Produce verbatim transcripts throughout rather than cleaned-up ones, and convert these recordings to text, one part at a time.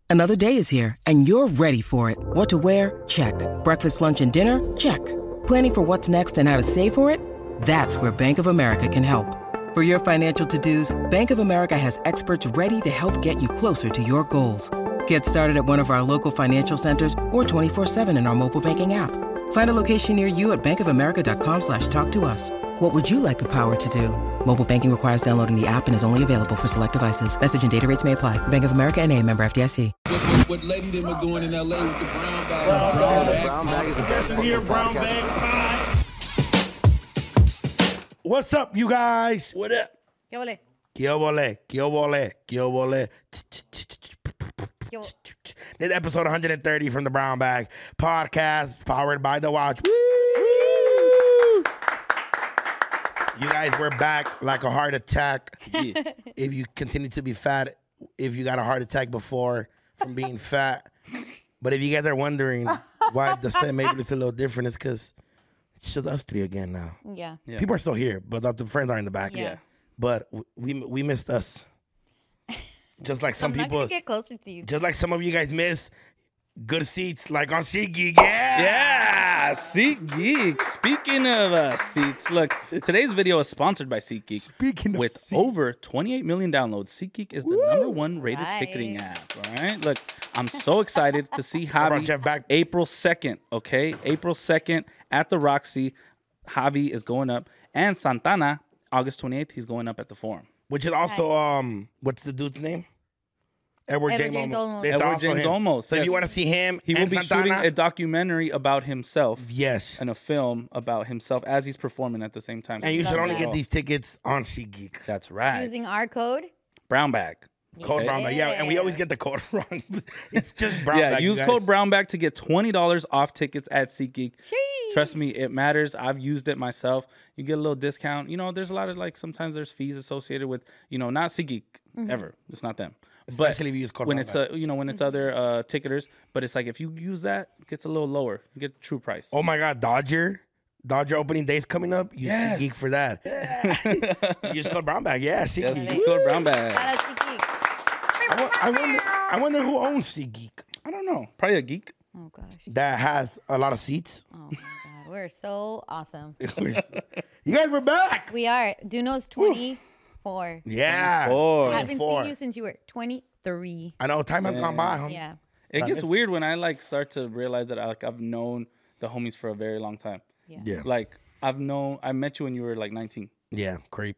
Another day is here, and you're ready for it. What to wear? Check. Breakfast, lunch, and dinner? Check. Planning for what's next and how to save for it? That's where Bank of America can help. For your financial to-dos, Bank of America has experts ready to help get you closer to your goals. Get started at one of our local financial centers or twenty-four seven in our mobile banking app. Find a location near you at bankofamerica.com slash talk to us. What would you like the power to do? Mobile banking requires downloading the app and is only available for select devices. Message and data rates may apply. Bank of America N A, member F D I C. What, what, what Lady them are doing in L A with the brown bag. Brown, brown bag. Brown bag is the best in here. Brown bag pie. What's up, you guys? What up? ¿Qué ole? ¿Qué ole? ¿Qué ole? ¿Qué ole? ¿Qué ole? This is episode one hundred thirty from the Brown Bag Podcast, powered by The Watch. Woo! You guys, we're back like a heart attack. Yeah. If you continue to be fat, if you got a heart attack before from being fat. But if you guys are wondering why the set maybe looks a little different, it's because it's just us three again now. Yeah. Yeah. People are still here, but the friends are in the back. Yeah. But we we missed us. Just like some I'm not people, gonna get closer to you. just like some of you guys miss good seats, like on SeatGeek. Yeah. Yeah, SeatGeek. Speaking of uh, seats, look, today's video is sponsored by SeatGeek. Speaking of With seats. over twenty-eight million downloads, SeatGeek is the number one rated Right. ticketing app. All right, look, I'm so excited to see brought Javi Jeff back. April second. Okay, April second at the Roxy. Javi is going up, and Santana August twenty-eighth. He's going up at the Forum. Which is also um, what's the dude's name? Edward, Edward James, James Olmos. Olmos. It's Edward also James him. Olmos, So if yes. you want to see him, He will and be Santana, shooting a documentary about himself yes, and a film about himself as he's performing at the same time. and you should Love only that. get these tickets on SeatGeek. That's right. Using our code. Brown bag. Code Okay. brown bag, yeah, and we always get the code wrong. It's just brown Yeah, bag. you use guys. code brownback to get twenty dollars off tickets at SeatGeek. Sheesh. Trust me, it matters. I've used it myself. You get a little discount. You know, there's a lot of like sometimes there's fees associated with, you know, not SeatGeek ever. It's not them. Especially but if you use code when brown it's bag. uh, you know, when it's other uh ticketers, but it's like if you use that, it gets a little lower. You get true price. Oh my God, Dodger. Dodger opening day's coming up. You Yes. geek for that. you just call Brown Bag. Yeah, SeatGeek. Yes, use code brownback. Shout out to Geek. I, wa- I wonder, I wonder who owns SeatGeek I don't know. Probably a geek. Oh gosh. that has a lot of seats. Oh my god. We're so awesome. You guys were back. We are. Duno's twenty-four. Yeah. Four. I haven't twenty-four. seen you since you were twenty-three. I know time has gone by, homie. Yeah. It I gets miss- weird when I like start to realize that I, like I've known the homies for a very long time. Yeah. Yeah. Like I've known I met you when you were like nineteen. Yeah, creep.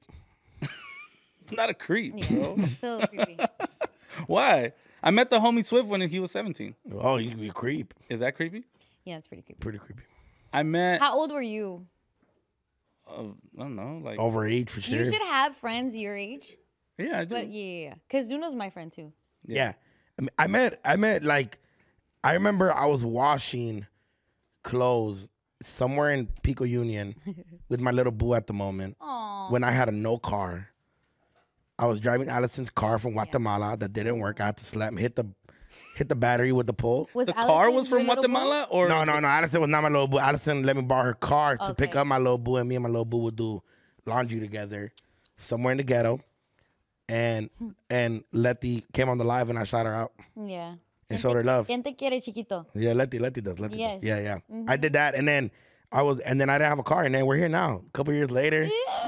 I'm not a creep, bro. Yeah. So creepy. Why? I met the homie Swift when he was seventeen. Oh, you, you creep. Is that creepy? Yeah, it's pretty creepy. Pretty creepy. I met How old were you? uh, I don't know, like Over age for sure. You should have friends your age. yeah, I do. But yeah, yeah, yeah. Because Duno's my friend too. Yeah. I, mean, I met, I met like, I remember I was washing clothes somewhere in Pico Union with my little boo at the moment Aww. when I had a no car. I was driving Allison's car from Guatemala that didn't work. I had to slap, hit the, hit the battery with the pole. Was the car Allison was your from little boo? Guatemala or No, no, no. Allison was not my little boo. Allison let me borrow her car to pick Okay. up my little boo, and me and my little boo would do laundry together somewhere in the ghetto. And and Letty came on the live, and I shot her out Yeah. and showed her love. ¿Quién te quiere, chiquito? Yeah, Letty, Letty does. Letty Yes. does. Yeah, yeah. I did that, and then I was, and then I didn't have a car, and then we're here now. A couple years later.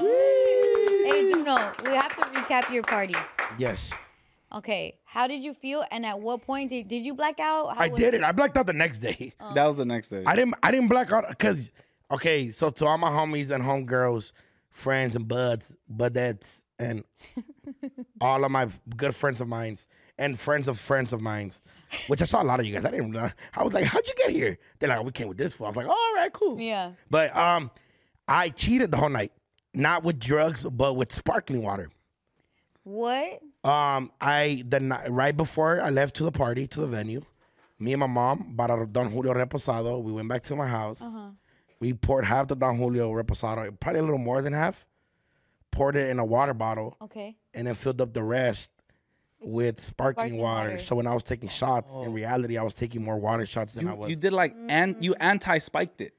Hey, Duno, we have to recap your party. Yes, Okay, how did you feel? And at what point did, did you black out? How I was did it. I blacked out the next day. that was the next day. I didn't. I didn't black out because, okay. So to all my homies and homegirls, friends and buds, budettes, and all of my good friends of mine and friends of friends of mine, which I saw a lot of you guys. I didn't know. I was like, "How'd you get here?" They're like, oh, "We came with this fool." I was like, "All right, cool." Yeah. But um, I cheated the whole night, not with drugs, but with sparkling water. What? Um, I the night right before I left to the party to the venue, me and my mom bought a Don Julio Reposado. We went back to my house. Uh-huh. We poured half the Don Julio Reposado, probably a little more than half. Poured it in a water bottle, Okay. and then filled up the rest with sparkling, Sparkling water. water. So when I was taking shots, in reality, I was taking more water shots than I you, was. you did like and you anti-spiked it.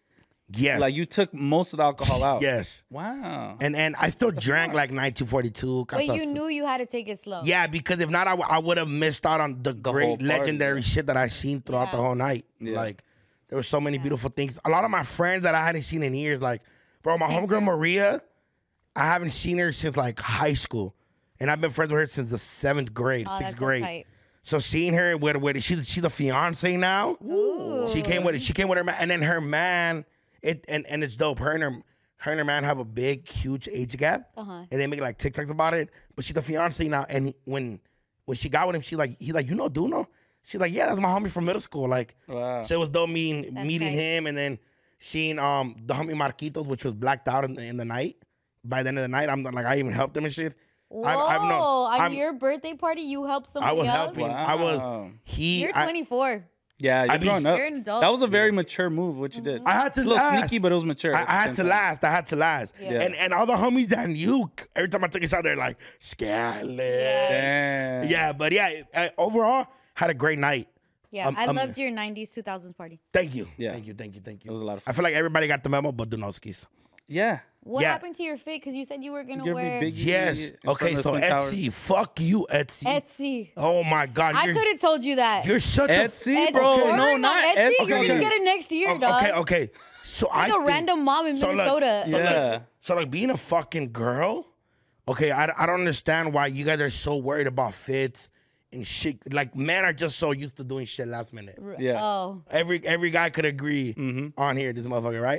Yes. Like you took most of the alcohol out. Yes. Wow. And and I still drank like nineteen forty-two. But you knew you had to take it slow. Yeah, because if not, I, w- I would have missed out on the, The great whole party, legendary yeah. shit that I seen throughout the Yeah. whole night. Yeah. Like there were so many beautiful things. A lot of my friends that I hadn't seen in years, like bro, my homegirl Maria, I haven't seen her since like high school, and I've been friends with her since the seventh grade, Oh, sixth that's so grade. tight. So seeing her with with she's she's a fiance now. Ooh. She came with it. She came with her man, and then her man. It and, and it's dope. Her and her her and her man have a big, huge age gap, Uh-huh. and they make like TikToks about it. But she's the fiance now, and he, when when she got with him, she like he's like, you know Duno? She's like, yeah, that's my homie from middle school. Like, Wow. so it was dope meeting That's meeting tight. him, and then seeing um the homie Marquitos, which was blacked out in the, in the night. By the end of the night, I'm like, I even helped him and shit. Whoa, I've, I've known. on I'm- your birthday party, you helped I somebody was else? helping. I was Wow. he. You're I- twenty-four. Yeah, you're I be- growing up. You're an adult. That was a very mature move. What you did. I had to a little last. sneaky, but it was mature. I, at the I had same to time. last. I had to last. Yeah. And and all the homies that knew, every time I took a shot, they're like, Scally. Yeah. Damn. but yeah, I, overall, had a great night. Yeah, Um, I um, loved your nineties, two thousands party. Thank you. Yeah. Thank you, thank you, thank you. It was a lot of I feel like everybody got the memo, but Dunoskis. Yeah. What Yeah. happened to your fit? Because you said you were going to You're wear big. Yes. in Okay, front of so the Twin Towers. Etsy, fuck you, Etsy. Etsy. Oh my God. I you're, could have told you that. You're such Etsy, a... bro. Etsy. No, Ordering not on Etsy. Etsy. You're Okay, going to okay. get it next year, Oh, dog. okay, okay. So I Like a think- random mom in so look, Minnesota. so look, Yeah. So like being a fucking girl, okay, I, I don't understand why you guys are so worried about fits and shit. Like men are just so used to doing shit last minute. Yeah. Oh. Every every guy could agree Mm-hmm. on here, this motherfucker, right?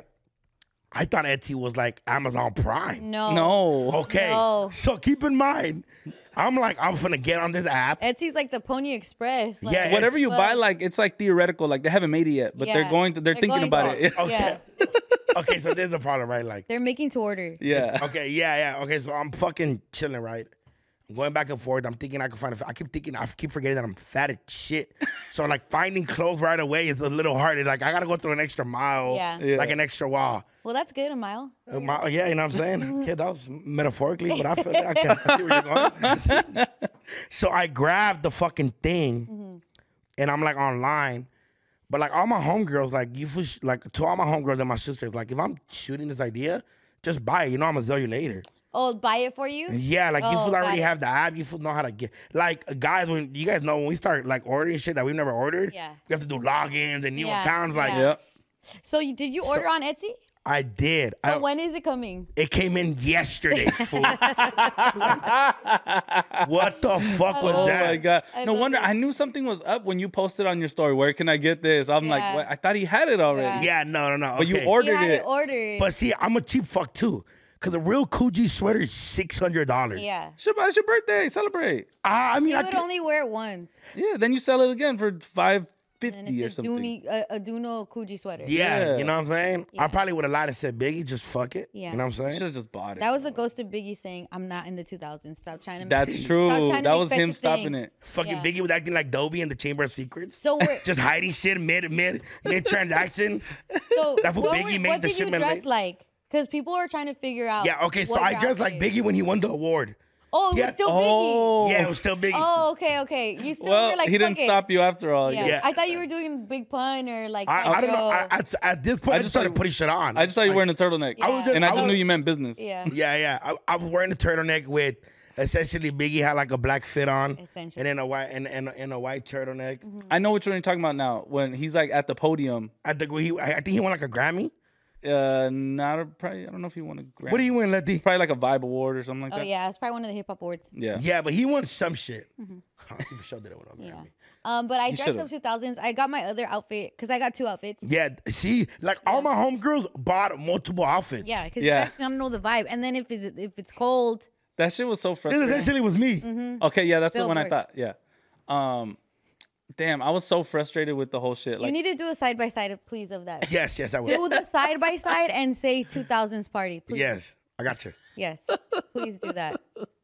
I thought Etsy was like Amazon Prime. No. No. Okay, No. so keep in mind, I'm like I'm finna get on this app. Etsy's like the Pony Express. Like, Yeah, Whatever you but- buy, like it's like theoretical. Like they haven't made it yet, but they're Yeah. going to. They're, They're thinking going about to. it. Okay, Yeah. okay, so there's a problem, right? Like, They're making to order. yeah. okay, yeah, yeah, okay, so I'm fucking chilling, right? I'm going back and forth. I'm thinking I can find. A, I keep thinking. I keep forgetting that I'm fat as shit. So like finding clothes right away is a little harder. Like I gotta go through an extra mile. Yeah. Yeah. Like an extra wall. Well, that's good, a mile. A mile- yeah, you know what I'm saying? Okay, that was metaphorically, but I feel like I can I see where you're going. So I grabbed the fucking thing, Mm-hmm. and I'm like online. But like all my homegirls, like you, feel sh- like to all my homegirls and my sisters, like if I'm shooting this idea, just buy it. You know I'm gonna sell you later. Oh, buy it for you? Yeah, like you Oh, fools got already it. have the app. You fools know how to get. Like guys, when you guys know when we start like ordering shit that we've never ordered, Yeah. we have to do logins and new Yeah, accounts. Like yeah. Yep. So you, did you order on Etsy? I did. So I, when is it coming? it came in yesterday. Fool. What the fuck was Oh that? my god! I no love wonder it. I knew something was up when you posted on your story. Where can I get this? I'm like, Yeah. what? I thought he had it already. Yeah, no, no, no. But you okay. You ordered had it. it ordered. But see, I'm a cheap fuck too. Cause a real Coogee sweater is six hundred dollars. yeah. Shit, it's your birthday. Celebrate. I mean, You I would can, only wear it once. Yeah. Then you sell it again for five And fifty or it's a, something. Dooney, a, a Duno Coogee sweater. yeah, Yeah. you know what I'm saying. I Yeah. probably would have lied and said Biggie, just fuck it. Yeah. You know what I'm Should saying? have just bought it. That was the ghost of Biggie saying, I'm not in the two thousands. Stop trying to make That's Stop true. trying to That make was fetch him a stopping thing. it. Fucking Yeah. Biggie was acting like Dobie in the Chamber of Secrets. So we're, Just hiding shit mid mid mid transaction. so That's what what, Biggie were- made what the did you shipment dress late. like? Because people are trying to figure out. Yeah, okay, so what I your dressed like outfit is. Biggie when he won the award. Oh, it Yeah. was still Oh. Yeah, it was still Biggie. Biggie. Oh, okay, okay. You still Well, were like, he didn't fuck it. stop you after all. Yeah. Yeah. I thought you were doing big pun or like. I, I don't know. I, Hydro. I, at this point, I I just just started saw- putting shit on. I just saw you Like, wearing a turtleneck. I was just- and I I just was- knew you meant business. Yeah. Yeah, yeah. I, I was wearing a turtleneck with essentially Biggie had like a black fit on, Essentially. and then a white and, and, and a white turtleneck. I know which one you're talking about now. When he's like at the podium. I think he, I think he won like a Grammy. Uh, not a probably. I don't know if he won a Grammy. What do you win, Letty? Probably like a Vibe Award or something like Oh, that. yeah. It's probably one of the hip hop awards. Yeah. Yeah, but he won some shit. He for sure did it with a Yeah. Grammy. Um, but I You dressed should've. up two thousands. I got my other outfit because I got two outfits. Yeah, see, like all my homegirls bought multiple outfits. Yeah, because Yeah. you guys don't know the vibe. And then if it's if it's cold, That shit was so This frustrating. essentially was me. Mm-hmm. Okay, yeah, that's the one I Billboard. thought. Yeah. Um, damn, I was so frustrated with the whole shit. you Like, need to do a side by side, please, of that. Yes, yes, I was. Do the side by side and say two thousands party, please. Yes, I got you. Yes, please do that.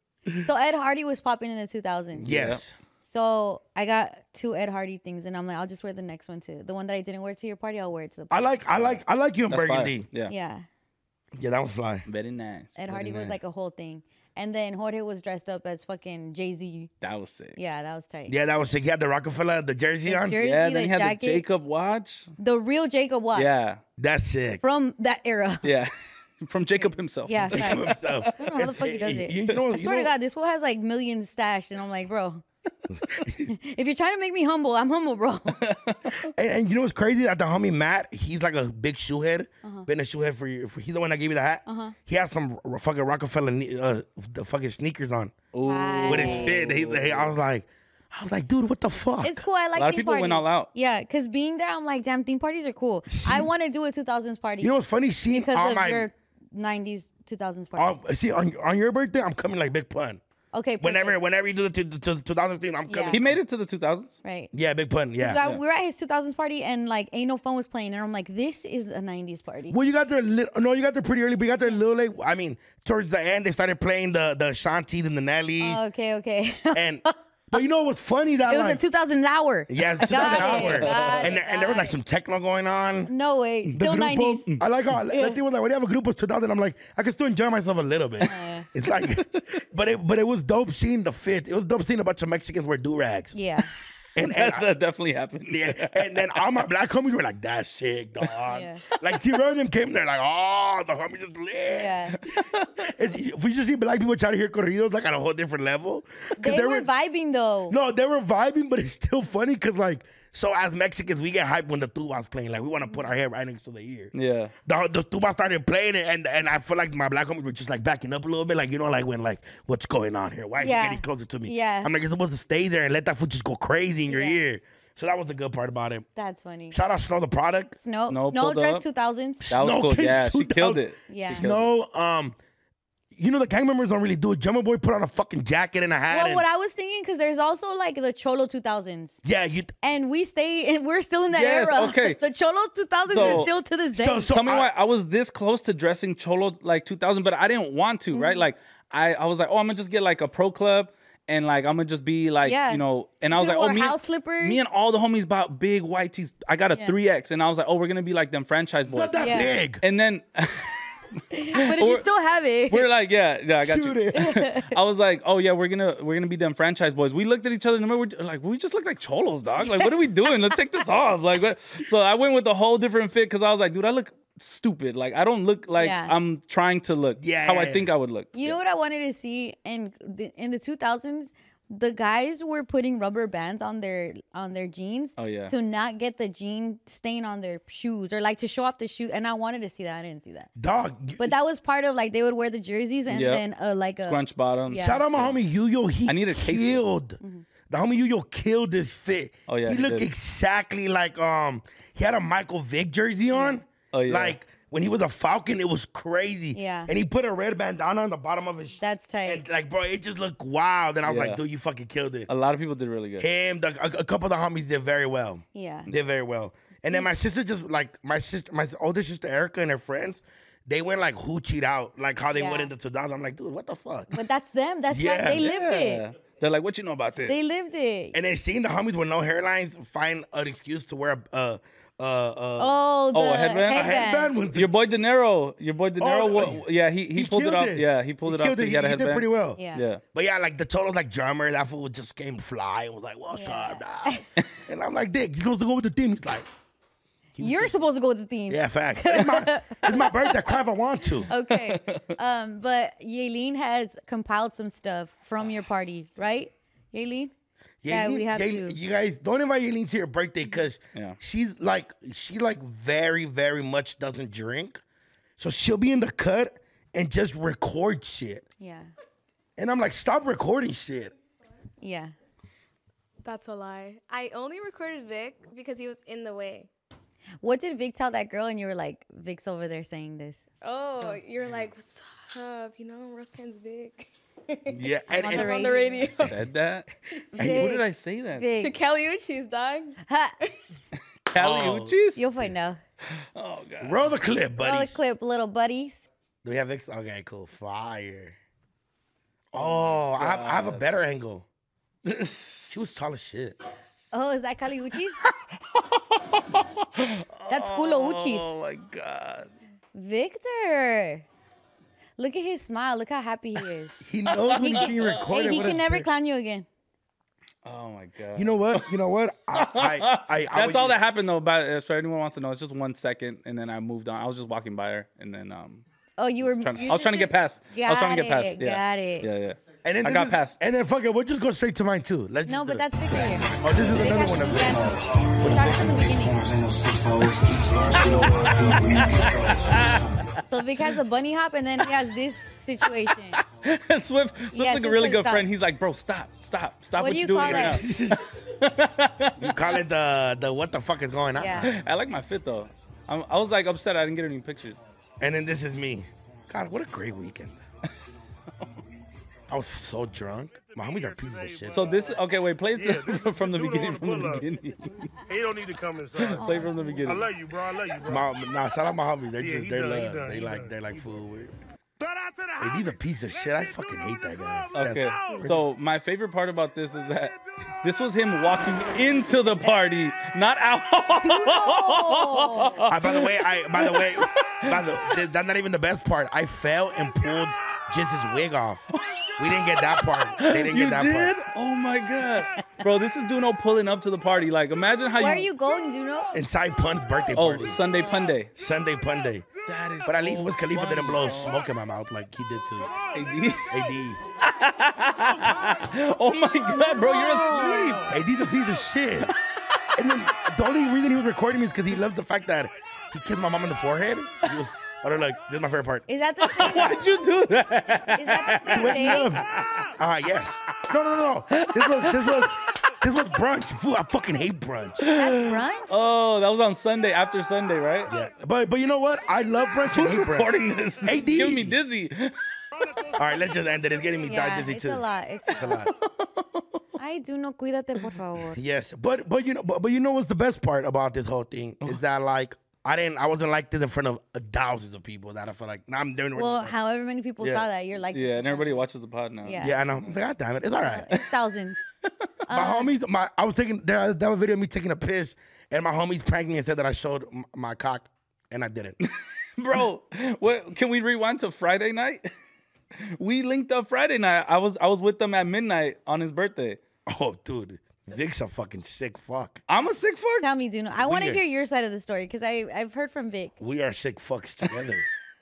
So Ed Hardy was popping in the two thousands. Yes. So I got two Ed Hardy things, and I'm like, I'll just wear the next one too. The one that I didn't wear to your party, I'll wear it to the I party. like, I like, I like you in that's fire. burgundy. Yeah. Yeah, Yeah, that was fly. Very nice. Ed Hardy was nice. like a whole thing. And then Jorge was dressed up as fucking Jay-Z. That was sick. Yeah, that was tight. Yeah, that was sick. He had the Rockefeller, the jersey The on. jersey, Yeah, the then he had jacket, the Jacob watch. the real Jacob watch Yeah, That's sick. from that era. yeah. From Jacob himself. Yeah, Jacob facts. himself. I don't know how the fuck he does it. You know, I you swear know, to God, this fool has like millions stashed, and I'm like, bro, if you're trying to make me humble, I'm humble, bro. And, and you know what's crazy? That the homie Matt, he's like a big shoehead. Uh-huh. Been a shoehead for you. He's the one that gave you the hat. Uh-huh. He has some r- fucking Rockefeller ne- uh, the fucking sneakers on Ooh. with his fit. He, he- I was like, I was like, dude, what the fuck? It's cool. I like lot of theme people parties. went all out. Yeah, because being there, I'm like, damn, theme parties are cool. I want to do a two thousands party You know what's funny? Seeing because all of my your nineties, two thousands party. all, see on on your birthday, I'm coming like Big Pun. Okay, Whenever perfect. whenever you do the two- the two thousands thing, I'm coming. He made it to the two thousands. Right. Yeah, Big Pun. Yeah. So I- we were at his two thousands party and like Ain't No Fun was playing and I'm like, this is a nineties party. Well, you got there. Li- no, you got there pretty early, but you got there a little late. I mean, towards the end, they started playing the the Shanties and the Nellies, Oh, okay, okay. and but you know what's funny? That It was like, a two thousand hour. yeah, it's two Got thousand it, hour, got and it, there, and there was got like some techno going on. No way. The Still grupo- nineties. I like how the thing was like when you have a group of two thousand, I'm like I can still enjoy myself a little bit. It's like, but it but it was dope seeing the fit. It was dope seeing a bunch of Mexicans wear do rags. Yeah. And, and That, I- that definitely happened. yeah, and then all my black homies were like, "That's sick, dog." Yeah. Like T-Roy and them came there like, "Oh, the homies is lit." Yeah. It's, if we just see black people try to hear corridos like at a whole different level, They, were, vibing though. no, they were vibing, but it's still funny because like, so as Mexicans, we get hyped when the tubas playing. Like we want to put our head right next to the ear. Yeah. The, the tuba started playing it, and and I feel like my black homies were just like backing up a little bit, like you know, like when like, what's going on here? Why is Yeah. he getting closer to me? Yeah. I'm like, you're supposed to stay there and let that foot just go crazy in your Yeah. ear. So that was the good part about it. That's funny. Shout out Snow the product. Snow, Snow Snow pulled Dress up. two thousands. That was Snow cool. came Yeah, she two killed thousand it. Yeah. She killed it. Snow, um, you know the gang members don't really do it. Jumbo Boy put on a fucking jacket and a hat. Well, and- what I was thinking, because there's also like the Cholo two thousands. yeah, you. And we stay, and we're still in that Yes, era. okay. The Cholo two thousands So- are still to this day. So, so Tell me I- why I was this close to dressing cholo like two thousand, but I didn't want to, Mm-hmm. right? Like I, I was like, oh, I'm gonna just get like a pro club and like I'm gonna just be like, Yeah. you know. And I You was like, could've oh, wore me, house and, slippers. me and all the homies bought big white tees. I got a Yeah. three X, and I was like, oh, we're gonna be like them franchise boys. not that Yeah. big. And then but if you we're- still have it, we're like, yeah, yeah, I got Shoot you. it. I was like, oh yeah, we're gonna we're gonna be them franchise boys. We looked at each other and we're like, we just look like cholos, dog. Like, what are we doing? Let's take this off. Like, what? So I went with a whole different fit because I was like, dude, I look stupid. Like, I don't look like Yeah. I'm trying to look Yeah, how yeah, I yeah. think I would look. you know what I wanted to see in the, in the two thousands. The guys were putting rubber bands on their on their jeans Oh, yeah. to not get the jean stain on their shoes or like to show off the shoe. And I wanted to see that. I didn't see that. Dog. you- But that was part of like they would wear the jerseys and Yep. then uh, like a Scrunch bottoms. Yeah. Shout out my homie Yuyo. He I need a case. killed. Mm-hmm. The homie Yuyo killed this fit. Oh, yeah, he he looked did. exactly like um. He had a Michael Vick jersey on. Oh, yeah. Like when he was a Falcon, it was crazy. Yeah. And he put a red bandana on the bottom of his. sh- That's tight. And like, bro, it just looked wild. And I was Yeah. like, dude, you fucking killed it. A lot of people did really good. Him, the, a, a couple of the homies did very well. Yeah. Did very well. And then my sister just like my sister, my older sister Erica and her friends, they went like hoochied out, like how they Yeah. went into two thousand. I'm like, dude, what the fuck? But that's them. That's Yeah. like they lived Yeah. it. They're like, what you know about this? They lived it. And then seeing the homies with no hairlines find an excuse to wear a uh uh uh Oh, the Oh, a headband? a headband was the, Your boy De Niro. Your boy De Niro. Oh, wa- yeah, he, he, pulled it killed off. Yeah, he pulled it off. killed He, had a He, he did headband. pretty well. Yeah. Yeah. But yeah, like the Cholos like drummer, that fool just came fly and was like, "What's up, dog?" And I'm like, "Dick, you're supposed to go with the theme." He's like, You're supposed to go with the theme. "Yeah, fact. It's my, it's my birthday. Cry if I want to." Okay. Um, but Yaelin has compiled some stuff from your party, right? Yaelin? Yeah, Yaelin- we have Yaelin- to. You guys don't invite Yaelin to your birthday because Yeah. she's like she like very very much doesn't drink, so she'll be in the cut and just record shit. Yeah. And I'm like, stop recording shit. Yeah. That's a lie. I only recorded Vic because he was in the way. What did Vic tell that girl? And you were like, Vic's over there saying this. Oh, you're like, what's up? You know, Roscan's Vic. Yeah, and, On and- the I'm on the radio. Said that? Hey, what did I say then? to Vic. Kelly Uchis, dog. Ha! Caliuchis? You'll find out. Oh, God. roll the clip, Roll a buddies. clip, little buddies. Do we have X? Okay, cool. Fire. Oh, I have, I have a better angle. She was tall as shit. Oh, is that Kali Uchis? That's Culo Uchis. Oh, my God. Victor. Look at his smile. Look how happy he is. He knows when he's can- being recorded. Hey, he What a can never dick. clown you again. Oh my god. You know what? You know what? I, I, I, I That's was- all that happened though. But if anyone wants to know, it's just one second, and then I moved on. I was just walking by her, and then um, Oh, you were. trying, you I was trying to get past. I was trying to get Got past. it, Yeah. got it. Yeah, yeah. And then I this got is- past. And then fuck it, we'll just go straight to mine too. Let's No, just but do- that's Victor here. Oh, this is Vic another has- one of yes. them. We started from the beginning. So Vic has a bunny hop, and then he has this situation. And Swift, Swift's Yes, like a it's really like good stop. friend. He's like, bro, stop, stop, stop. What What, do you you doing call right that? now? You call it the the what the fuck is going on? Yeah. I like my fit though. I'm, I was like upset I didn't get any pictures. And then this is me. God, what a great weekend. I was so drunk. My homies are pieces of shit. So this, okay, wait, play it Yeah, to- this is from the dude beginning. on the From the pull-up. beginning. He don't need to come inside. Play from the I beginning. love you, bro. I love you, bro. My, nah, shout out my homies. They Yeah, just he they done, he love. done, They he like done. they like food. Weird. Shout out to the Hey, he's a homies. piece of Let's shit. I get fucking Duno hate in that the guy. club. Okay, Let's go. so my favorite part about this is that this was him walking into the party, not out. Oh, Uh, by the way, I by the way, by the th- that's not even the best part. I fell and pulled just his wig off. We didn't get that part. They didn't You get that did? part. Oh my god, bro! This is Duno pulling up to the party. Like, imagine how where are you. you going, Duno? Inside Pun's birthday Oh, party. Sunday Punday. Sunday Pun Day. That is. But at least so Wiz Khalifa funny, didn't blow bro. smoke in my mouth like he did to A D. A D. Oh my god, bro! You're asleep. A D's a piece of shit. And then the only reason he was recording me is because he loves the fact that he kissed my mom in the forehead. So he was, I was like, this is my favorite part. Is that the same? Why'd you do that? Is that the same Wake me up. day? Ah, yes. No, no, no, no. This was, this was, this was brunch. Fool, I fucking hate brunch. That's brunch. Oh, that was on Sunday after Sunday, right? Yeah, but but you know what? I love brunch and Who's hate brunch. recording this? A It's D. giving me dizzy. All right, let's just end it. It's getting me Yeah, yeah, dizzy it's too. a lot. It's It's a a lot. Ay, Duno, cuídate, por favor. Yes, but but you know but, but you know what's the best part about this whole thing is that like I didn't I wasn't like this in front of uh, thousands of people that I feel like now I'm doing. Well, however many people Yeah. saw that, you're like, Yeah, and everybody watches the pod now. Yeah. yeah, I know. God damn it, it's all right. It's thousands. My homies, my I was taking there that was a video of me taking a piss, and my homies pranked me and said that I showed m- my cock, and I didn't. Bro, what? Can we rewind to Friday night? We linked up Friday night. I was I was with them at midnight on his birthday. Oh, dude, Vic's a fucking sick fuck. I'm a sick fuck. Tell me, Duno. I want to Weird. hear your side of the story because I I've heard from Vic. We are sick fucks together.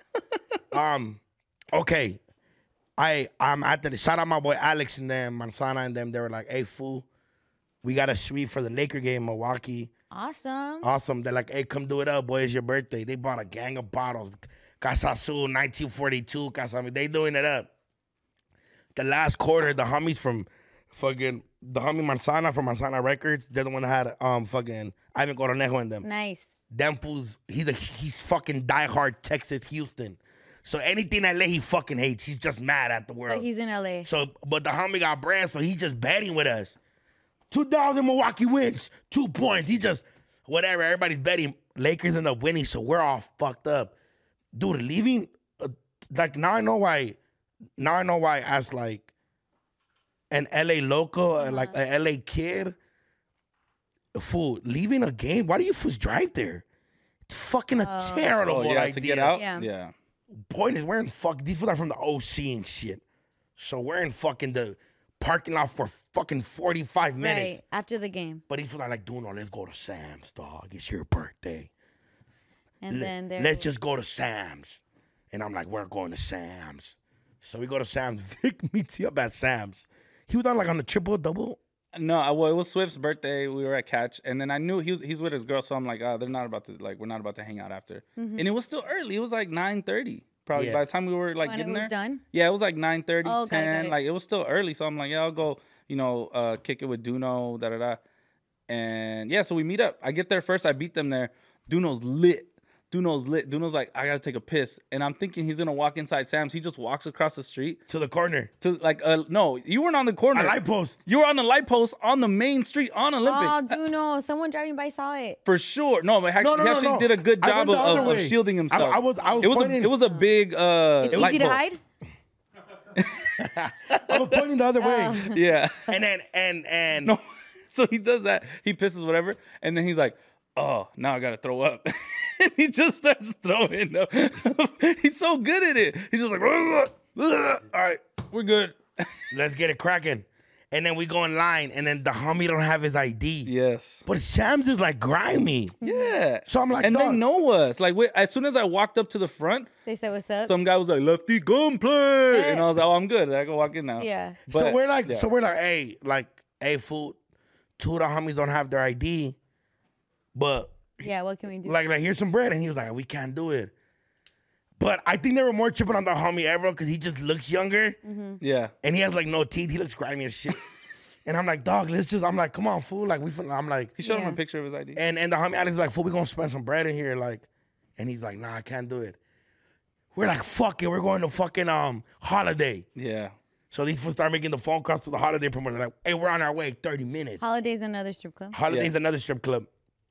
um, okay. I I'm at the shout out my boy Alex and them, Manzana and them. They were like, "Hey, fool, we got a suite for the Laker game, in Milwaukee. Awesome. Awesome." They're like, "Hey, come do it up, boy. It's your birthday." They bought a gang of bottles. Casa Azul, nineteen forty-two. Casa, they doing it up. The last quarter, the homies from fucking the homie Manzana from Manzana Records. They're the one that had um fucking Ivan Coronejo in them. Nice. Them fools, he's a he's fucking diehard Texas Houston. So anything L A he fucking hates. He's just mad at the world. But he's in L A. So, but the homie got brand, so he's just betting with us. Two thousand Milwaukee wins, two points. He just whatever. Everybody's betting. Lakers end up winning, so we're all fucked up, dude. Leaving, uh, like now I know why. Now I know why. As like an L A local, uh, like an L A kid, fool leaving a game. Why do you fools drive there? It's fucking a terrible Oh yeah, idea. to get out. Yeah. yeah. Point is, we're in fuck. These fools are from the O C and shit. So we're in fucking the parking lot for fucking forty-five minutes. Right. After the game. But these fools are like, dude, no, let's go to Sam's, dog. It's your birthday. And Let- then there. let's just go to Sam's. And I'm like, we're going to Sam's. So we go to Sam's. Vic meets you up at Sam's. He was on like on the triple double. No, I, well, it was Swift's birthday. We were at Catch, and then I knew he was he's with his girl, so I'm like, oh, they're not about to like, we're not about to hang out after. And it was still early. It was like nine thirty, probably. Yeah. By the time we were like When it getting was there, done? yeah, it was like nine thirty, Oh, got it, got ten. it. Like it was still early, so I'm like, yeah, I'll go, you know, uh, kick it with Duno, da da da. And yeah, so we meet up. I get there first. I beat them there. Duno's lit. Duno's lit. Duno's like, I gotta take a piss, and I'm thinking he's gonna walk inside Sam's. He just walks across the street To the corner. to like, uh, no, you weren't on the corner. A light post. You were on the light post on the main street on Olympic. Oh, Duno. Someone driving by saw it. For sure. No, but actually, no, he no, actually no. did a good I job went of, the other of, of way. shielding I- himself. I was- I was it was a, pointing- it was a big uh It's light easy to bulb. hide. I was pointing the other way. Yeah. And then, and, and. No. So he does that. He pisses whatever, and then he's like, "Oh, now I gotta throw up." and he just starts throwing them. He's so good at it. He's just like, "Ugh, ugh, all right, we're good. Let's get it cracking. And then we go in line, and then the homie don't have his I D. Yes. But Sam's is like grimy. Yeah. So I'm like, and they dog. know us. Like, wait, as soon as I walked up to the front, They said, "What's up?" some guy was like, "Lefty gunplay," and I was like, "Oh, I'm good. I can walk in now." Yeah. so But, we're like, yeah. so we're like, hey, like, hey, fool, two of the homies don't have their I D, but Yeah. What can we do? like, like here's some bread, and he was like, we can't do it. But I think they were more tripping on the homie Evero because he just looks younger, Yeah. and he has like no teeth. He looks grimy as shit. And I'm like, dog, let's just. I'm like, come on, fool. Like we, fin- I'm like, He showed him Yeah. a picture of his I D. and and the homie Alex is like, fool, we gonna spend some bread in here, like, and he's like, nah, I can't do it. We're like, fuck it, we're going to fucking um Holiday. Yeah. So these fools start making the phone calls to the Holiday promoter, like, hey, we're on our way, thirty minutes. Holidays, another strip club. Holiday's Yeah. another strip club.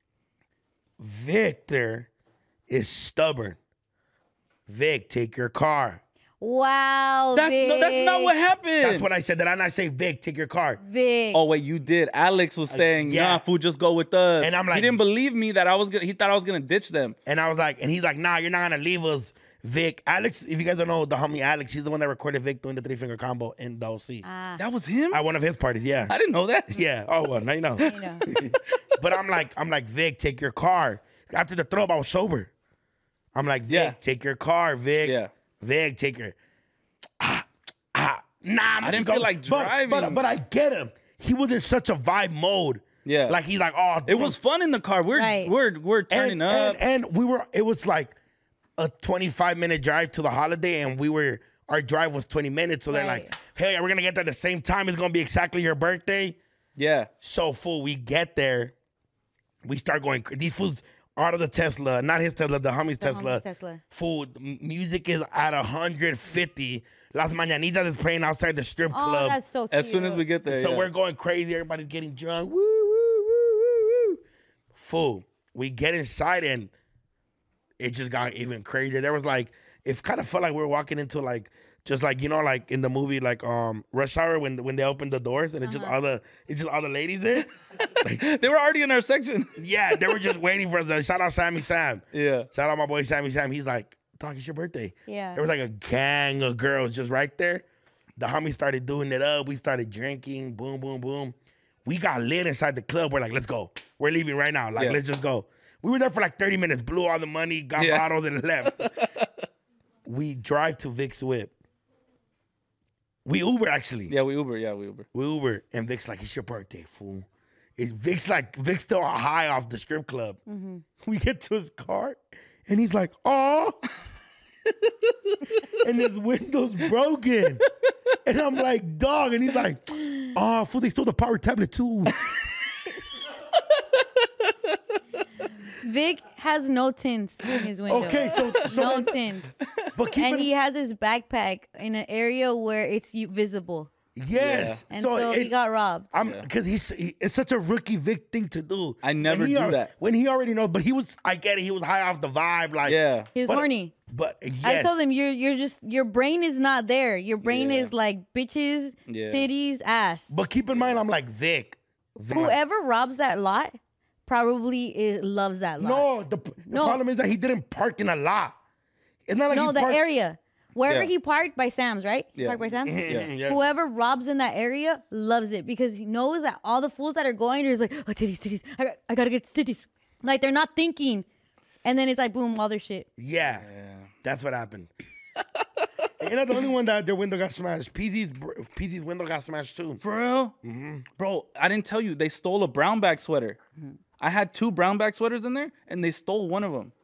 Victor is stubborn. Vic, take your car. Wow. That's, no, that's not Vic. what happened. That's what I said. Did I not say Vic, take your car? Vic. Oh wait, you did. Alex was saying, yeah. "Nah, fool, just go with us." And I'm like- he didn't believe me that I was gonna. He thought I was gonna ditch them. And I was like, and he's like, nah, you're not gonna leave us, Vic. Alex, if you guys don't know the homie Alex, he's the one that recorded Vic doing the three finger combo in the O C. Ah, That was him. At one of his parties, yeah. I didn't know that. Yeah. Oh well, now you know. you know. But I'm like, I'm like, Vic, take your car. After the throw up, I was sober. I'm like, Vic, Yeah. take your car, Vic. Yeah. Vic, take your. Ah, ah, nah, I'm I just didn't going- feel like but- driving. But, but I get him. He was in such a vibe mode. Yeah. Like he's like, oh, It was fun in the car. We're Right. we're we're turning and, up. And, and we were, it was like a twenty-five minute drive to the Holiday, and we were, our drive was twenty minutes. So they're Right. like, hey, we're gonna get there at the same time. It's gonna be exactly your birthday. yeah. So fool, we get there, we start going. cra- These fools out of the Tesla, not his Tesla, the homie's The Tesla. homie's Tesla. Fool, m- music is at one hundred fifty. Las Mañanitas is playing outside the strip Oh, club. that's so cute. As soon as we get there, So yeah. we're going crazy. Everybody's getting drunk. Woo, woo, woo, woo, woo. Fool, we get inside and it just got even crazier. There was like, it kind of felt like we were walking into like, just like, you know, like in the movie, like um Rush Hour when when they open the doors and it's just all the it's just all the ladies there. they were already in our section. Yeah, they were just waiting for us. Shout out Sammy Sam. Yeah. Shout out my boy Sammy Sam. He's like, dog, it's your birthday. Yeah. There was like a gang of girls just right there. The homies started doing it up. We started drinking. Boom, boom, boom. We got lit inside the club. We're like, let's go. We're leaving right now. Like, Yeah. let's just go. We were there for like thirty minutes, blew all the money, got Yeah. bottles, and left. We drive to Vic's whip. We Uber, actually. Yeah, we Uber. Yeah, we Uber. We Uber. And Vic's like, it's your birthday, fool. It, Vic's like, Vic's still high off the strip club. We get to his car, and he's like, oh. And his window's broken. And I'm like, dog. And he's like, oh, fool, they stole the power tablet too. Vic has no tints in his window. Okay, so, so no then- tints. but keep And in, he has his backpack in an area where it's u- visible. yes. And so, it- he got robbed. I'm because he's he, it's such a rookie Vic thing to do. I never When he do al- that. when he already knows. But he was, I get it. He was high off the vibe, like Yeah. He was but- horny. But yes, I told him you're you're just your brain is not there. Your brain Yeah. is like bitches, Yeah. titties, ass. But keep in mind, I'm like Vic. Vic Whoever robs that lot probably is, loves that lot. no, the, the No. problem is that he didn't park in a lot. It's not like no, he the parked, area wherever Yeah. he parked by Sam's, right? Yeah. Parked by Sam's. Yeah. Yeah. Whoever robs in that area loves it because he knows that all the fools that are going there's like, oh, titties, titties. I, got, I gotta get titties. Like they're not thinking, and then it's like boom, all their shit. Yeah, that's what happened. And you're not the only one that their window got smashed. P Z's br- P Z's window got smashed too. For real? Mm-hmm. Bro, I didn't tell you. They stole a brown bag sweater. I had two brown bag sweaters in there, and they stole one of them.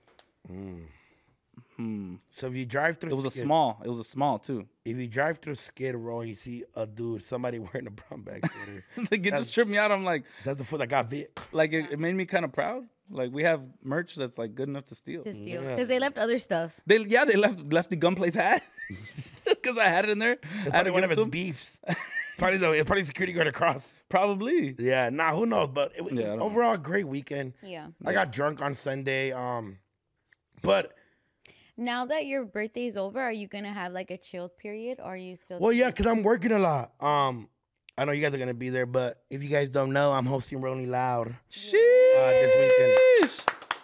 So if you drive through, It was a Skid- small. It was a small, too. If you drive through Skid Row and you see a dude, somebody wearing a brown bag sweater, like, it just tripped me out. I'm like, that's the foot that got Vic. like it, it made me kind of proud. Like, we have merch that's, like, good enough to steal. To steal because they left other stuff. They Yeah, they left left the gunplay's hat. Because I had it in there. It's I had probably to one give of it to his him. beefs. probably the it's probably security guard across. Probably. Yeah, nah, who knows? But it, Yeah, I don't know. overall, great weekend. Yeah. I got drunk on Sunday. Um, but Now that your birthday's over, are you gonna have like a chill period, or are you still? well, yeah, because I'm working a lot. Um, I know you guys are gonna be there, but if you guys don't know, I'm hosting Rolling Loud Sheesh. uh, this weekend.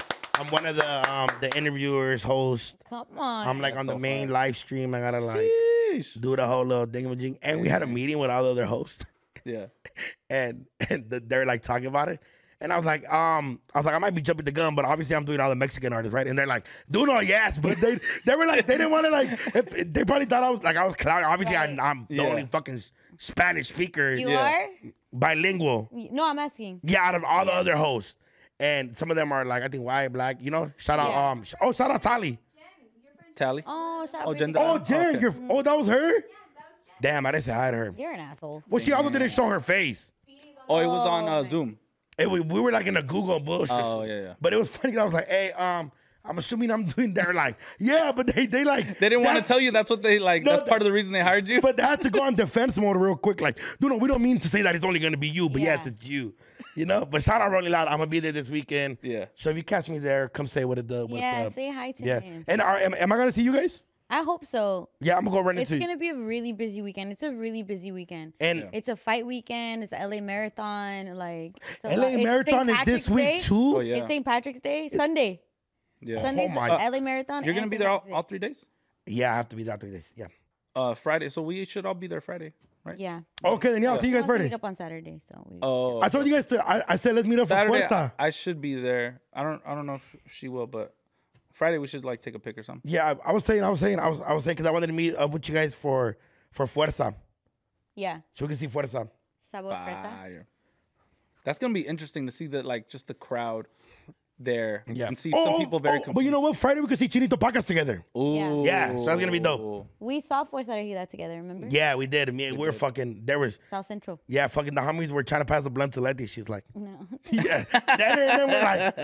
I'm one of the um the interviewers, host. Come on. I'm like on the so main fire. live stream. I gotta like Sheesh. do the whole little thingamajig. And we had a meeting with all the other hosts, Yeah. and and the, they're like talking about it. And I was like, um, I was like, I might be jumping the gun, but obviously I'm doing all the Mexican artists, right? And they're like, doing all yes, but they they were like, they didn't want to like, if, they probably thought I was like, I was clown. Obviously, Right. I, I'm the Yeah. only fucking Spanish speaker, You Yeah. are? bilingual. No, I'm asking. Yeah, out of all the other hosts, and some of them are like, I think white, black. You know, shout out, Yeah. um, sh- oh, shout out Tali. Tally. Oh, shout out. Oh, baby. Jen- Oh, Jen, Okay. you're, oh, that was her. Damn, I didn't say hi to her. You're an asshole. Well, she also didn't show her face. Oh, it was on uh, Oh, Zoom. It, we, we were like in a Google bullshit. Oh, yeah, yeah. But it was funny 'cause I was like, hey, um, I'm assuming I'm doing. They're like, yeah, but they they like They didn't want to that's- tell you that's what they like. No, that's part of the reason they hired you. But they had to go on defense mode real quick. Like, no, no, we don't mean to say that it's only gonna be you, but yes, Yeah. it's you. You know. But shout out Rolling Loud. I'm gonna be there this weekend. Yeah. So if you catch me there, come say what it does. What's Yeah, up. say hi to Yeah. him. And are, am, am I gonna see you guys? I hope so. Yeah, I'm gonna go run It's into you. gonna be a really busy weekend. It's a really busy weekend. And It's a fight weekend. It's a L A marathon. Like it's a L A lot- it's Marathon Saint is Patrick's this week Day. too. Oh, yeah. It's Saint Patrick's Day. Sunday. yeah. Sunday's Oh, my- the L A marathon. You're gonna and be Saint there all, Patrick's Day. all three days. Yeah, I have to be there three days. Yeah. Uh, Friday. So we should all be there Friday, right? Yeah. Okay, then yeah, I'll see you guys We'll Friday. meet up on Saturday. So we. Oh. I told you guys to. I, I said let's meet up for Saturday. I, Fuerza. I should be there. I don't. I don't know if she will, but Friday we should like take a pic or something. Yeah, I, I was saying, I was saying, I was, I was saying, because I wanted to meet up with you guys for for Fuerza, Yeah. so we can see Fuerza. Sabor fresa. Fire. That's gonna be interesting to see the like just the crowd there Yeah, and see Oh, some oh, people very. oh, but you know what? Friday we can see Chinito Pacas together. Ooh. Yeah, so that's gonna be dope. We saw Fuerza Regida together. Remember? Yeah, we did. Me, we were fucking. There was. South Central. Yeah, fucking the homies were trying to pass the blunt to Letty. She's like, No. yeah, that, and then we're like,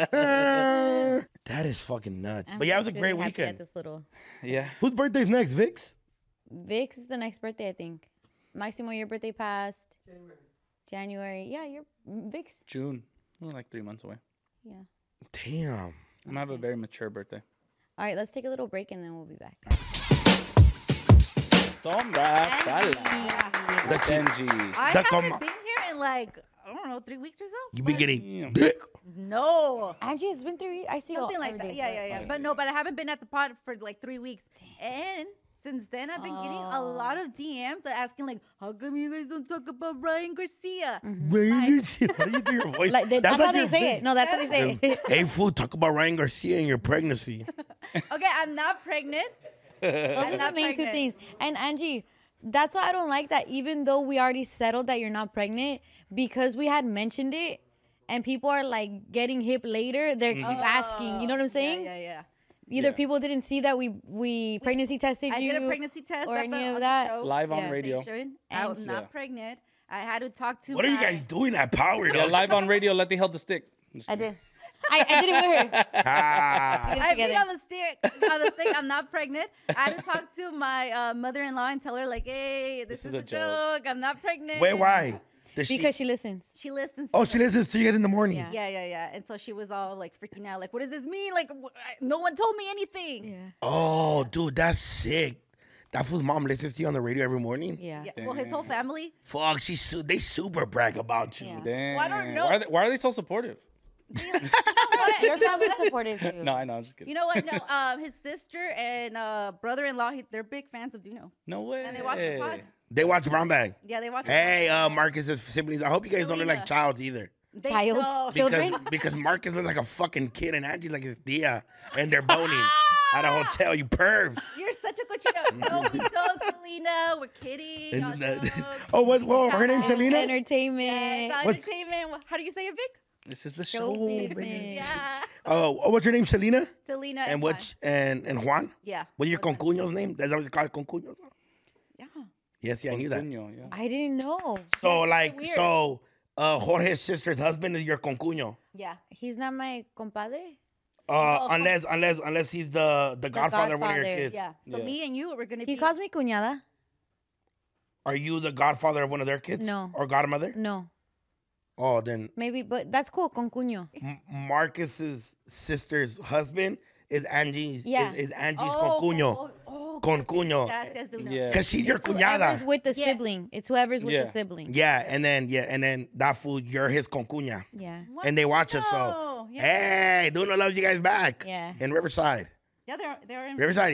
uh, that is fucking nuts. I'm But yeah, it was a just great really happy at weekend. This little. Yeah. Whose birthday's next? Vic's. Vix is the next birthday, I think. Maximo, your birthday passed. January. January. Yeah, your Vix. June. We're like three months away. Yeah. Damn. I'm gonna have a very mature birthday. All right, let's take a little break and then we'll be back. Sombra Sala. The chi- Benji. I The haven't com- been here in like I don't know three weeks or so. You be Damn. getting dick. No, Angie, it's been three. I see something all, like every that. day, Yeah, so- yeah, yeah. But no, but I haven't been at the pod for like three weeks. And since then, I've been getting a lot of D Ms that asking like, "How come you guys don't talk about Ryan Garcia?" Ryan Garcia. How do you do your voice? Like, they, that's, like how they your say thing. it. No, that's how they say it. Hey, fool, talk about Ryan Garcia and your pregnancy. Okay, I'm not pregnant. Those are the not main two pregnant. things. And Angie, that's why I don't like that. Even though we already settled that you're not pregnant, because we had mentioned it, and people are like getting hip later, they keep asking. You know what I'm saying? Yeah, yeah, yeah. Either Yeah. people didn't see that we we pregnancy tested I you, did a pregnancy test or at any the- of on the that. show. Live on Yeah. radio. Station. I'm And- not Yeah. pregnant. I had to talk to. What are you my- guys doing at Power? Yeah, though? live on radio. Let the held the stick. Just I did. I, I did it with her. Ah. Did it I beat together. on the stick. On the stick. I'm not pregnant. I had to talk to my uh, mother-in-law and tell her like, "Hey, this, is, a joke. I'm not pregnant." Wait, why? Does she- Because she listens. She listens. Oh, to she me. listens to you guys in the morning. Yeah. Yeah, yeah, yeah. And so she was all like freaking out, like, "What does this mean? Like, wh- I- no one told me anything." Yeah. Oh, dude, that's sick. That fool's mom listens to you on the radio every morning. Yeah. Yeah, well, his whole family. Fuck, she's su- they super brag about you. Yeah. Damn. Well, I don't know. Why are they, why are they so supportive? Your family's supportive too. No, I know. I'm just kidding. You know what? No, um, his sister and uh, brother-in-law, he, they're big fans of Duno. No way. And they watch the pod. They watch Brown Bag. Yeah, they watch. it. Hey, uh, Marcus's siblings. I hope you guys don't look like Selena. childs either. They Child. know. Child. Because Children? because Marcus looks like a fucking kid and Angie like his Dia, and they're boning at a hotel. You perv. You're such a cochino. No, we told Selena. We're kidding. all And that- jokes. oh, what? Whoa, her name's Selena. Yeah, Entertainment. it's What- entertainment. How do you say it, Vic? This is the Show show. business. baby. Yeah. Oh, oh, what's your name? Selena. Selena And and what? And and Juan. Yeah. What's your concuño's name? That's what you call it, concuños. Yeah. Yes, yeah, I knew that. Concuño, yeah. I didn't know. So like, weird. so uh, Jorge's sister's husband is your concuño. Yeah. He's not my compadre. Uh, Oh, unless unless unless he's the the godfather of one of your godfather. kids. Yeah. So Yeah. me and you, we're gonna He be. calls me cuñada. Are you the godfather of one of their kids? No. Or godmother? No, Oh, then maybe, but that's cool. Con cuño. M- Marcus's sister's husband is Angie's. Yeah. Is, is Angie's Oh, concuño. oh, oh, Concuño. Gracias, Duno. Yeah. Cause she's your Whoever's cuñada. with the Yes. sibling. It's whoever's with Yeah. the sibling. Yeah, and then yeah, and then that fool, you're his concuña. Yeah. And they watch us, so Wow. Yeah. Hey, Duno loves you guys back. Yeah. In Riverside. Yeah, they're they're in. Riverside,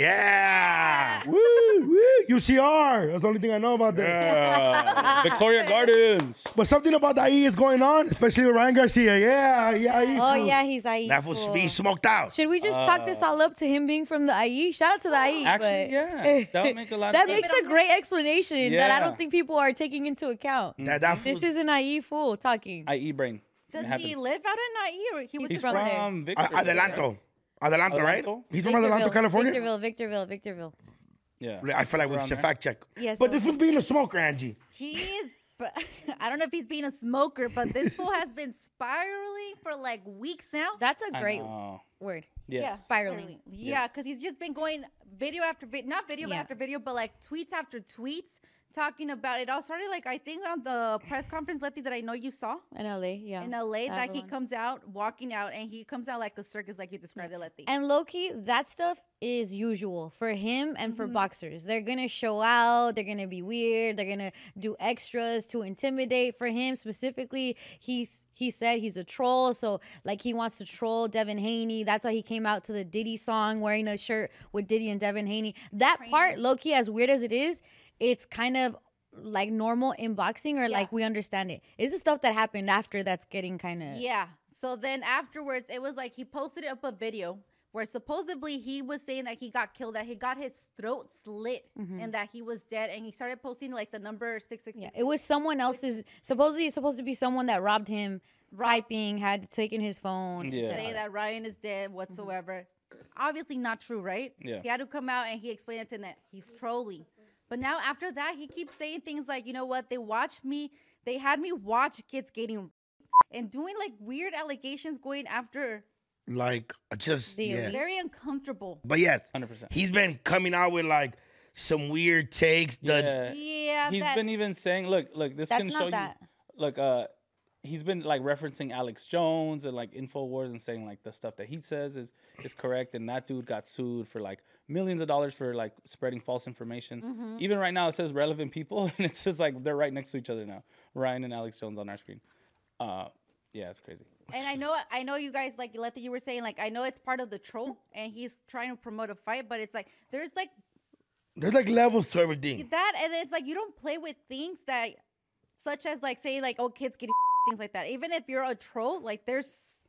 yeah. Woo! Woo, U C R. That's the only thing I know about that. Yeah. Victoria Gardens. But something about the I E is going on, especially with Ryan Garcia. Yeah, yeah. I E Oh fool. yeah, he's I E. That fool's being smoked out. Should we just chalk this all up to him being from the I E? Shout out to the I E. Actually, but yeah. That would make a lot of that sense. makes a great explanation that I Yeah. don't think people are taking into account. That, that This fool's- is an I E fool talking. I E brain. Does It he happens. live out in I E or he was He's He's from from, there. Victor. A- Adelanto. Adelanto, right? Adelanto? He's from Adelanto, California. Victorville, Victorville, Victorville. Yeah. I feel like we Around should there. fact check. Yes. But this was being a smoker, Angie. He is, but I don't know if he's being a smoker, but this fool has been spiraling for like weeks now. That's a I great know. word. Yes. Yeah, Spiraling. Yeah, because he's just been going video after video, not video but Yeah. after video, but like tweets after tweets talking about it. All started like I think on the press conference, Letty, that I know you saw In L A, yeah. in L A, That that he one. comes out walking out and he comes out like a circus, like you described it, Letty. And low key, that stuff is usual for him and Mm-hmm. for boxers. They're gonna show out. They're gonna be weird. They're gonna do extras to intimidate. For him specifically, he's he said he's a troll. So like he wants to troll Devin Haney. That's why he came out to the Diddy song wearing a shirt with Diddy and Devin Haney. That part, low key, as weird as it is, it's kind of like normal in boxing, or like we understand it. It's the stuff that happened after that's getting kind of Yeah. So then afterwards, it was like he posted up a video where supposedly he was saying that he got killed, that he got his throat slit, and that he was dead. And he started posting like the number six six Yeah, six. it was someone else's. Supposedly, it's supposed to be someone that robbed him, typing, had taken his phone. Yeah. Say that Ryan is dead whatsoever. Obviously not true, right? Yeah. He had to come out and he explained it to that he's trolling. But now after that, he keeps saying things like, you know what? They watched me. They had me watch kids getting and doing like weird allegations going after. Like, just, The yeah. elite. Very uncomfortable. But yes, one hundred percent. he's been coming out with like some weird takes. The, Yeah. Yeah. He's that, been even saying, look, look, this That's can not show that. you. Look, uh, he's been like referencing Alex Jones and like Infowars and saying like the stuff that he says is is correct, and that dude got sued for like millions of dollars for like spreading false information. Mm-hmm. Even right now, it says relevant people, and it says like they're right next to each other now. Ryan and Alex Jones on our screen. Uh, yeah, it's crazy. And I know, I know you guys like Letty, you were saying like I know it's part of the troll, and he's trying to promote a fight, but it's like there's like there's like levels to everything. that, and it's like you don't play with things that, such as like say like oh kids getting things like that. Even if you're a troll, like there's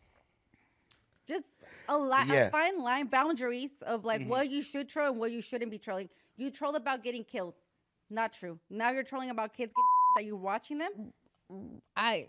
just a lot, Yeah. a fine line boundaries of like what you should troll and what you shouldn't be trolling. You troll about getting killed, not true. Now you're trolling about kids getting that you're watching them. I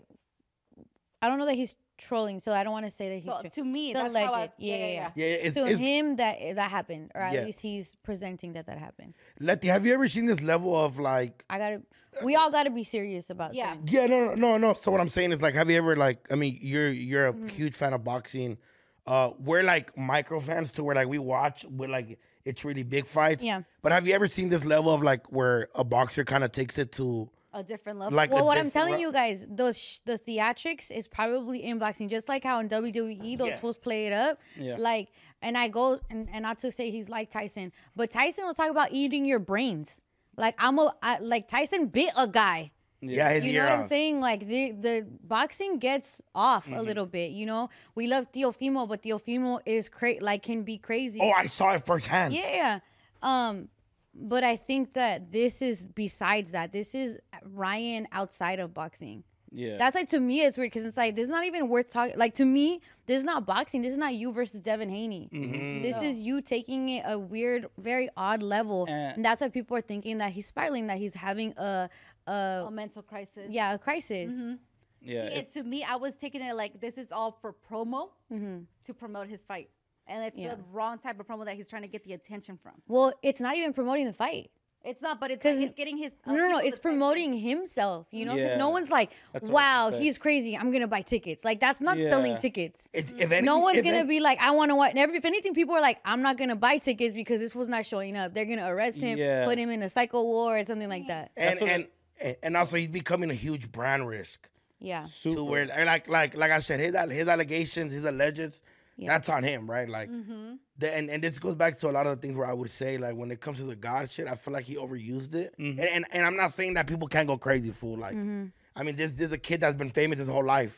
I don't know that he's trolling, so I don't want to say that he's So tro- to me, it's that's alleged. how I, yeah, yeah, yeah. Yeah, it's, To it's him, that that happened, or at Yeah. least he's presenting that that happened. Letty, have you ever seen this level of like? I gotta. We all gotta be serious about. Yeah. certain- Yeah, no, no, no, no. So what I'm saying is like, have you ever like? I mean, you're you're a Mm-hmm. huge fan of boxing. Uh, we're like micro fans to where like we watch with like it's really big fights. Yeah. But have you ever seen this level of like where a boxer kind of takes it to a different level. like? Well, a what I'm different telling le- you guys, the sh- the theatrics is probably in boxing, just like how in W W E those Yeah. fools play it up. Yeah. Like, and I go and, and not to say he's like Tyson, but Tyson will talk about eating your brains. Like I'm a I, like Tyson bit a guy. Yeah, his You ear know what I'm off. saying? Like the the boxing gets off Mm-hmm. a little bit. You know, we love Teofimo, but Teofimo is cra- like can be crazy. Oh, I saw it firsthand. Yeah. Um, but I think that this is besides that. This is Ryan outside of boxing. Yeah. That's like to me it's weird because it's like this is not even worth talking. Like to me, this is not boxing. This is not you versus Devin Haney. Mm-hmm. This is you taking it a weird, very odd level, And- and that's why people are thinking that he's spiraling, that he's having a, a a mental crisis. yeah, a crisis. yeah. See, it- it, to me, I was taking it like this is all for promo to promote his fight, and it's Yeah. the wrong type of promo that he's trying to get the attention from. Well, it's not even promoting the fight. It's not, but it's 'Cause like, it's getting his. No, no, no. It's promoting himself, you know? Because no Yeah. one's like, That's what I was wow, gonna say. he's crazy. I'm going to buy tickets. Like, that's not selling Yeah. tickets. It's, if anything, No one's if going to any- be like, I want to watch. Every, if anything, people are like, I'm not going to buy tickets because this was not showing up. They're going to arrest him, Yeah. put him in a psycho ward or something like that. and That's what and and- and also he's becoming a huge brand risk. Yeah. To Super. where like like like I said, his al- his allegations, his alleges, Yeah. that's on him, right? Like, the, and and this goes back to a lot of the things where I would say like when it comes to the God shit, I feel like he overused it, and, and and I'm not saying that people can't go crazy, fool. Like, I mean, this this is a kid that's been famous his whole life.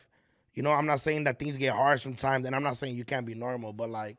You know, I'm not saying that things get hard sometimes, and I'm not saying you can't be normal, but like,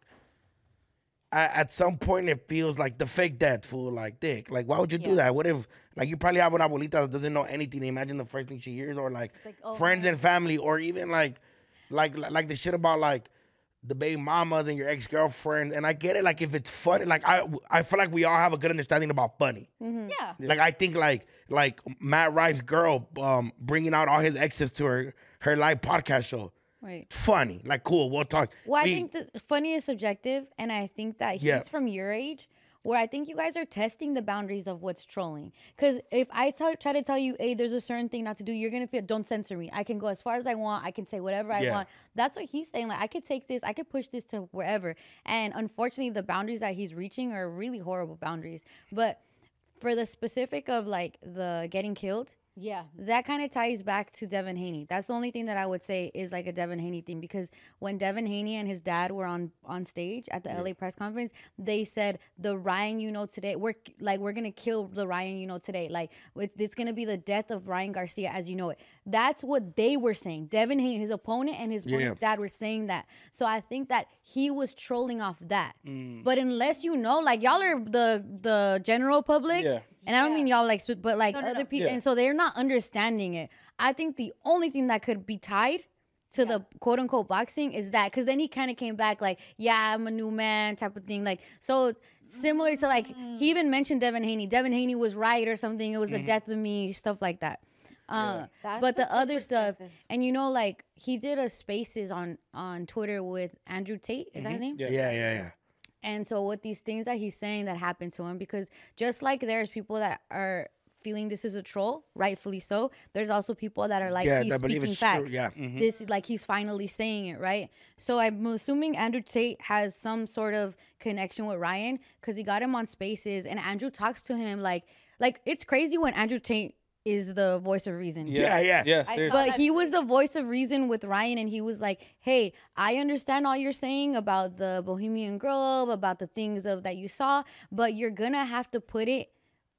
at, at some point it feels like the fake death, fool. Like, dick. Like, why would you do that? What if, like, you probably have an abuelita that doesn't know anything. Imagine the first thing she hears, or like, like, oh, friends man. and family, or even like, like, like the shit about like the baby mamas and your ex girlfriend. And I get it. Like, if it's funny, like I, I feel like we all have a good understanding about funny. Yeah. Like, I think like, like Matt Rice's girl, um, bringing out all his exes to her, her live podcast show. Right. Funny, like cool. We'll talk. Well, I We- think the funny is subjective, and I think that he's Yeah. from your age, where I think you guys are testing the boundaries of what's trolling. Because if I tell, try to tell you, hey, there's a certain thing not to do, you're gonna feel, don't censor me. I can go as far as I want. I can say whatever I Yeah. want. That's what he's saying. Like, I could take this, I could push this to wherever. And unfortunately, the boundaries that he's reaching are really horrible boundaries. But for the specific of like the getting killed, Yeah. that kind of ties back to Devin Haney. That's the only thing that I would say is like a Devin Haney thing, because when Devin Haney and his dad were on on stage at the L A press conference, they said the Ryan you know today, we're like we're gonna kill the Ryan you know today, like it's, it's gonna be the death of Ryan Garcia as you know it. That's what they were saying. Devin Haney, his opponent, and his opponent's dad were saying that. So I think that he was trolling off that. But unless you know, like y'all are the the general public. Yeah. And I don't mean y'all like, but like No, no, other no. people, Yeah. and so they're not understanding it. I think the only thing that could be tied to the quote unquote boxing is that, because then he kind of came back like, yeah, I'm a new man type of thing. Like, so it's similar to like, he even mentioned Devin Haney. Devin Haney was right or something. It was the death of me, stuff like that. Uh, That's but a the good other stuff, perspective. and you know, like he did a spaces on on Twitter with Andrew Tate. Is that his name? Yeah. yeah, yeah, yeah. And so with these things that he's saying that happened to him, because just like there's people that are feeling this is a troll, rightfully so, there's also people that are like, Yeah, he's that believe speaking it's true, facts. yeah. This like he's finally saying it, right? So I'm assuming Andrew Tate has some sort of connection with Ryan, because he got him on Spaces, and Andrew talks to him like like it's crazy when Andrew Tate is the voice of reason. Yeah, yeah. Yeah, I seriously. thought- But he was the voice of reason with Ryan, and he was like, hey, I understand all you're saying about the Bohemian Grove, about the things of that you saw, but you're gonna have to put it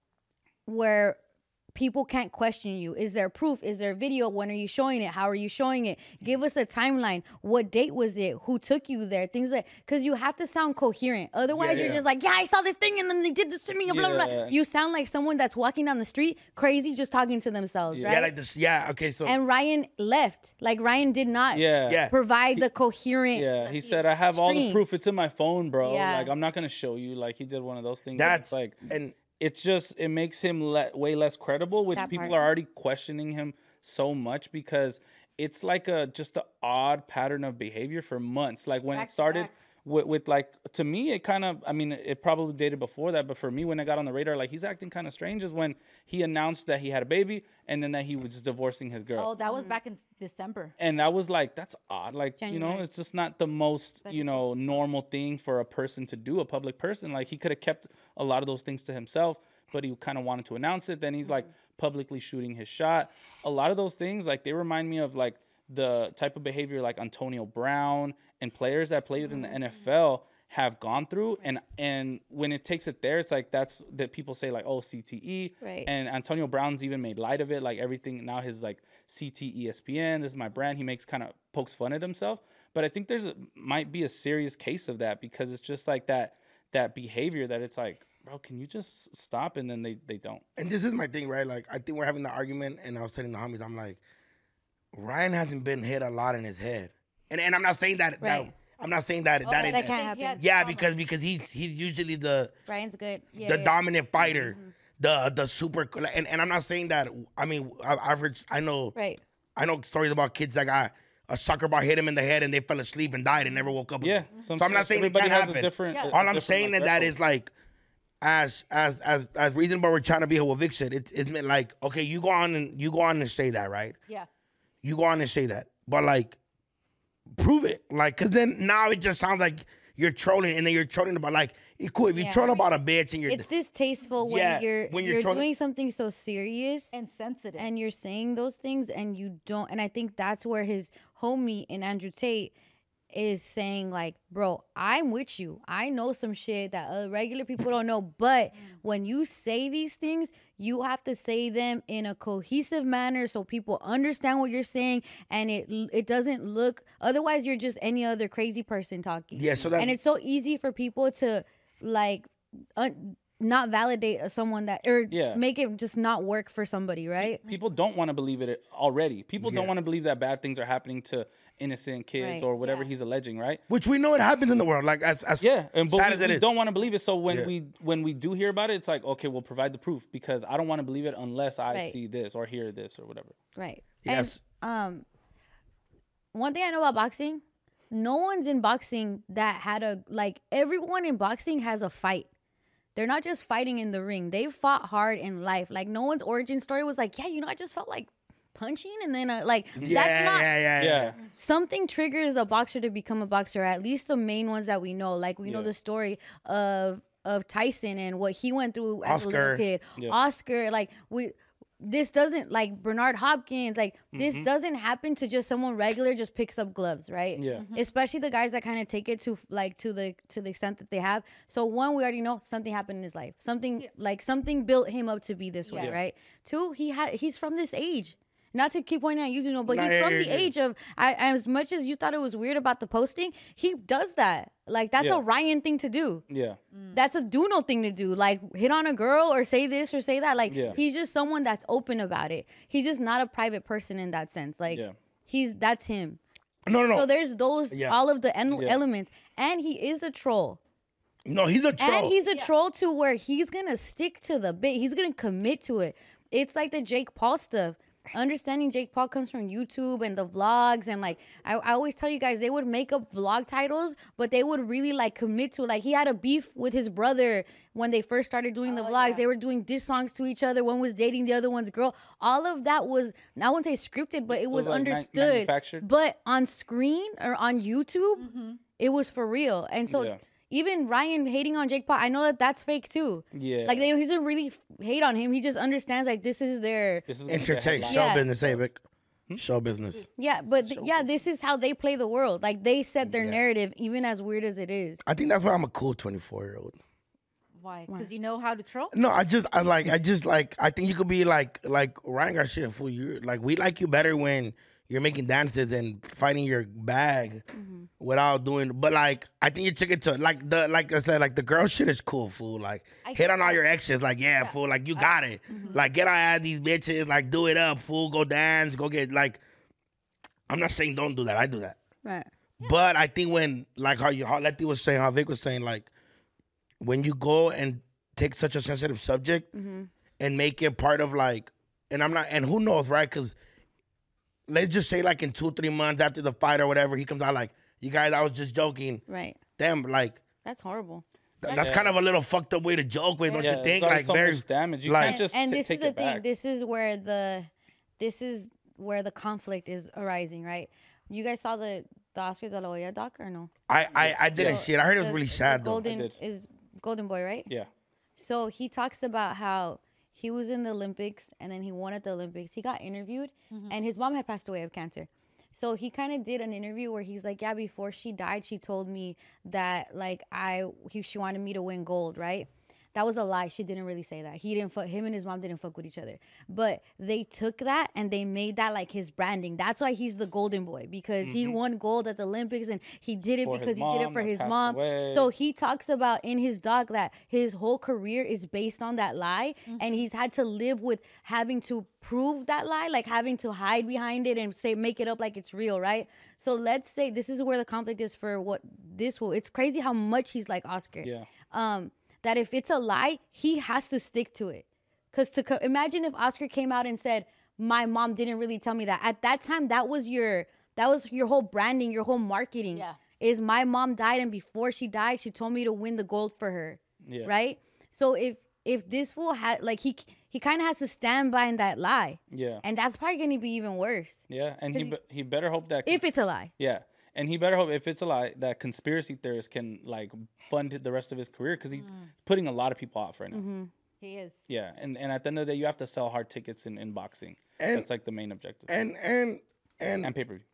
where people can't question you. Is there proof? Is there video? When are you showing it? How are you showing it? Give us a timeline. What date was it? Who took you there? Things like, because you have to sound coherent. Otherwise, Yeah, you're yeah. just like, yeah, I saw this thing and then they did this to me. Blah, blah, blah. Yeah. You sound like someone that's walking down the street, crazy, just talking to themselves, right? Yeah, like this. Yeah, okay, so And Ryan left. Like Ryan did not Yeah. Yeah. provide the coherent. Yeah, he said, I have all the Stream. proof. It's in my phone, bro. Yeah. Like, I'm not going to show you. Like, he did one of those things. that's It's like, and it's just, it makes him le- way less credible, which That people part. are already questioning him so much, because it's like a just an odd pattern of behavior for months. Like, when Back it to started back. with, with, like, to me, it kind of, I mean, it probably dated before that, but for me, when I got on the radar, like, he's acting kind of strange is when he announced that he had a baby and then that he was divorcing his girl. Oh, that was back in s- December. And I was like, that's odd. Like, you know, January. it's just not the most, you know, normal thing for a person to do, a public person. Like, he could have kept a lot of those things to himself, but he kind of wanted to announce it. Then he's like publicly shooting his shot. A lot of those things, like, they remind me of like the type of behavior like Antonio Brown and players that played in the N F L have gone through. And and when it takes it there, it's like that's that people say like, oh, C T E. Right. And Antonio Brown's even made light of it. Like, everything now, his like C T E S P N, this is my brand. He makes kind of pokes fun at himself. But I think there's a, might be a serious case of that, because it's just like that that behavior that it's like, bro, can you just stop? And then they, they don't. and this is my thing, right? Like, I think we're having the argument, and I was telling the homies, I'm like, Ryan hasn't been hit a lot in his head, and and I'm not saying that. Right. that I'm not saying that. that, that it- can't He happen. had yeah, trauma. because because he's he's usually the Ryan's good. Yeah, the yeah. dominant fighter, the the super. And and I'm not saying that. I mean, I, I've heard. I know. Right. I know stories about kids that got a soccer ball hit him in the head and they fell asleep and died and never woke up. Yeah. again. So I'm not saying it everybody can't has happen. a different. Yeah. a- a All I'm different, saying like, that that threshold. is like, as as as as reasonable we're trying to be with Vic said, it's it's meant like, okay, you go on and you go on and say that, right? Yeah. You go on and say that, but like, prove it, like, cause then now it just sounds like you're trolling, and then you're trolling about like, it's cool if you Yeah. troll about a bitch and you're It's distasteful when Yeah, you're when you're you're trolling- doing something so serious And sensitive. and you're saying those things and you don't. And I think that's where his homie in Andrew Tate is saying like, bro, I'm with you. I know some shit that uh, regular people don't know. But when you say these things, you have to say them in a cohesive manner so people understand what you're saying, and it it doesn't look. Otherwise, you're just any other crazy person talking. Yeah, so that- and it's so easy for people to like. Un- not validate someone that or Yeah. make it just not work for somebody, right? People don't want to believe it already. People don't Yeah. want to believe that bad things are happening to innocent kids Right. or whatever he's alleging, right? Which we know it happens in the world. Like as, as Yeah, and but sad we, as it we is. don't want to believe it. So when Yeah. we when we do hear about it, it's like, okay, we'll provide the proof because I don't want to believe it unless I Right. see this or hear this or whatever. Right. Yes. And um one thing I know about boxing, no one's in boxing that had a like everyone in boxing has a fight. They're not just fighting in the ring. They fought hard in life. Like no one's origin story was like, yeah, you know, I just felt like punching and then uh, like yeah, that's not yeah, yeah, yeah, Yeah. something triggers a boxer to become a boxer, at least the main ones that we know. Like we know Yeah. the story of of Tyson and what he went through as a Oscar. little kid. Yeah. Oscar, like we this doesn't like Bernard Hopkins, like this doesn't happen to just someone regular just picks up gloves, right? Yeah. Especially the guys that kind of take it to like to the to the extent that they have. So one, we already know something happened in his life. Something like something built him up to be this way, Yeah. right? Two, he had he's from this age. Not to keep pointing at you, you know, but Nah, he's yeah, from yeah, the yeah. age of I, as much as you thought it was weird about the posting, he does that. Like that's Yeah. a Ryan thing to do. Yeah. That's a Duno thing to do. Like hit on a girl or say this or say that. Like Yeah. he's just someone that's open about it. He's just not a private person in that sense. Like Yeah. he's that's him. No, no, no. So there's those Yeah. all of the en- Yeah. elements, and he is a troll. no, he's a troll. And he's a troll to where he's gonna stick to the bit. He's gonna commit to it. It's like the Jake Paul stuff. Understanding Jake Paul comes from YouTube and the vlogs, and like I, I always tell you guys, they would make up vlog titles, but they would really like commit to it. Like he had a beef with his brother when they first started doing the vlogs. They were doing diss songs to each other. One was dating the other one's girl. All of that was, I wouldn't say scripted, but it was, was, like, man- understood. manufactured. But on screen or on YouTube, it was for real. And so Yeah. even Ryan hating on Jake Paul, I know that that's fake too. Yeah. Like they, he doesn't really f- hate on him. He just understands like this is their This is gonna be a Entertain, headline. show Yeah. business, hey, Vic. Hmm? Show business. yeah. But th- yeah, this is how they play the world. Like they set their narrative, even as weird as it is. I think that's why I'm a cool twenty-four year old. Why? Because you know how to troll? No, I just I like I just like I think you could be like like Ryan Garcia fool. You like we like you better when you're making dances and fighting your bag Mm-hmm. without doing. But like I think you took it to like the like I said like the girl shit is cool fool. Like hit on all your exes. Like yeah, fool. Like you got it. Mm-hmm. Like get on these bitches. Like do it up fool. Go dance. Go get like. I'm not saying don't do that. I do that. Right. But I think when, like how you, how Letty was saying, how Vic was saying, like when you go and take such a sensitive subject Mm-hmm. and make it part of like, and I'm not, and who knows, right? Because let's just say like in two, three months after the fight or whatever, he comes out like, you guys, I was just joking. Right. Damn, like That's horrible. th- that's kind of a little fucked up way to joke with, don't Yeah, you think? there's already Like so there's much damage. You like- can't just and t- this take is the it thing. back. This is where the, this is where the conflict is arising. Right. You guys saw the the Oscar de la Hoya doc or no? I, I, I didn't So see it. I heard it was the- really the sad though. Golden did. is Golden Boy, right? Yeah. So he talks about how he was in the Olympics and then he won at the Olympics. He got interviewed and his mom had passed away of cancer. So he kind of did an interview where he's like, yeah, before she died, she told me that like I, he, she wanted me to win gold, right? That was a lie. She didn't really say that. He didn't fuck, him and his mom didn't fuck with each other. But they took that and they made that like his branding. That's why he's the golden boy, because he won gold at the Olympics and he did it For his because he did it mom for that his passed mom. away. So he talks about in his doc that his whole career is based on that lie, and he's had to live with having to prove that lie, like having to hide behind it and say make it up like it's real, right? So let's say this is where the conflict is for what this will. It's crazy how much he's like Oscar. Yeah. Um, that if it's a lie, he has to stick to it. Cause to co- imagine if Oscar came out and said, "My mom didn't really tell me that." At that time, that was your that was your whole branding, your whole marketing. Yeah. Is my mom died, and before she died, she told me to win the gold for her. Yeah. Right. So if if this fool had like he he kind of has to stand by that lie, Yeah. and that's probably gonna be even worse Yeah. And he 'Cause be- he better hope that if it's a lie. yeah. And he better hope if it's a lie that conspiracy theorists can like fund the rest of his career because he's putting a lot of people off right now. Mm-hmm. He is. Yeah, and, and at the end of the day, you have to sell hard tickets in, in boxing. And- That's like the main objective. And and and And pay per view.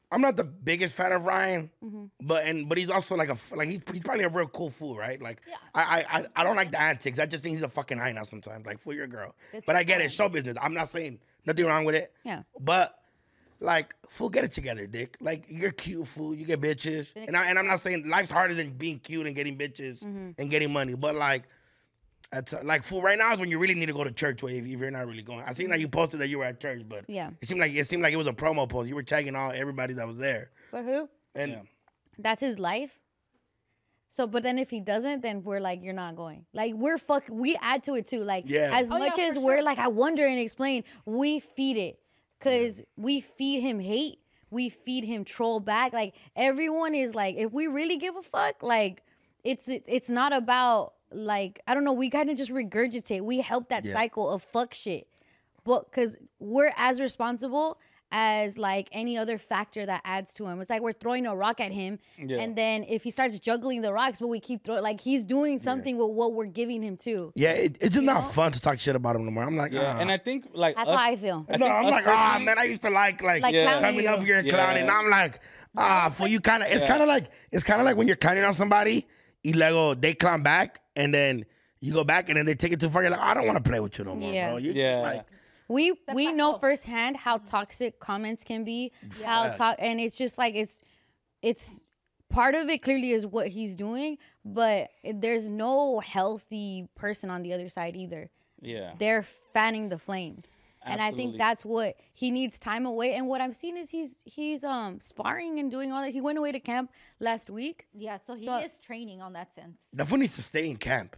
I'm not the biggest fan of Ryan, but and but he's also like a f- like he's he's probably a real cool fool, right? Like I, I I I don't like the antics. I just think he's a fucking high now sometimes. Like for your girl, but I get it. Show business. I'm not saying nothing wrong with it. Yeah. But like fool, get it together, dick. Like you're cute, fool. You get bitches, and I and I'm not saying life's harder than being cute and getting bitches and getting money, but like. That's uh, like fool. Right now is when you really need to go to church. If, if you're not really going, I seen that you posted that you were at church, but Yeah. it seemed like it seemed like it was a promo post. You were tagging all everybody that was there, But who? and Yeah. That's his life. So, but then if he doesn't, then we're like, you're not going. Like we're fuck. We add to it too. Like Yeah. as Oh, much yeah, as for we're sure. like, I wonder and explain. We feed it, cause we feed him hate. We feed him troll back. Like everyone is like, if we really give a fuck, like it's it, it's not about like I don't know. We kind of just regurgitate. We help that Yeah. cycle of fuck shit, but cause we're as responsible as like any other factor that adds to him. It's like we're throwing a rock at him, Yeah. and then if he starts juggling the rocks, but we keep throwing, like he's doing something with what we're giving him too. yeah, it, it's just not know? fun to talk shit about him no more. I'm like, Yeah, ah. and I think like That's us, how I feel. I no, think I'm us like, ah, personally- man, I used to like like, Like Yeah. clowning coming you. up here and Yeah. clowning. And I'm like, ah, for you kind of, it's Yeah. kind of like, it's kind of like when you're clowning on somebody, y luego they clown back, and then you go back, and then they take it too far. You're like, I don't want to play with you no more, Yeah. bro. You Yeah. like, We we know pasó. firsthand how toxic comments can be. How Yeah. to- and it's just like it's it's part of it clearly is what he's doing, but it- there's no healthy person on the other side either. Yeah. They're fanning the flames. And I think Absolutely. that's what he needs time away. And what I've seen is he's he's um sparring and doing all that. He went away to camp last week. Yeah, so he So- is training on that sense. the fool needs to stay in camp.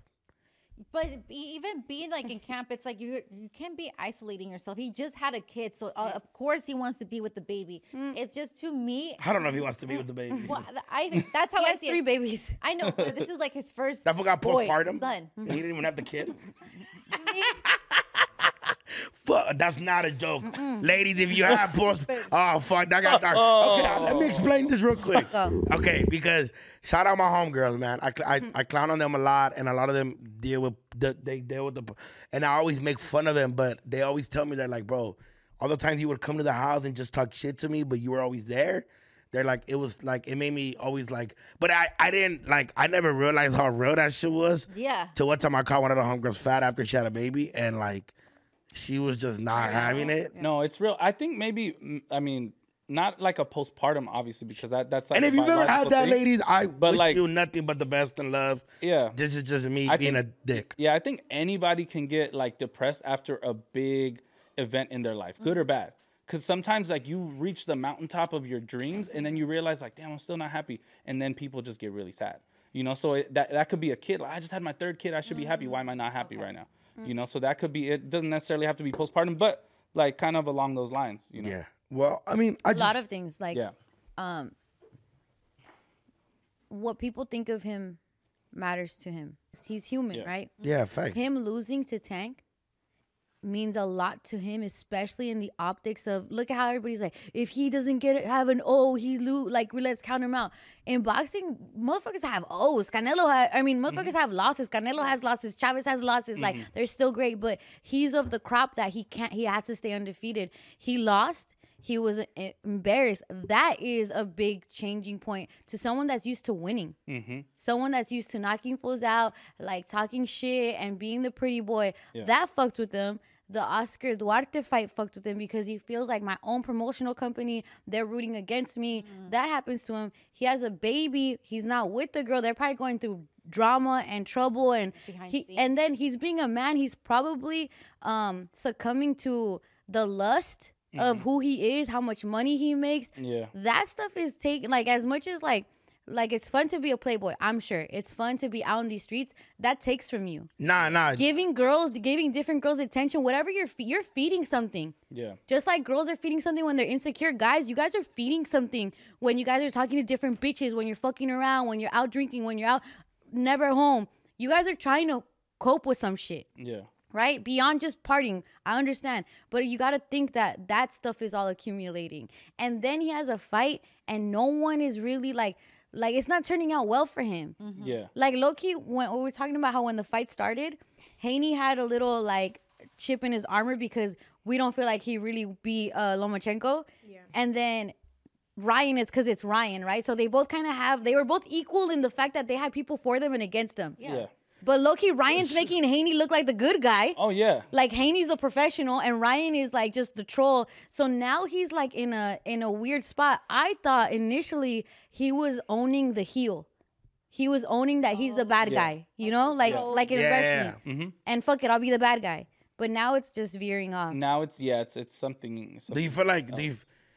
But be, even being like in camp, it's like you you can't be isolating yourself. He just had a kid, so uh, of course he wants to be with the baby. It's just to me. I don't know if he wants to be with the baby. Well, I that's how He I has see three it. babies. I know, but this is like his first. That fool got boy, postpartum. son. And he didn't even have the kid. Fuck, that's not a joke. Ladies, if you have post, oh fuck, that got dark. Okay, let me explain this real quick. Go. Okay, because shout out my homegirls, man. I, cl- I I clown on them a lot, and a lot of them deal with the, they deal with the, and I always make fun of them, but they always tell me that like, bro, all the times you would come to the house and just talk shit to me, but you were always there. They're like, it was like, it made me always like, but I, I didn't, like, I never realized how real that shit was. Yeah. Till one time I caught one of the homegirls fat after she had a baby, and like, she was just not having it. No, it's real. I think maybe mm, I mean not like a postpartum, obviously, because that that's like And a if you've ever had biological that, thing. ladies, I But, wish like- you nothing but the best in love. Yeah. This is just me I being think- a dick. Yeah, I think anybody can get like depressed after a big event in their life, good or bad. Because sometimes like you reach the mountaintop of your dreams and then you realize like, damn, I'm still not happy. And then people just get really sad. You know, so it, that that could be a kid. Like, I just had my third kid. I should be happy. Why am I not happy right now? You know, so that could be, it doesn't necessarily have to be postpartum, but like kind of along those lines, you know? Yeah. Well, I mean, I A just, lot of things like Yeah. um what people think of him matters to him. He's human, Yeah. right? yeah, facts. Him losing to Tank means a lot to him, especially in the optics of look at how everybody's like, if he doesn't get it, have an O, he's lo- like, let's count him out. In boxing, motherfuckers have O's. Canelo has, I mean, motherfuckers have losses. Canelo has losses. Chavez has losses. Like, they're still great, but he's of the crop that he can't, he has to stay undefeated. He lost. He was uh, embarrassed. That is a big changing point to someone that's used to winning. Someone that's used to knocking fools out, like talking shit and being the pretty boy. That fucked with him. The Oscar Duarte fight fucked with him because he feels like my own promotional company, they're rooting against me. That happens to him. He has a baby. He's not with the girl. They're probably going through drama and trouble. And Behind he, scenes. and then he's being a man. He's probably um, succumbing to the lust of who he is, how much money he makes. Yeah. That stuff is taken, like, as much as like like it's fun to be a playboy, I'm sure it's fun to be out in these streets. That takes from you Nah, nah. giving girls giving different girls attention, whatever you're fe- you're feeding something. Yeah. Just like girls are feeding something when they're insecure, guys, you guys are feeding something when you guys are talking to different bitches, when you're fucking around, when you're out drinking, when you're out never home. You guys are trying to cope with some shit, Yeah. right? Beyond just partying. I understand. But you got to think that that stuff is all accumulating. And then he has a fight and no one is really like, like it's not turning out well for him. Yeah. Like low-key, when we were talking about how when the fight started, Haney had a little like chip in his armor because we don't feel like he really beat uh, Lomachenko. Yeah. And then Ryan is because it's Ryan, right? So they both kind of have, they were both equal in the fact that they had people for them and against them. Yeah. But low-key, Ryan's making Haney look like the good guy. Oh yeah. Like Haney's the professional and Ryan is like just the troll. So now he's like in a in a weird spot. I thought initially he was owning the heel. He was owning that he's the bad Yeah. guy, you know, like Yeah. like in Yeah. wrestling. Mm-hmm. And fuck it, I'll be the bad guy. But now it's just veering off. Now it's yeah, it's it's something. something Do you feel like do you,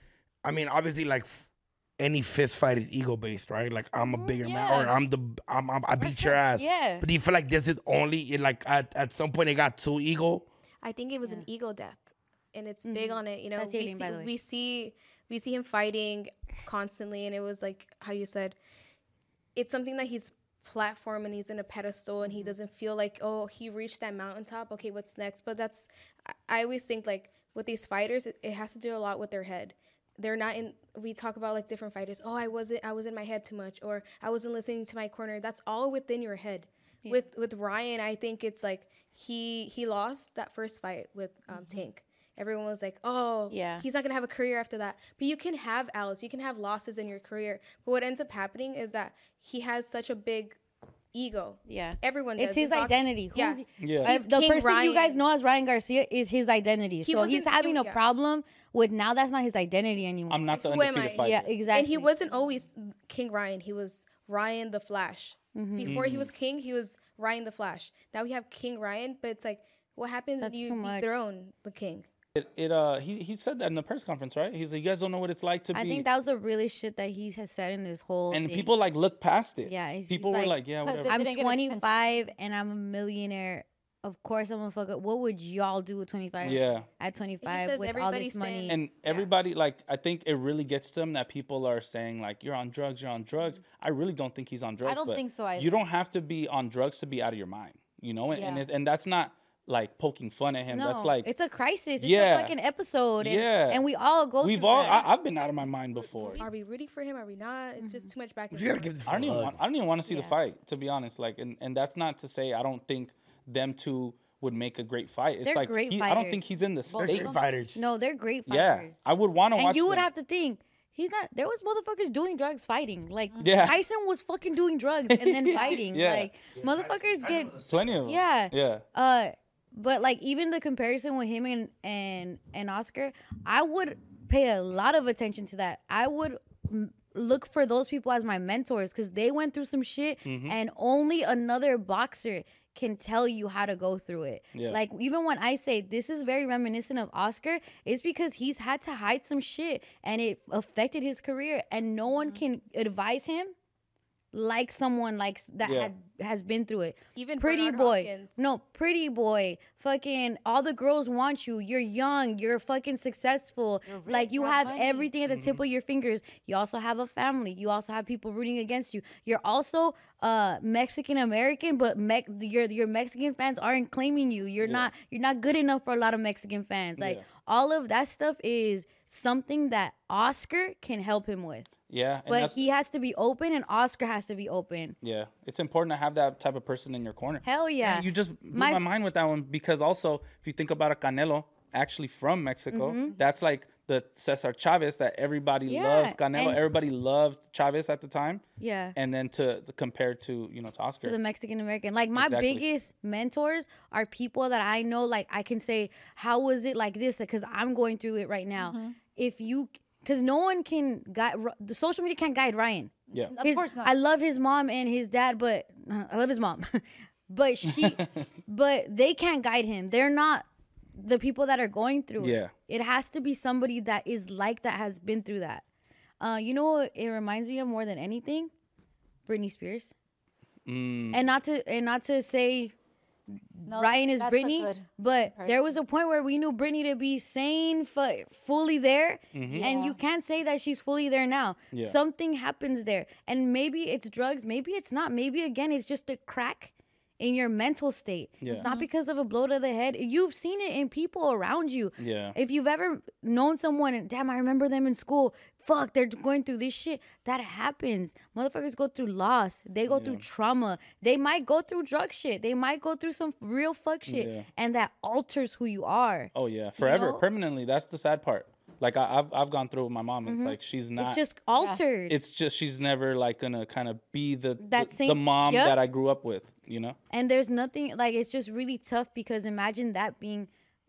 I mean, obviously, like f- any fist fight is ego based, right? Like I'm a bigger man, or yeah. I'm the I'm, I'm I beat your ass. Yeah. But do you feel like this is only it, like at, at some point it got too ego? I think it was an ego death, and it's big on it. You know, That's we hating, see, by the way. we see we see him fighting constantly, and it was like how you said, it's something that he's platform and he's in a pedestal, and he doesn't feel like, oh, he reached that mountaintop. Okay, what's next? But that's I, I always think like with these fighters, it, it has to do a lot with their head. They're not in. We talk about like different fighters. Oh, I wasn't. I was in my head too much, or I wasn't listening to my corner. That's all within your head. With with Ryan, I think it's like he he lost that first fight with um, Tank. Everyone was like, oh, Yeah. he's not gonna have a career after that. But you can have Alice. You can have losses in your career. But what ends up happening is that he has such a big ego. Yeah. Everyone It's does. his In boxing- identity. Who- Yeah. Yeah. Uh, He's the King person you guys Ryan. know as Ryan Garcia is his identity. He so he's wasn't- having he- a yeah. problem with now that's not his identity anymore. I'm not the Who am undefeated I? fighter. Yeah, exactly. And he wasn't always King Ryan. He was Ryan the Flash. Mm-hmm. Before he was king, he was Ryan the Flash. Now we have King Ryan, but it's like, what happens That's when you too much. dethrone the king? It, it uh he he said that in the press conference, right? He's like, you guys don't know what it's like to I be. think that was the realest shit that he has said in this whole and thing. people like look past it. Yeah, he's- people he's were like, like, yeah, "Cause whatever. they I'm didn't get attention." twenty-five and I'm a millionaire. Of course I'm gonna fuck up. What would y'all do at twenty-five? Yeah. At twenty-five says with all everybody this money. sins. And everybody, like, I think it really gets to them that people are saying, like, you're on drugs, you're on drugs. I really don't think he's on drugs. don't but think so either. You don't have to be on drugs to be out of your mind, you know? And and, Yeah. it, and that's not, like, poking fun at him. no, That's like, it's a crisis. It's Yeah. a fucking episode. And, Yeah. and we all go we've through all, that. I, I've been out of my mind before. Are we rooting for him? Are we not? It's just too much back and You gotta forth. give this I don't a even hug. want, I don't even want to see the Yeah. fight, to be honest. Like, and, and that's not to say I don't think them two would make a great fight. It's They're like great he, I don't fighters. think he's in the They're state. great fighters. No, they're great Yeah, fighters. I would want to watch. And you would them. have to think he's not. There was motherfuckers doing drugs, fighting. Like Yeah. Tyson was fucking doing drugs and then fighting. Yeah. Like motherfuckers get. plenty of them. Yeah. Yeah. Uh, but like even the comparison with him and and and Oscar, I would pay a lot of attention to that. I would m- look for those people as my mentors because they went through some shit, Mm-hmm. and only another boxer can tell you how to go through it. Yeah. Like even when I say this is very reminiscent of Oscar, it's because he's had to hide some shit and it affected his career, and no one can advise him like someone like s- that Yeah. had has been through it. Even Pretty Bernard boy, Hopkins. no, pretty boy, fucking all the girls want you. You're young, you're fucking successful. Like you you have have money. everything at the tip of your fingers. You also have a family. You also have people rooting against you. You're also uh Mexican American, but me- your your Mexican fans aren't claiming you. You're not you're not good enough for a lot of Mexican fans. Like Yeah. all of that stuff is something that Oscar can help him with. Yeah. and But that's- he has to be open and Oscar has to be open. Yeah, it's important to have that type of person in your corner. Hell yeah. And you just blew My- my, mind with that one because also if you think about a Canelo, actually from Mexico, that's like the Cesar Chavez that everybody Yeah, loves. Canelo, and- everybody loved Chavez at the time, Yeah. and then to, to compare to you know to Oscar. To the Mexican American. Like my Exactly. biggest mentors are people that I know, like I can say, how was it like this? Because I'm going through it right now. Mm-hmm. If you, because no one can guide, the social media can't guide Ryan. yeah, Of His- course not. I love his mom and his dad, but I love his mom. but she, but they can't guide him. They're not the people that are going through Yeah. it. It has to be somebody that is like that, has been through that. Uh, you know what it reminds me of more than anything? Britney Spears. Mm. And not to and not to say No, Ryan is that's a Britney, good but there was a point where we knew Britney to be sane, fu- fully there, and you can't say that she's fully there now. Mm-hmm. Yeah. Something happens there, and maybe it's drugs, maybe it's not, maybe again it's just a crack in your mental state. Yeah. It's not because of a blow to the head. You've seen it in people around you. Yeah. If you've ever known someone and damn, I remember them in school. Fuck, they're going through this shit. That happens. Motherfuckers go through loss. They go through trauma. They might go through drug shit. They might go through some real fuck shit. Yeah. And that alters who you are. Oh yeah, forever, know? permanently. That's the sad part. Like I, I've I've gone through it with my mom. It's like she's not. It's just altered. It's just she's never like gonna kind of be the That the, same- the mom Yep. that I grew up with. You know. And there's nothing like it's just really tough because imagine that being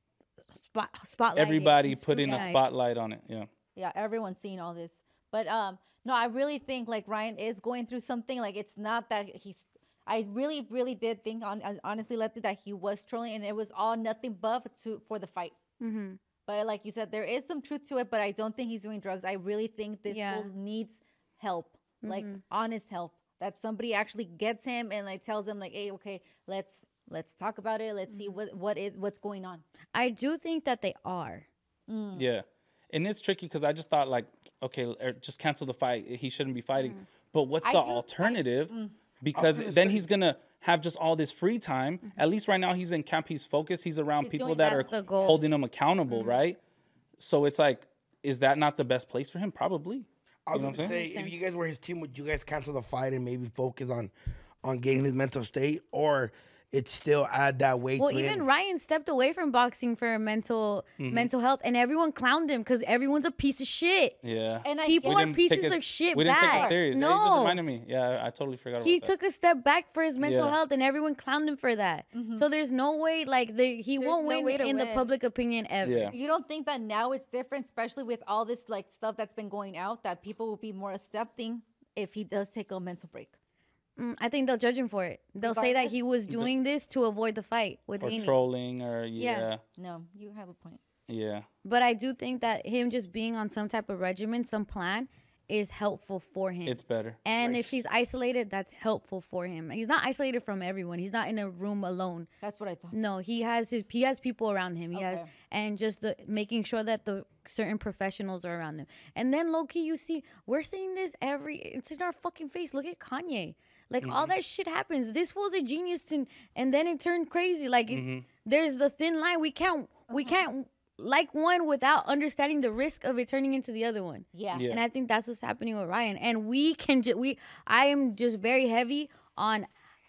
spot spotlight. Everybody putting a spotlight on it. Yeah. Yeah, everyone's seeing all this. But um no, I really think like Ryan is going through something. Like it's not that he's I really, really did think on honestly Letty, that he was trolling and it was all nothing but to for the fight. Mm-hmm. But like you said, there is some truth to it, but I don't think he's doing drugs. I really think this Yeah. fool needs help. Like Mm-hmm. honest help. That somebody actually gets him and like tells him like, hey, okay, let's let's talk about it. Let's see Mm-hmm. what what is what's going on. I do think that they are. Yeah. And it's tricky because I just thought like, okay, er, just cancel the fight. He shouldn't be fighting. But what's I the do- I- alternative? Because then he's gonna have just all this free time. At least right now he's in camp. He's focused. He's around He's people doing- that are that's the goal. holding him accountable, right? So it's like, is that not the best place for him? Probably. I was know what gonna I'm say, if you guys were his team, would you guys cancel the fight and maybe focus on on getting his mental state, or it still add that weight? Well, to even him? Ryan stepped away from boxing for mental Mm-hmm. mental health, and everyone clowned him because everyone's a piece of shit. Yeah. And I People get- are didn't pieces take it- of shit We didn't take back. it serious. Yeah, you just No. reminded me. Yeah, I totally forgot about He that. took a step back for his mental Yeah. health, and everyone clowned him for that. So there's no way, like, the, he There's won't no win way to in the win. public opinion ever. Yeah. You don't think that now it's different, especially with all this like stuff that's been going out, that people will be more accepting if he does take a mental break? Mm, I think they'll judge him for it. They'll say that he was doing this to avoid the fight with Or Haney. trolling or yeah. No, you have a point. Yeah. But I do think that him just being on some type of regimen, some plan, is helpful for him. It's better. And if he's isolated, that's helpful for him. He's not isolated from everyone. He's not in a room alone. That's what I thought. No, he has his he has people around him. He has Okay. and just the making sure that the certain professionals are around him. And then low key, you see, we're seeing this every it's in our fucking face. Look at Kanye. Like all that shit happens. This was a genius and and then it turned crazy. Like it's there's the thin line. We can't we can't like one without understanding the risk of it turning into the other one. Yeah. Yeah. And I think that's what's happening with Ryan. And we can ju- we I am just very heavy on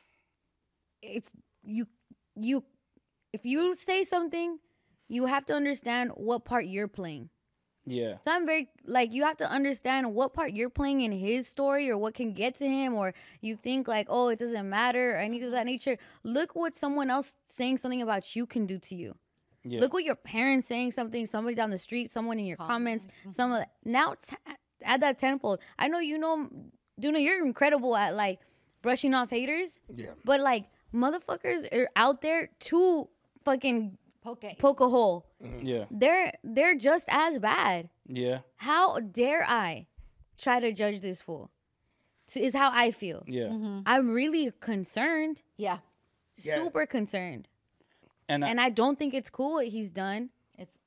it's you you if you say something, you have to understand what part you're playing. Yeah. So I'm very like you have to understand what part you're playing in his story or what can get to him, or you think like, oh, it doesn't matter or anything of that nature. Look what someone else saying something about you can do to you. Yeah. Look what your parents saying something, somebody down the street, someone in your comments, some of that. Now t- add that tenfold. I know you know, Duna, you're incredible at like brushing off haters. Yeah. But like motherfuckers are out there to fucking Okay. poke a hole. Yeah. They're they're just as bad. Yeah. How dare I try to judge this fool? To- Is how I feel. Yeah. I'm really concerned, Yeah. Yeah. super concerned, And, I, and I don't think it's cool what he's done. It's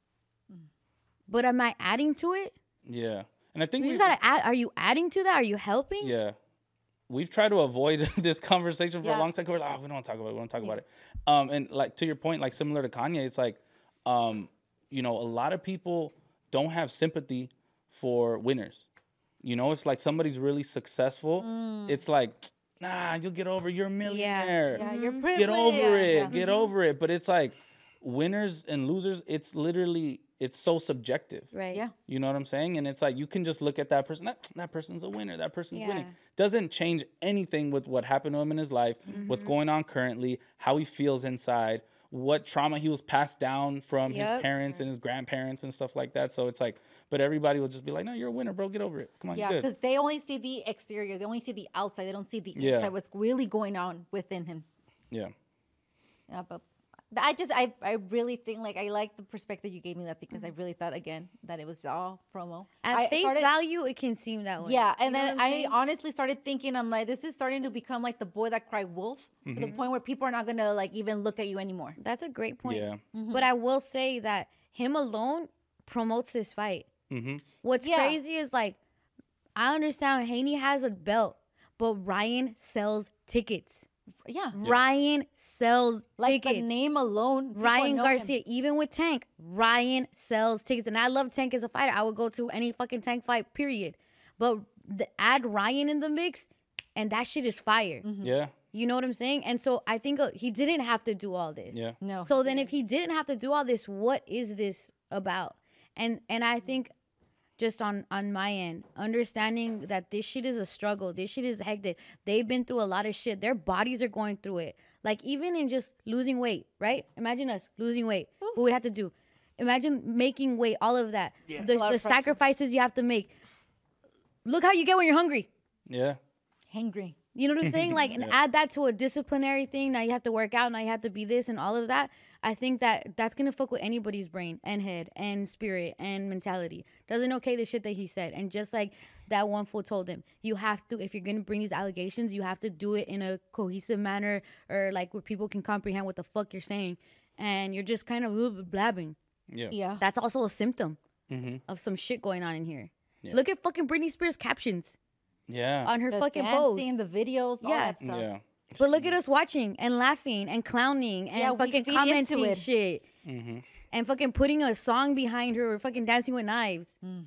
But am I adding to it? yeah. And I think You we just gotta add. Are you adding to that? Are you helping? Yeah. We've tried to avoid this conversation for Yeah. a long time. We're like, oh, we don't want to talk about it. We don't talk about it. Um, and like to your point, like similar to Kanye, it's like, um, you know, a lot of people don't have sympathy for winners. You know, if like somebody's really successful, it's like, nah, you'll get over. You're a millionaire. yeah, you're Mm-hmm. privileged. Get over it. Yeah. Get over it. But it's like winners and losers. It's literally it's so subjective. Right. Yeah. You know what I'm saying? And it's like you can just look at that person. That, that person's a winner. That person's Yeah. winning. Doesn't change anything with what happened to him in his life, what's Mm-hmm. going on currently, how he feels inside, what trauma he was passed down from Yep. his parents and his grandparents and stuff like that. So it's like, but everybody will just be like, no, you're a winner, bro. Get over it. Come on, Yeah, you're because good. they only see the exterior. They only see the outside. They don't see the Yeah. inside, what's really going on within him. Yeah. Yeah, but I just, I, I really think, like, I like the perspective you gave me, Lefty, because I really thought, again, that it was all promo. At I face started- value, it can seem that way. Yeah, and You know then what I'm I saying? honestly started thinking, I'm like, this is starting to become like the boy that cried wolf, to the point where people are not going to, like, even look at you anymore. That's a great point. Yeah. But I will say that him alone promotes this fight. Mm-hmm. What's Yeah. crazy is like, I understand Haney has a belt, but Ryan sells tickets. Yeah. Ryan sells Like, tickets. the name alone. people Ryan know him. Garcia, even with Tank, Ryan sells tickets. And I love Tank as a fighter. I would go to any fucking Tank fight, period. But the, add Ryan in the mix, and that shit is fire. Yeah. You know what I'm saying? And so I think uh, he didn't have to do all this. Yeah. No. So then if he didn't have to do all this, what is this about? And and I think just on on my end, understanding that this shit is a struggle, this shit is hectic. They've been through a lot of shit. Their bodies are going through it. Like even in just losing weight, right? Imagine us losing weight. What we'd have to do? Imagine making weight, all of that. Yeah. The, the sacrifices you have to make. Look how you get when you're hungry. Yeah. Hangry. You know what I'm saying? Like, and add that to a disciplinary thing. Now you have to work out. Now you have to be this and all of that. I think that that's gonna fuck with anybody's brain and head and spirit and mentality. Doesn't okay the shit that he said. And just like that one fool told him, you have to, if you're gonna bring these allegations, you have to do it in a cohesive manner or like where people can comprehend what the fuck you're saying. And you're just kind of blabbing. Yeah. Yeah. That's also a symptom Mm-hmm. of some shit going on in here. Yeah. Look at fucking Britney Spears captions Yeah. on her The fucking post. dancing, the videos, all Yeah. that stuff. Yeah. But look at us watching and laughing and clowning and Yeah, we fucking feed commenting into it. shit. Mm-hmm. And fucking putting a song behind her or fucking dancing with knives. Mm.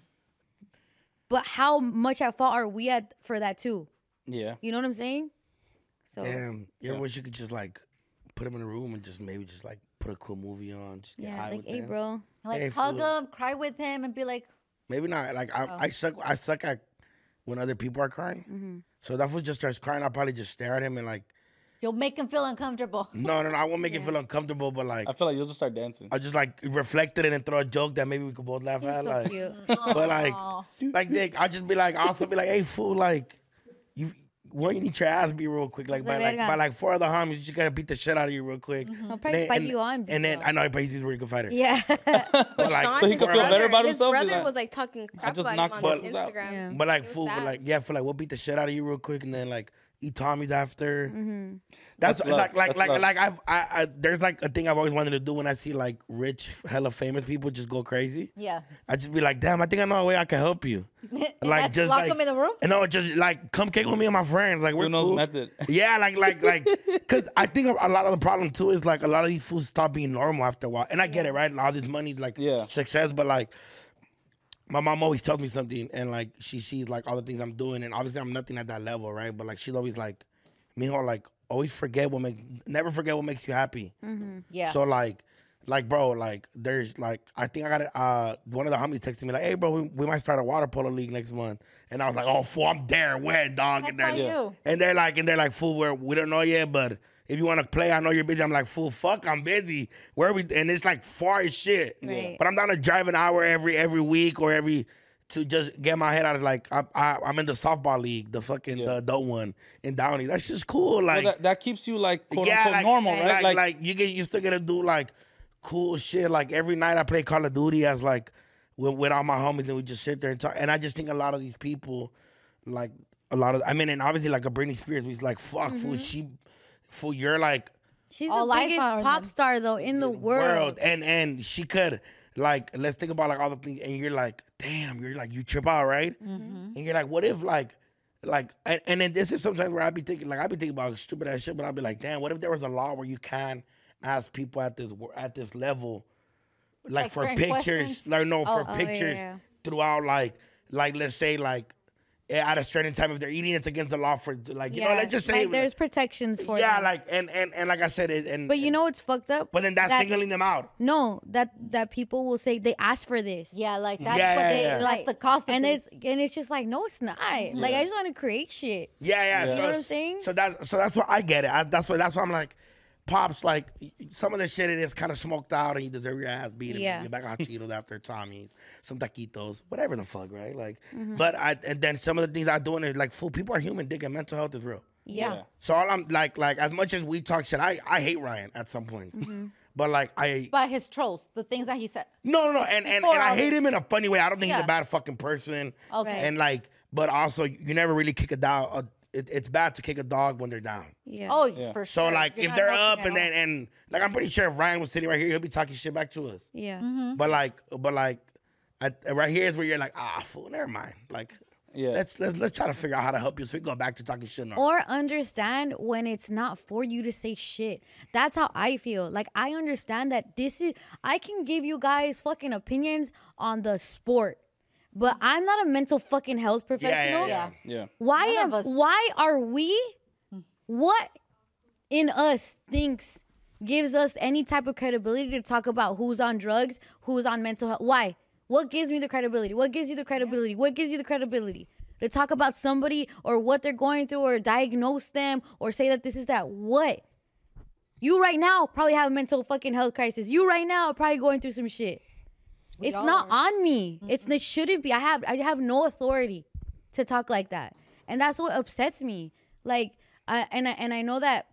But how much at fault are we at for that too? Yeah. You know what I'm saying? So Damn, you ever Yeah. wish you could just like put him in a room and just maybe just like put a cool movie on, just get yeah, high like, with hey, them. bro. Like Hey, hug fool. him, cry with him, and be like, Maybe not. Like I, Oh. I suck. I suck at when other people are crying. Mm-hmm. So if that fool just starts crying, I'll probably just stare at him and like, you'll make him feel uncomfortable. no, no, no. I won't make it feel uncomfortable, but like, I feel like you'll just start dancing. I'll just like reflect it and throw a joke that maybe we could both laugh You're at. so like, cute. but like, Aw. like Nick, I'll just be like, I'll also be like, hey fool, like, you. Why you need your ass beat real quick? Like Esa by like verga. by like four other homies, you just gotta beat the shit out of you real quick. He'll And probably then- fight and- you on. And then I know he's a really good fighter. Yeah. But like- Sean, So he his could feel brother, better about his himself, he's brother like, was like talking crap just about him knocked on both his of us out. Instagram. Yeah. But like It was fool, sad. like yeah, for like we'll beat the shit out of you real quick, and then like eat Tommy's after. Mm-hmm. That's, That's love. like like That's like love. like I've I, I there's like a thing I've always wanted to do when I see like rich, hella famous people just go crazy. Yeah. I just be like, damn, I think I know a way I can help you. Like That's just lock like him in the room. and no, just like come kick with me and my friends. Like we're Who knows cool. method? Yeah, like like like, cause I think a lot of the problem too is like a lot of these fools stop being normal after a while. And I get it, right? All this money, like Yeah. success, but like my mom always tells me something, and like she sees like all the things I'm doing, and obviously I'm nothing at that level, right? But like she's always like, mijo, like always forget what make, never forget what makes you happy. Yeah. So like, like bro, like there's like I think I got it. Uh, one of the homies texted me like, "Hey bro, we, we might start a water polo league next month," and I was like, "Oh fool, I'm there, when dog?" That's And they're, on you. and they're like, and they're like, "Fool, we're, we don't know yet, but if you want to play, I know you're busy." I'm like, "Fool, fuck, I'm busy. Where are we?" And it's like far as shit. Right. But I'm down to drive an hour every every week or every. To just get my head out of like I, I I'm in the softball league, the fucking Yeah. the adult one in Downey. That's just cool. Well, Like that, that keeps you like quote yeah, unquote like, normal, like, right? Like, like you get you still gotta do like cool shit. Like every night I play Call of Duty as like with, with all my homies and we just sit there and talk. And I just think a lot of these people, like a lot of I mean, and obviously like a Britney Spears, was like fuck, fool, she, fool, you're like She's All the eyes biggest on pop them. star though in the world. and and she could like let's think about like all the things, and you're like, damn, you're like you trip out, right? And you're like, what if like. Like and, and then this is sometimes where I be thinking like I be thinking about stupid ass shit, but I'll be like, damn, what if there was a law where you can ask people at this at this level, like, Like for certain pictures, questions? like no, for Oh. Oh, yeah, pictures yeah. throughout, like like let's say like at a certain time if they're eating, it's against the law for like you know, let's just say like there's protections for yeah, them. like and and and like I said, it and But you know what's fucked up? but then that's That- singling them out. No, that that people will say they asked for this. Yeah, like that's Yeah, what yeah, they yeah. that's the cost of and this. it's and it's just like no, it's not. Like I just want to create shit. Yeah, yeah. You So, know what I'm saying? So that's so that's why I get it. I, that's why that's why I'm like, pops. Like some of the shit it is kind of smoked out, and you deserve your ass beat. Yeah. And get back on Cheetos after Tommy's, some taquitos, whatever the fuck, right? Like, Mm-hmm. but I and then some of the things I'm doing is like, fool, people are human. Dick, and mental health is real. Yeah. Yeah. So all I'm like, like as much as we talk shit, I I hate Ryan at some points, Mm-hmm. but like I. But his trolls, the things that he said. No, no, no, and and, Before and I all hate this. him in a funny way. I don't think he's Yeah. a bad fucking person. Okay. And like, but also you never really kick a dog. A, it, it's bad to kick a dog when they're down. Yeah. Oh, Yeah. for So sure. like, You're if not they're helping up at and then all. and like, I'm pretty sure if Ryan was sitting right here, he'll be talking shit back to us. Yeah. Mm-hmm. But like, but like, I, right here is where you're like, ah, fool, never mind. Like, Yeah. let's let's let's try to figure out how to help you so we go back to talking shit. Now. Or understand when it's not for you to say shit. That's how I feel. Like I understand that this is I can give you guys fucking opinions on the sport. But I'm not a mental fucking health yeah, professional. yeah, yeah. Yeah. Why None am of us. why are we what in us thinks gives us any type of credibility to talk about who's on drugs, who's on mental health? Why? What gives me the credibility? What gives you the credibility? What gives you the credibility? To talk about somebody or what they're going through or diagnose them or say that this is that. What? You right now probably have a mental fucking health crisis. You right now are probably going through some shit. We it's all not are. on me. Mm-hmm. It's it shouldn't be. I have I have no authority to talk like that. And that's what upsets me. Like I and I and I know that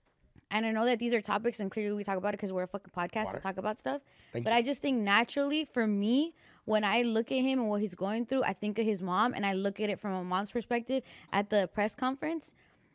and I know that these are topics and clearly we talk about it because we're a fucking podcast Water. to talk about stuff. Thank but you. I just think naturally for me, when I look at him and what he's going through, I think of his mom and I look at it from a mom's perspective at the press conference.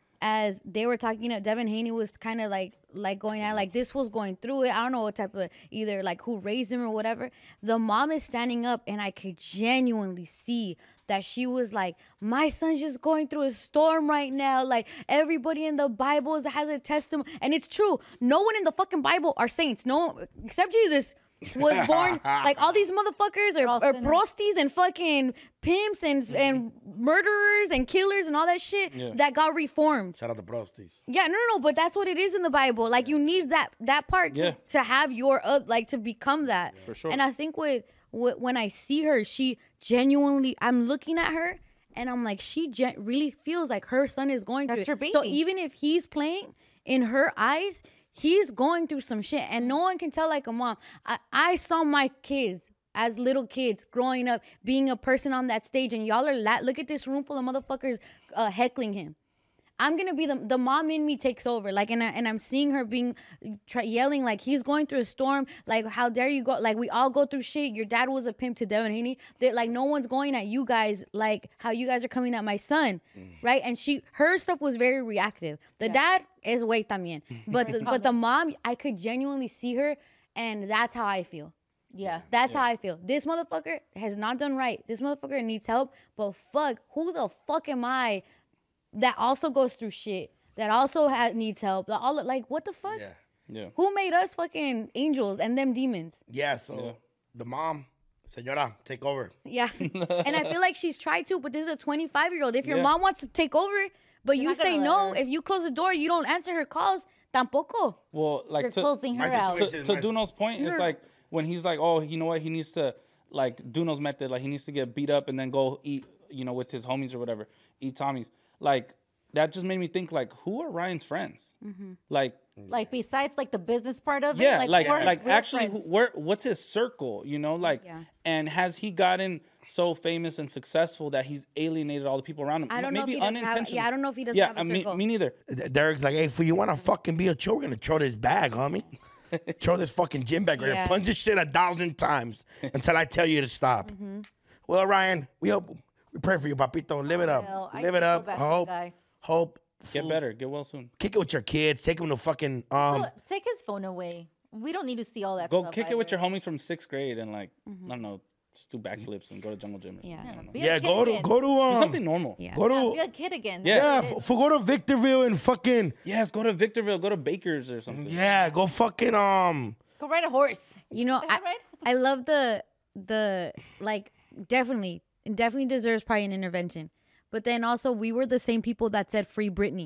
As they were talking, you know, Devin Haney was kind of like like going at like this was going through it. I don't know what type of either like who raised him or whatever. The mom is standing up and I could genuinely see that she was like, my son's just going through a storm right now. Like everybody in the Bible has a testimony. And it's true. No one in the fucking Bible are saints. No, except Jesus was born. Like all these motherfuckers are, all are sinners. prosties and fucking pimps and and murderers and killers and all that shit Yeah. that got reformed. Shout out to prosties. Yeah, no, no, no, but that's what it is in the Bible. Like you need that that part to, Yeah. to have your uh, like to become that. For sure. And I think with, with when I see her, she genuinely. I'm looking at her and I'm like, she gen- really feels like her son is going That's through. her it. So baby. even if he's playing in her eyes, he's going through some shit, and no one can tell like a mom. I, I saw my kids as little kids growing up, being a person on that stage, and y'all are la- look at this room full of motherfuckers uh, heckling him. I'm gonna be the the mom in me takes over, like, and I, and I'm seeing her being try, yelling like he's going through a storm, like how dare you go, like we all go through shit. Your dad was a pimp to Devin Haney. That like no one's going at you guys like how you guys are coming at my son, right? And she her stuff was very reactive. The dad is way también, but the, but the mom, I could genuinely see her, and that's how I feel. Yeah. That's how I feel. This motherfucker has not done right. This motherfucker needs help. But fuck, who the fuck am I that also goes through shit, that also has, needs help? That all like, what the fuck? Yeah. Yeah. Who made us fucking angels and them demons? Yeah, so the mom, Senora, take over. Yes. And I feel like she's tried to, but this is a twenty-five-year-old. If your Yeah. mom wants to take over, but you not gonna say let no, her. if you close the door, you don't answer her calls, tampoco. Well, like You're to, closing her my out. situation- to, to Duno's point, it's like when he's like, oh, you know what, he needs to, like Duno's method, like he needs to get beat up and then go eat, you know, with his homies or whatever, eat Tommy's. Like that just made me think, like, who are Ryan's friends? Like, Like besides like the business part of yeah, it, like, who are like, his real actually, who, friends? where, what's his circle? You know, like, Yeah. and has he gotten so famous and successful that he's alienated all the people around him? I don't know if Maybe he doesn't have- unintentionally. yeah, I don't know if he doesn't yeah, have a I mean, circle. me neither. D- Derek's like, hey, for you want to fucking be a chore, we're going to throw this bag, homie. Throw this fucking gym bag right Yeah. here. Punch this shit a thousand times until I tell you to stop. Well, Ryan, we hope, we pray for you, papito. Live it up. Well, I Live feel it up. bad for the Hope. guy. Hope. Get fool. better. Get well soon. Kick it with your kids. Take them to fucking, um, Well, take his phone away. We don't need to see all that Go stuff kick it with either. your homies from sixth grade and, like, I don't know, just do backflips and go to Jungle Gym or something. Yeah. I don't know. Be a yeah, kid go to, again. go to, Do um, something normal. Yeah. go Yeah, be to, a kid again. Yeah. yeah, That's what it f- is. f- go to Victorville and fucking, Yes, go to Victorville. Go to Baker's or something. yeah, go fucking, um, Go ride a horse. You know, I, Right? I love the the like definitely it definitely deserves probably an intervention. But then also we were the same people that said free Britney.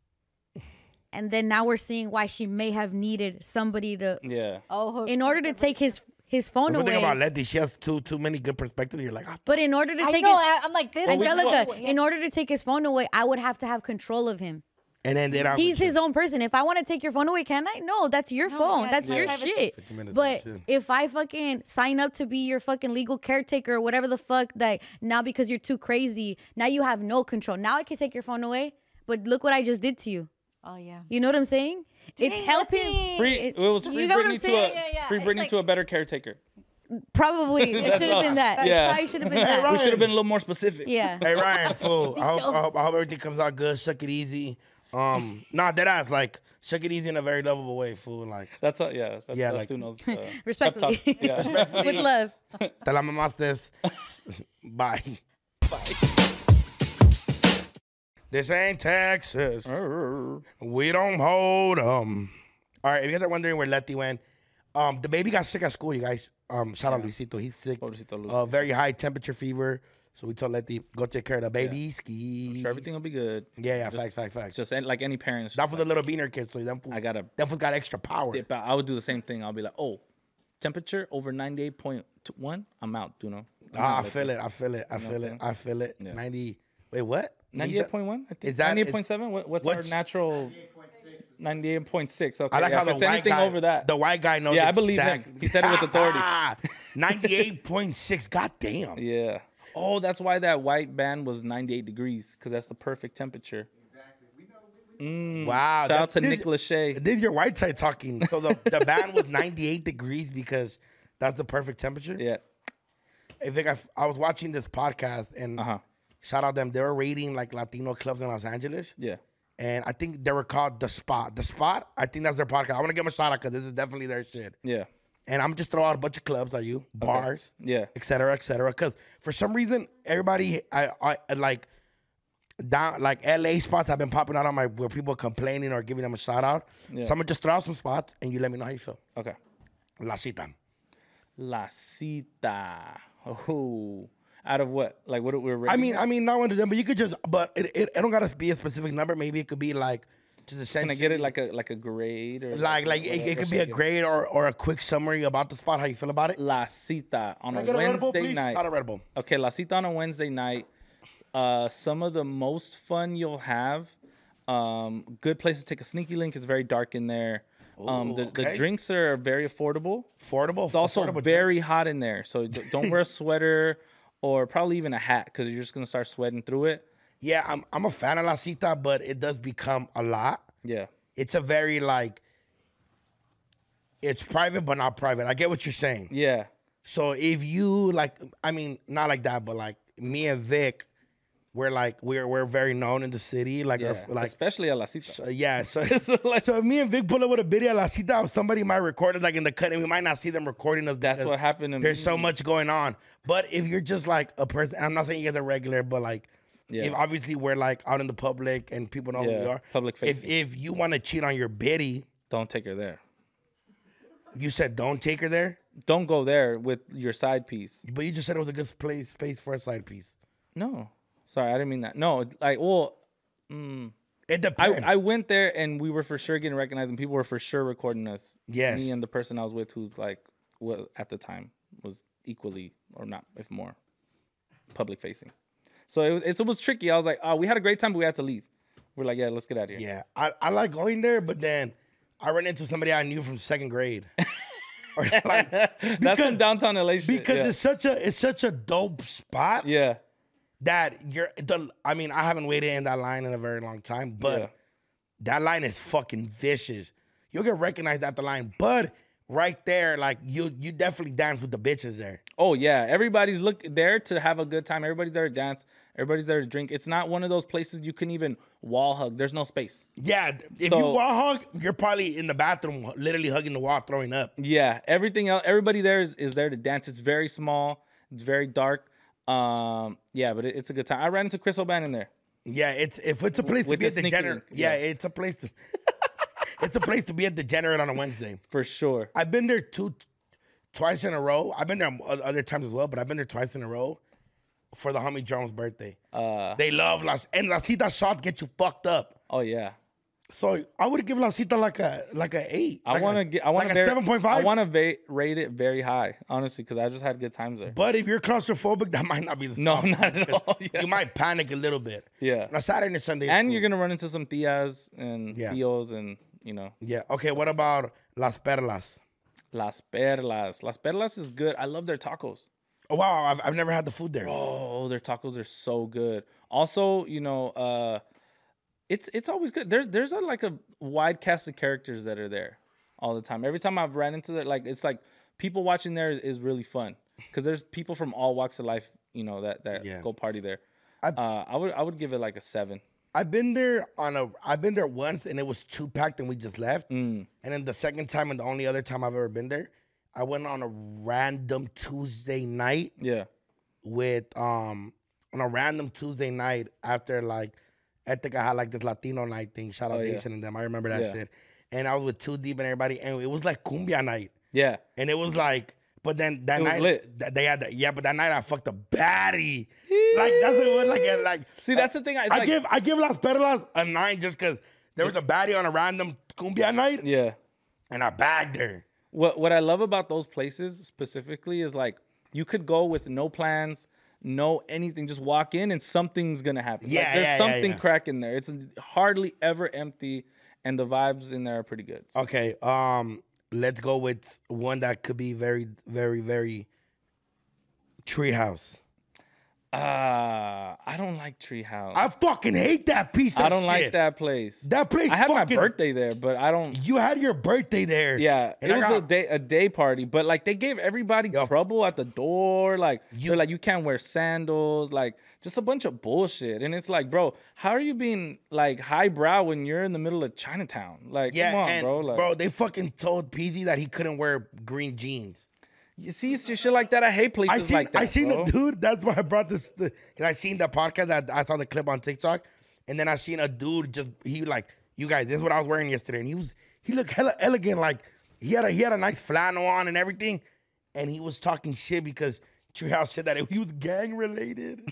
And then now we're seeing why she may have needed somebody to Yeah. Oh, her- in order to take his his phone the good thing about away. Letty, she has too too many good perspectives. You're like, ah, But in order to I take know. his I, I'm like this. Angelica, Yeah. in order to take his phone away, I would have to have control of him. and then they don't. He's his own person. If I want to take your phone away, can I? No, that's your No, phone. yeah, That's it's your your privacy. shit. fifty minutes But of shit. if I fucking sign up to be your fucking legal caretaker or whatever the fuck, that now because you're too crazy, now you have no control. Now I can take your phone away, but look what I just did to you. Oh yeah. You know what I'm saying? It's Dang, helping. Letty. Free. It- It, was you free know what I'm Britney to a saying? Yeah, yeah, free it's Britney like- to a better caretaker. Probably. It That's should have all. been that. Yeah. It probably should have been Hey, that. Ryan. We should have been a little more specific. Yeah. Hey Ryan, fool. I hope, I hope I hope everything comes out good. Suck it easy. Um, nah, dead ass. Like, suck it easy in a very lovable way, fool. Like, That's a, yeah. That's, Yeah, that's like- Tuno's, uh, pep Respectfully. talk. Yeah. With love. te la mamaste. Bye. This ain't Texas. We don't hold 'em. All right, if you guys are wondering where Letty went, um, the baby got sick at school, you guys. Um, shout out Luisito. He's sick. Pobrecito Luis. Uh, very high temperature fever. So we told Letty, go take care of the baby. Ski. Sure, everything will be good. Yeah, yeah, Just- facts, facts, facts. Just an- like any parents. That for the little beaner kids, so them fool, I gotta them fools got extra power. dip out. I would do the same thing. I'll be like, oh, temperature over ninety-eight point one, I'm out, you know. Ah, I feel it. I feel it. I feel what it. I'm I feel it. Yeah. ninety. Wait, what? ninety-eight point one, I think. Is that- ninety-eight point seven? What, what's, what's- our natural? ninety-eight point six. Okay. I like yeah, how if the it's white anything guy, over that. the white guy knows. Yeah, I believe exact- him. He said it with authority. ninety-eight point six. God damn. Yeah. Oh, that's why that white band was ninety-eight degrees, because that's the perfect temperature. Mm. Wow. Shout out that's- to this- Nick Lachey. This is your white side talking. So the, the band was ninety-eight degrees because that's the perfect temperature. Yeah. I think I, I was watching this podcast and Uh huh. shout out them. They were rating like Latino clubs in Los Angeles. Yeah. And I think they were called The Spot. The Spot, I think that's their podcast. I want to give them a shout out because this is definitely their shit. Yeah. And I'm just throw out a bunch of clubs like you, bars, Yeah. et cetera, et cetera. Because for some reason, everybody, I, I like, down like L A spots have been popping out on my where people are complaining or giving them a shout out. Yeah. So I'm gonna just throw out some spots and you let me know how you feel. Okay. La Cita. La Cita. Oh. Out of what? Like what we're I mean, I mean, not one of them, but you could just, but it, it, it don't gotta be a specific number. Maybe it could be like just Can essentially. I get it like a like a grade or like like it, what- it what could should be I a get? grade or or a quick summary about the spot, how you feel about it. La Cita on Can I a get a Red Bull, Wednesday please? night. Not a Red Bull. Okay, La Cita on a Wednesday night. Uh, some of the most fun you'll have. Um, good place to take a sneaky link. It's very dark in there. Um, Ooh, the, the okay. drinks are very affordable. Affordable. It's also affordable very hot in there, so d- don't wear a sweater or probably even a hat because you're just gonna start sweating through it. Yeah, I'm I'm a fan of La Cita, but it does become a lot. Yeah, It's a very like it's private but not private. I get what you're saying. yeah, So if you like, I mean, not like that, but like me and Vic, we're like we're we're very known in the city. Like yeah. our- like Especially a La Cita. so, yeah. So So, like- so if me and Vic pull up with a video of La Cita, somebody might record it like in the cut, and we might not see them recording us. That's because what happened to There's me. so much going on. But if you're just like a person, and I'm not saying you guys are regular, but like. Yeah. If obviously we're like out in the public and people know who we Yeah, are. public If facing. if you want to cheat on your biddy, Don't take her there. you said don't take her there, Don't go there with your side piece. but you just said it was a good place space for a side piece. No, sorry, I didn't mean that. No, like, well, It I, depends. I went there and we were for sure getting recognized, and people were for sure recording us. Yes. Me and the person I was with, who's like, well, at the time was equally or not, if more, public facing. So it was, it was tricky. I was like, oh, we had a great time, but we had to leave. We're like, yeah, let's get out of here. yeah, I, I like going there, but then I ran into somebody I knew from second grade. Or like, That's some downtown L A shit. because yeah. it's such a it's such a dope spot yeah, that you're the. I mean, I haven't waited in that line in a very long time, but Yeah. that line is fucking vicious. You'll get recognized at the line, but right there, like you you definitely dance with the bitches there. Oh yeah, everybody's look there to have a good time. Everybody's there to dance. Everybody's there to drink. It's not one of those places you can even wall hug. There's no space. Yeah, if So- you wall hug, you're probably in the bathroom, literally hugging the wall, throwing up. Yeah, everything else, everybody there is, is there to dance. It's very small. It's very dark. Um, yeah, but it, it's a good time. I ran into Chris O'Bannon there. Yeah, it's if it's a place to With be a the sneaky degenerate. link, Yeah, yeah. it's a place to. It's a place to be a degenerate on a Wednesday. For sure. I've been there two, twice in a row. I've been there o- other times as well, but I've been there twice in a row for the homie Jones' birthday. Uh, They love Las and La Cita shot get you fucked up. oh yeah. So I would give La Cita like a like a eight. I like want a- to get. I want like to. a seven point five. I want to va- rate it very high, honestly, because I just had good times there. But if you're claustrophobic, that might not be the No, stuff. not at all. Yeah. You might panic a little bit. Yeah. On a Saturday and Sunday. And you're gonna run into some tias and Yeah. tios and you know Yeah. Okay. What about Las Perlas? Las Perlas. Las Perlas is good. I love their tacos. Oh wow, I've, I've never had the food there. Oh, their tacos are so good. Also, you know, uh, it's it's always good. There's there's a, like a wide cast of characters that are there all the time. Every time I've ran into that, like it's like people watching there is, is really fun because there's people from all walks of life, you know, that that Yeah. go party there. I- uh, I would I would give it like a seven. I've been there on a. I've been there once and it was too packed and we just left. Mm. And then the second time and the only other time I've ever been there, I went on a random Tuesday night Yeah. with um on a random Tuesday night after like I think I had like this Latino night thing. Shout out Oh, yeah. Jason and them. I remember that Yeah. shit. And I was with Too Deep and everybody, and it was like cumbia night. Yeah. And it was like, but then that It was night lit. th- they had that. Yeah, but that night I fucked a baddie. Like that's what it was like. a- Like See, that's the thing. It's I like, give I give Las Perlas a nine just because there was a baddie on a random cumbia night, yeah. and I bagged her. what what I love about those places specifically is like you could go with no plans, no anything, just walk in and something's gonna happen. Yeah, like, there's yeah, yeah, something yeah. cracking there. It's hardly ever empty, and the vibes in there are pretty good. So, Okay, um, let's go with one that could be very, very, very Treehouse. uh, I don't like Treehouse. I fucking hate that piece of I don't shit. like that place. That place I had my fucking- birthday there, but I don't. You had your birthday there. Yeah, And it I was got- a day a day party, but like they gave everybody Yo. trouble at the door. Like You- they're like, you can't wear sandals, like just a bunch of bullshit. And it's like, bro, how are you being like highbrow when you're in the middle of Chinatown? Like, Yeah, come on, and bro. Like, bro, they fucking told Peasy that he couldn't wear green jeans. you see it's just shit like that. I hate places I seen, like that. I seen bro. a dude. That's why I brought this. Because I seen the podcast. I, I saw the clip on TikTok, and then I seen a dude just he like, you guys, this is what I was wearing yesterday, and he was he looked hella elegant, like he had a he had a nice flannel on and everything, and he was talking shit because Treehouse said that he was gang related.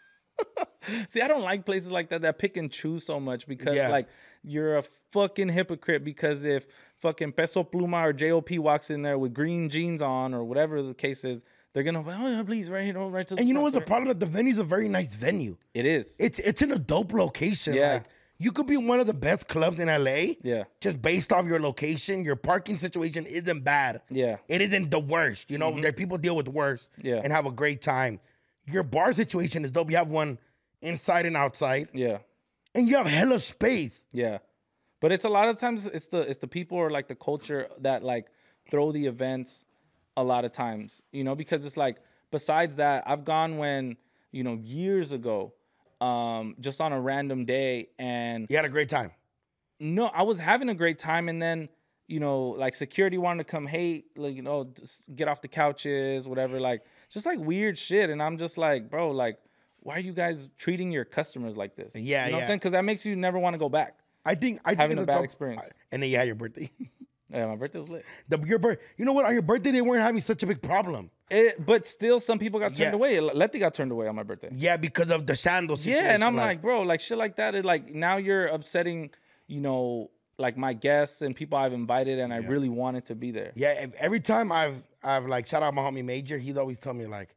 See, I don't like places like that that pick and choose so much because Yeah. like you're a fucking hypocrite because if fucking Peso Pluma or J O P walks in there with green jeans on or whatever the case is, they're gonna oh yeah, please right here, right to the And you know front, what's the sir." problem? That the venue's a very nice venue. It is. It's it's in a dope location. Yeah. Like you could be one of the best clubs in L A. Yeah. Just based off your location, your parking situation isn't bad. Yeah. It isn't the worst. You know, there people deal with worse. Yeah. And have a great time. Your bar situation is dope. You have one inside and outside, Yeah. and you have hella space. Yeah. But it's a lot of times it's the it's the people or like the culture that like throw the events a lot of times, you know, because it's like besides that, I've gone when, you know, years ago, um, just on a random day and You had a great time. no, I was having a great time and then, you know, like security wanted to come, hey, like, you know, just get off the couches, whatever, like just like weird shit. And I'm just like, bro, like, why are you guys treating your customers like this? Yeah, you know what yeah. I'm saying? Because that makes you never want to go back. I think I think Having it's a bad dope- experience. And then you had your birthday. Yeah, my birthday was lit. the, your birth. You know what? On your birthday, they weren't having such a big problem. It, but still, some people got turned Yeah. away. Letty got turned away on my birthday. Yeah, because of the sandal situation. Yeah, and I'm like, bro, like shit like that. It, like now you're upsetting, you know, like my guests and people I've invited, and I really wanted to be there. yeah. ev- Every time I've I've like shout out my homie Major, he's always told me like,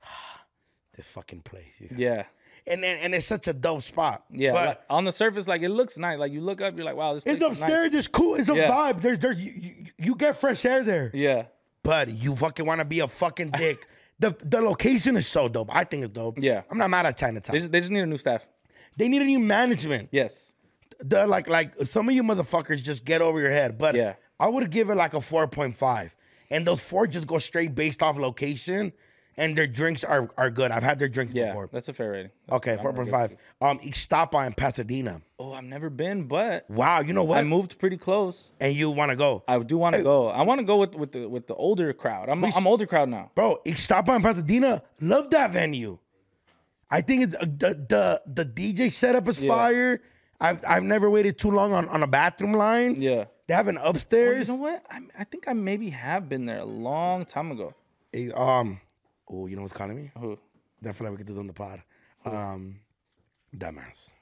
this fucking place. You guys. Yeah, And and and it's such a dope spot. yeah. But like, on the surface, like it looks nice. Like you look up, you're like, wow, this place it's is upstairs. nice. It's cool. It's a Yeah. vibe. There's there's you, you, you get fresh air there. Yeah, But you fucking want to be a fucking dick. the The location is so dope. I think it's dope. Yeah. I'm not mad at Chinatown. they They, just, they just need a new staff. need a new management. Yes. The like like some of you motherfuckers just get over your head. But Yeah. I would give it like a four point five. And those four just go straight based off location. And their drinks are, are good. I've had their drinks Yeah, before. that's a fair rating. That's- Okay, I'm four gonna point give it five. Um, Ixtapa in Pasadena. Oh, I've never been, but Wow, you know what? I moved pretty close. and you want to go. I do want to Hey. go. I want to go with, with the with the older crowd. I'm We I'm s- older crowd now. Bro, Ixtapa in Pasadena, love that venue. I think it's uh, the the the D J setup is Yeah. fire. I've I've never waited too long on, on a bathroom line. Yeah. They have an Oh, you upstairs. know what? I I think I maybe have been there a long time ago. Eh, um, oh, you know what's calling me? Who? Definitely we could do it on the pod. Um, dumbass.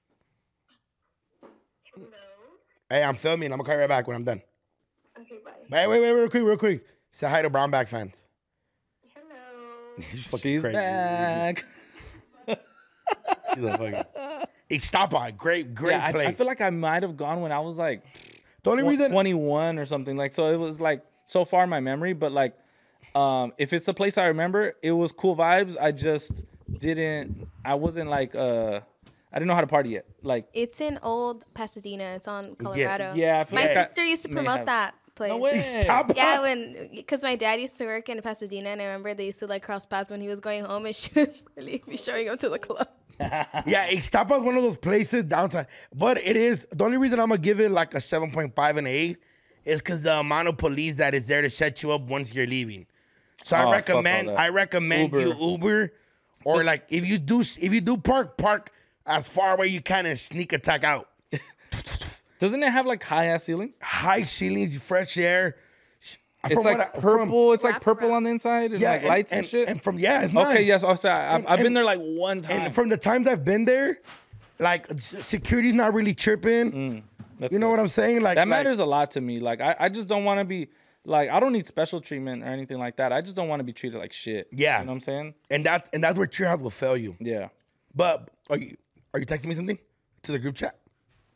Hey, I'm filming. I'm gonna call you right back when I'm done. Okay, bye. Wait, wait, wait, real quick, real quick. Say hi to Brownback fans. Hello. She's fucking She's crazy. back. She's a fucking. Ixtapa, great, great Yeah, I, place. I feel like I might have gone when I was like the only reason twenty-one or something. Like, so it was like so far in my memory, but like, um, if it's a place I remember, it was cool vibes. I just didn't, I wasn't like, uh, I didn't know how to party yet. Like, It's in old Pasadena. It's on Colorado. yeah, I feel My like I sister used to may promote have- that place. no way. Ixtapa. Yeah, when because my dad used to work in Pasadena, and I remember they used to like cross paths when he was going home, and she would really be showing up to the club. Yeah, Ixtapa is one of those places downtown. But it is, the only reason I'm going to give it like a seven point five and eight is because the amount of police that is there to set you up once you're leaving. So Oh, I fuck all recommend, that. I recommend Uber. you Uber or like if you do, if you do park, park as far away you can and sneak attack out. Doesn't it have like high ass ceilings? High ceilings, fresh air. It's From like what I- purple. from- it's like purple on the inside and yeah, like lights and, and, shit. And from, yeah, it's okay, nice. yes. Oh, sorry, I've, And- I've been and- there like one time. And from the times I've been there, like s- security's not really chirping. That's you know good. what I'm saying? Like That like- matters a lot to me. Like I, I just don't want to be Like, I don't need special treatment or anything like that. I just don't want to be treated like shit. Yeah. You know what I'm saying? And that's and that's where Treehouse will fail you. Yeah. But are you are you texting me something to the group chat?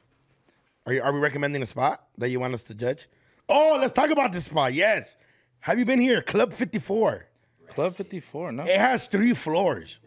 Are you are we recommending a spot that you want us to judge? Oh, let's talk about this spot. Yes. Have you been here? Club fifty-four. Club fifty-four, no. It has three floors.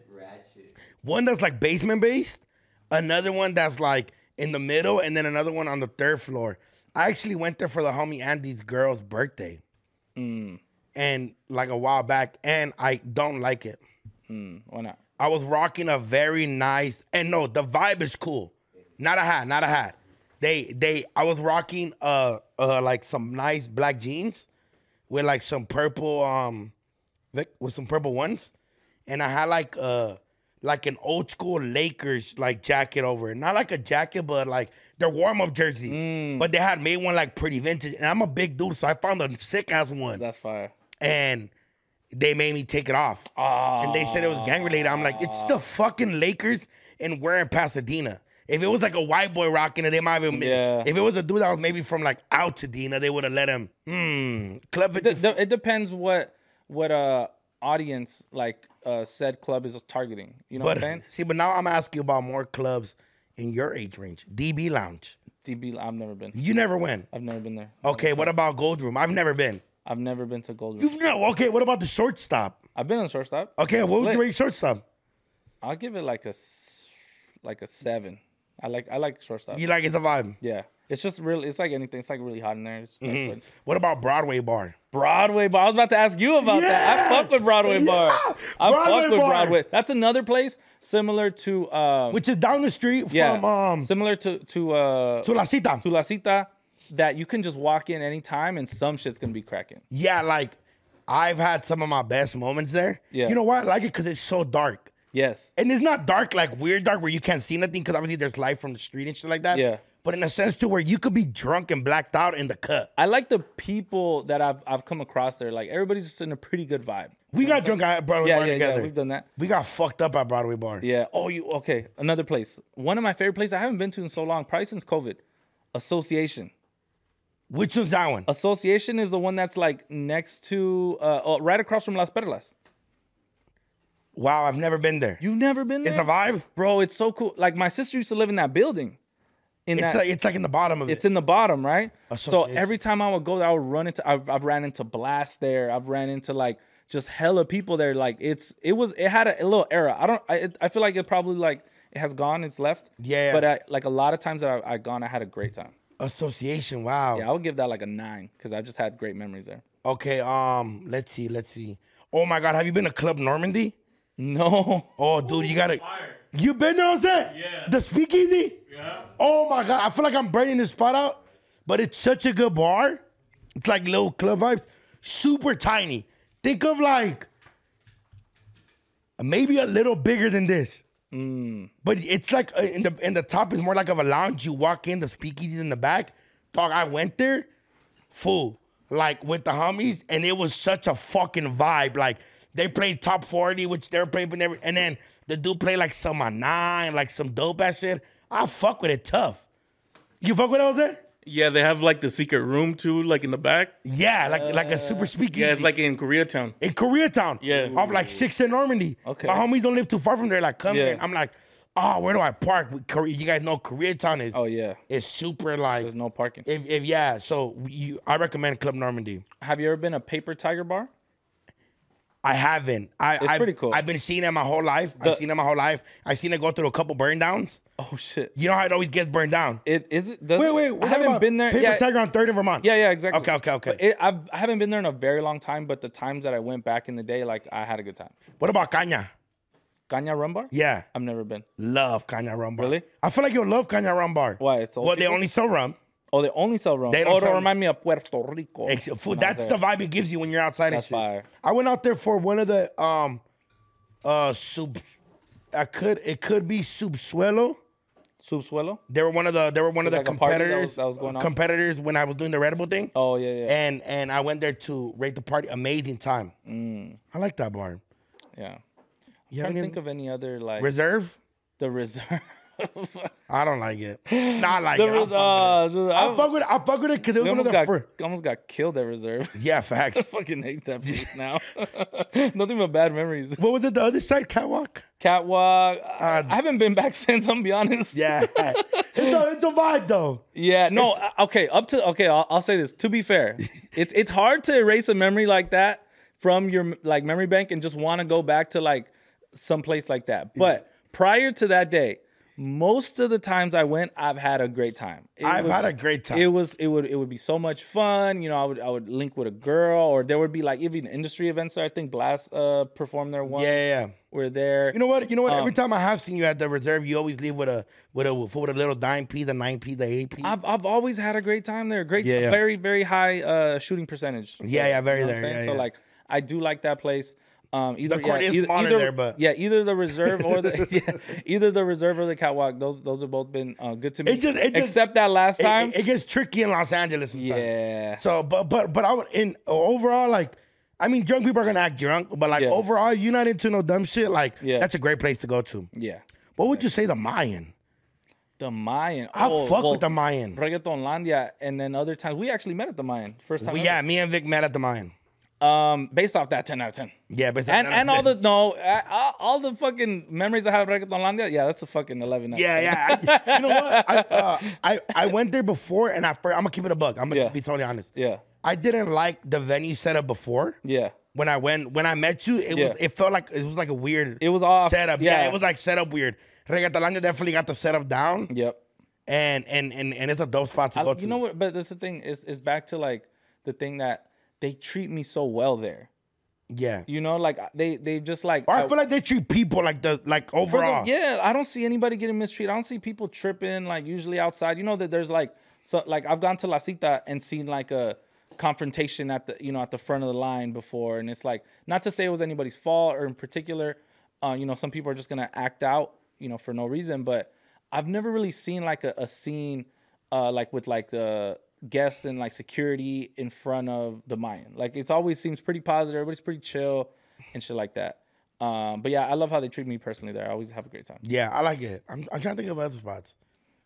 One that's like basement based, another one that's like in the middle, and then another one on the third floor. I actually went there for the homie Andy's girl's birthday. Mm. And like a while back, and I don't like it. Mm. Why not? I was rocking a very nice, and no, the vibe is cool. Not a hat, not a hat. They, they, I was rocking uh, uh, like some nice black jeans with like some purple, um, with some purple ones, and I had like uh, like an old school Lakers like jacket over it. Not like a jacket, but like their warm up jersey. Mm. But they had made one like pretty vintage, and I'm a big dude, so I found a sick ass one. That's fire. And they made me take it off. Oh. And they said it was gang related. I'm like, it's the fucking Lakers and we're in Pasadena. If it was like a white boy rocking it, they might have been. Yeah. If it was a dude that was maybe from like Altadena, they would have let him. Hmm. Club It, de- it depends what what uh audience like uh said club is targeting. You know but, what I'm saying? See, but now I'm asking you about more clubs in your age range. D B Lounge. D B, I've never been. You never went. I've never been there. Okay, what about Gold Room? I've never been. I've never been to Gold Room. You know, okay, what about the shortstop? I've been on shortstop. Okay, what would Lit. you rate shortstop? I'll give it like a s- like a seven. I like I like shortstop. You like it's a vibe. Yeah, it's just really. It's like anything. It's like really hot in there. It's nice, Mhm. but- What about Broadway Bar? Broadway Bar. I was about to ask you about that. I fuck with Broadway Bar. Yeah! I Broadway fuck with Bar. Broadway. That's another place similar to uh, Which is down the street yeah, from um similar to to uh to La Cita. to La Cita, that you can just walk in anytime and some shit's gonna be cracking. Yeah, like I've had some of my best moments there. Yeah. You know why? I like it because it's so dark. Yes. And it's not dark like weird dark where you can't see nothing because obviously there's light from the street and shit like that. Yeah. But in a sense to where you could be drunk and blacked out in the cut. I like the people that I've I've come across there. Like everybody's just in a pretty good vibe. We got drunk at Broadway Yeah, Bar yeah, together. yeah. We've done that. We got fucked up at Broadway Bar. Yeah. Oh, you okay? Another place. One of my favorite places I haven't been to in so long, probably since COVID. Association. Which one's that one? Association is the one that's like next to, uh, oh, right across from Las Perlas. Wow, I've never been there. You've never been there? It's a vibe? Bro, it's so cool. Like my sister used to live in that building. In It's that, like it's like in the bottom of it's it. in the bottom, right? So Association. every time I would go there, I would run into. I've, I've ran into Blast there. I've ran into like just hella people there. Like it's it was it had a, a little era. I don't. I it, I feel like it probably like it has gone. It's left. Yeah. But I, like a lot of times that I, I gone, I had a great time. Association, wow. Yeah, I would give that like a nine because I just had great memories there. Okay, um, let's see, let's see. Oh my God, have you been to Club Normandy? No. Oh, dude, you gotta. You been there, Jose? Yeah. The Speakeasy? Yeah. Oh my God, I feel like I'm burning this spot out, but it's such a good bar. It's like little club vibes, super tiny. Think of like maybe a little bigger than this. But it's like uh, in the in the top is more like of a lounge. You walk in, the Speakeasy's in the back. Dog, I went there, full, like with the homies, and it was such a fucking vibe. Like they played top forty, which they're playing, every, and then the dude played like some nine, like some dope ass shit. I fuck with it tough. You fuck with it, Jose? Yeah, they have like the secret room too, like in the back. Yeah, like like a super Speakeasy. Yeah, it's like in Koreatown. in Koreatown. Yeah. Off like sixth and Normandy. Okay. My homies don't live too far from there. Like, come Yeah. in. I'm like, oh, where do I park? We- Korea, you guys know Koreatown is. Oh yeah. It's super like. There's no parking. If, if yeah, so you, I recommend Club Normandy. Have you ever been a Paper Tiger bar? I haven't. I, It's I've, pretty cool. I've been seeing it my whole life. The- I've seen it my whole life. I've seen it go through a couple burn downs. Oh shit. You know how it always gets burned down. It is it. Does Wait, it? wait. I we're talking haven't about been there. Paper yeah, Tiger on third in Vermont. yeah, yeah, exactly. Okay, okay, okay. But it, I've, I haven't been there in a very long time, but the times that I went back in the day, like I had a good time. What about Caña? Caña Rum Bar? Yeah. I've never been. Love Caña Rum Bar. Really? I feel like you'll love Caña Rum Bar. Why? It's old Well, they people? only sell rum. Oh, they only sell rum. They don't oh, sell- don't remind me of Puerto Rico. Ex- when food, I was that's the there. vibe it gives you when you're outside That's and shit. fire. I went out there for one of the um uh sub I could it could be Subsuelo. Subsuelo? They were one of the they were one of It's the like a party that competitors was- that was going on? competitors when I was doing the Red Bull thing. Oh yeah, yeah, And and I went there to rate the party. Amazing time. Mm. I like that bar. yeah. You I'm have trying to any think of any other like reserve? the reserve. I don't like it. Not like The it. res- I'll fuck with uh, it. I'll fuck with it. I'll fuck with it because it was We one of almost the got, first. almost got killed at Reserve. Yeah, facts. I fucking hate that place now. Nothing but bad memories. What was it? The other side, Catwalk. Catwalk. I, I haven't been back since. I'm gonna be honest. Yeah, it's a it's a vibe though. Yeah. No. uh, Okay. Up to okay. I'll, I'll say this. To be fair, it's it's hard to erase a memory like that from your like memory bank and just want to go back to like some place like that. But prior to that day, most of the times I went, I've had a great time. It I've was- had a great time. It was it would it would be so much fun. You know, I would I would link with a girl, or there would be like even industry events there. I think Blast uh performed there once. Yeah, yeah, yeah. We're there. You know what? You know what? Every Um, time I have seen you at the Reserve, you always leave with a with a with a little dime piece, a nine piece, a eight piece. I've I've always had a great time there. Great, Yeah, yeah. very very high uh shooting percentage. Yeah, yeah, very You know what there, I'm saying? yeah, so yeah. like I do like that place. Um, either, The court yeah, is either, smaller either- there, but- yeah, either the Reserve or the yeah, either the Reserve or the Catwalk. Those those have both been uh, good to me. It just- it just- except that last It- time. it, it gets tricky in Los Angeles. Sometimes. Yeah. So, but but but I would in overall like. I mean, drunk people are gonna act drunk, but like Yeah. overall, you're not into no dumb shit. Like, Yeah. that's a great place to go to. Yeah. What would you say the Mayan? The Mayan. I Oh, fuck well, with the Mayan. Reggaetonlandia, and then other times we actually met at the Mayan. First time. Well, ever. yeah, me and Vic met at the Mayan. Um, based off that, ten out of ten. Yeah, but And and all the no, uh, all- all the fucking memories I have of Reggaetonlandia. Yeah, that's a fucking eleven. out of Yeah, ten. yeah. I, you know what? I, uh, I I went there before, and I first, I'm gonna keep it a buck. I'm gonna Yeah. be totally honest. Yeah. I didn't like the venue setup before. Yeah. When I went, when I met you, it Yeah. was it felt like it was like a weird. It was off. setup. Yeah. Yeah. it was like setup weird. Reggaetonlandia definitely got the setup down. Yep. And and and and it's a dope spot to I- go to. you know what? But that's the thing. Is is back to like the thing that they treat me so well there. Yeah. You know, like they they just like. Or I I- feel like they treat people like the like For the- overall. yeah, I don't see anybody getting mistreated. I don't see people tripping like usually outside. You know that there's like so like I've gone to La Cita and seen like a confrontation at the you know at the front of the line before, and it's like not to say it was anybody's fault or in particular. Uh, you know, some people are just gonna act out, you know, for no reason. But I've never really seen like a, a scene uh, like with like the guests and like security in front of the Mayan. Like it's always seems pretty positive. Everybody's pretty chill and shit like that. Um, but yeah, I love how they treat me personally there. I always have a great time. Yeah, I like it. I'm, I'm trying to think of other spots.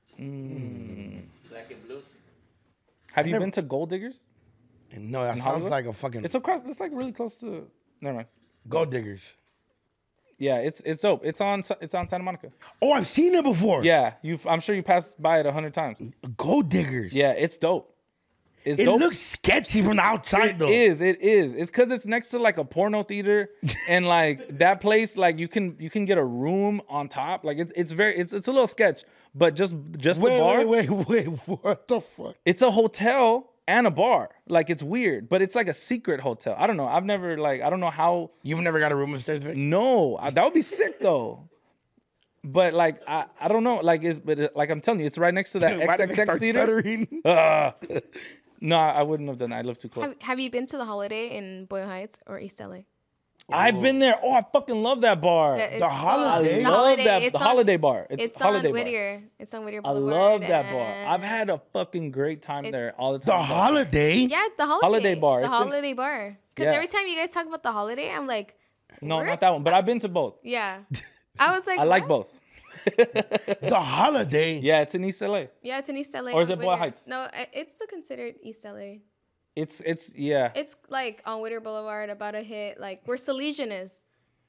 Black and blue. Have you never- been to Gold Diggers? And no, that In sounds Hollywood? like a fucking It's across. It's like really close to. Never mind. gold diggers. Yeah, it's it's dope. It's on it's on Santa Monica. Oh, I've seen it before. Yeah, you. I'm sure you passed by it a hundred times. Gold diggers. Yeah, it's dope. It's It dope. looks sketchy from the outside It though. is. It is. It's because it's next to like a porno theater, and like that place, like you can you can get a room on top. Like it's it's very it's it's a little sketch, but just just Wait, the bar. wait, wait, wait. What the fuck? It's a hotel and a bar. Like it's weird, but it's like a secret hotel. I don't know. I've never like I don't know how. You've never got a room upstairs, Vic? No, I- that would be sick though. But like I, I don't know. Like it's but it, like I'm telling you, it's right next to that Why did they X X X start theater. stuttering? Uh, no, I wouldn't have done that. I live too close. Have, have you been to the Holiday in Boyle Heights or East L A? I've been there. Oh, I fucking love that bar. Yeah, it's- The Holiday? I The love Holiday, that. it's The on- Holiday bar. It's, It's Holiday on bar. Whittier. It's on Whittier I Boulevard. love that bar. I've and- had a fucking great time It's- there all the The time. holiday? Yeah, the Holiday. Holiday bar. The It's in- Holiday bar. Because Yeah. every time you guys talk about the Holiday, I'm like, No, where? not that one. But I've been to both. Yeah. I was like, I like what? both. The holiday? Yeah, it's in East L A. Yeah, it's in East L A. Or is on it Boyle Whittier. Heights? No, i- it's still considered East L A. It's it's yeah. It's like on Whittier Boulevard, about to hit like where Salesian is.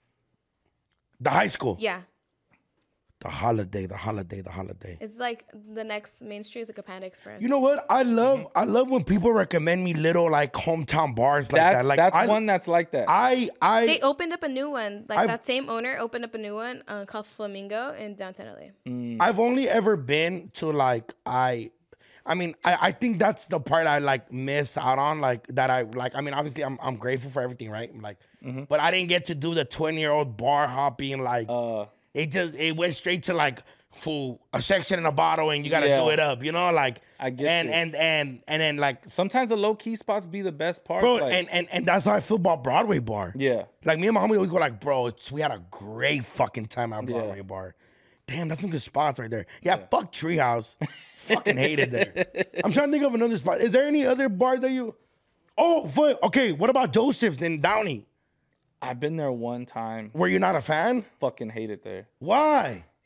The high school? Yeah. The holiday, the holiday, the holiday. It's like the next main street is like a Panda Express. You know what? I love I love when people recommend me little like hometown bars like that's that. Like that's I, one that's like that. I I They opened up a new one. Like I've- that same owner opened up a new one uh, called Flamingo in downtown L A. Mm. I've only ever been to like I I mean I, I think that's the part I like miss out on like that I like I mean obviously I'm I'm grateful for everything, right? Like but I didn't get to do the twenty year old bar hopping like uh, it just it went straight to like for a section in a bottle and you gotta Yeah. do it up, you know? Like I get and you. and and and then like sometimes the low key spots be the best part. bro like, and, and and that's how I feel about Broadway bar. yeah. Like me and my homie always go like, bro, it's, we had a great fucking time at Yeah. Broadway bar. Damn, that's some good spots right there. Yeah, fuck Treehouse. Fucking hated there. I'm trying to think of another spot. Is there any other bar that you? Oh, fuck. Okay. What about Joseph's in Downey? I've been there one time. Were you not a fan? Fucking hate it there. Why?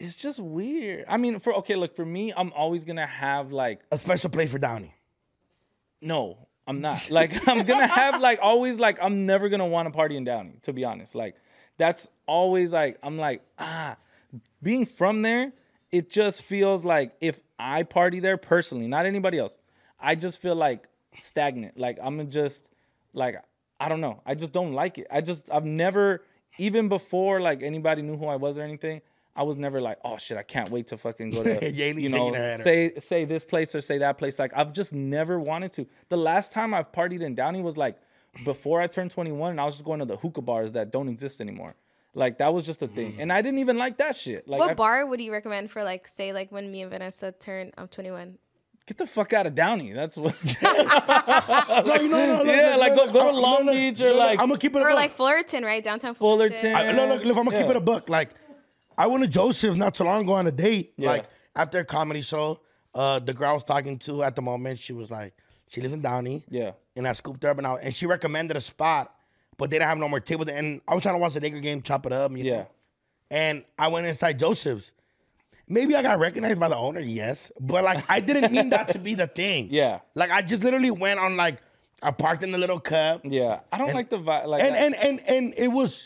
it's just weird. I mean, for okay, look, for me, I'm always gonna have like A special place for Downey. no, I'm not. Like I'm gonna have like always like I'm never gonna want to party in Downey, to be honest. Like that's always like I'm like, ah, being from there, it just feels like if I party there personally, not anybody else, I just feel like stagnant. Like I'm just like I don't know. I just don't like it. I just I've never, even before like anybody knew who I was or anything, I was never like, oh shit, I can't wait to fucking go to Janie you know shaking her head. say say this place or say that place. Like I've just never wanted to. The last time I've partied in Downey was like before I turned twenty-one, and I was just going to the hookah bars that don't exist anymore. Like that was just a thing, and I didn't even like that shit. Like, what I, bar would you recommend for like, say, like when me and Vanessa turn um twenty-one? get the fuck out of Downey. That's what. No, you know, no, no, yeah, no, like no, go, go no, to Long no, no, Beach no, or no, like I'm gonna keep it a Or buck. like Fullerton, right? Downtown Fullerton. Fullerton. I, no, look, look, I'm gonna keep Yeah. it a buck. Like, I went to Joseph not too long ago on a date. Yeah. Like after a comedy show, uh, the girl I was talking to at the moment, she was like, she lives in Downey. Yeah. And I scooped her up and I, and she recommended a spot, but they didn't have no more tables. And I was trying to watch the Laker game, chop it up. You Yeah. know? And I went inside Joseph's. Maybe I got recognized by the owner, yes. But like I didn't mean that to be the thing. Yeah. Like I just literally went on like I parked in the little cup. Yeah. I don't And- like the vibe. Like and, I- and and and it was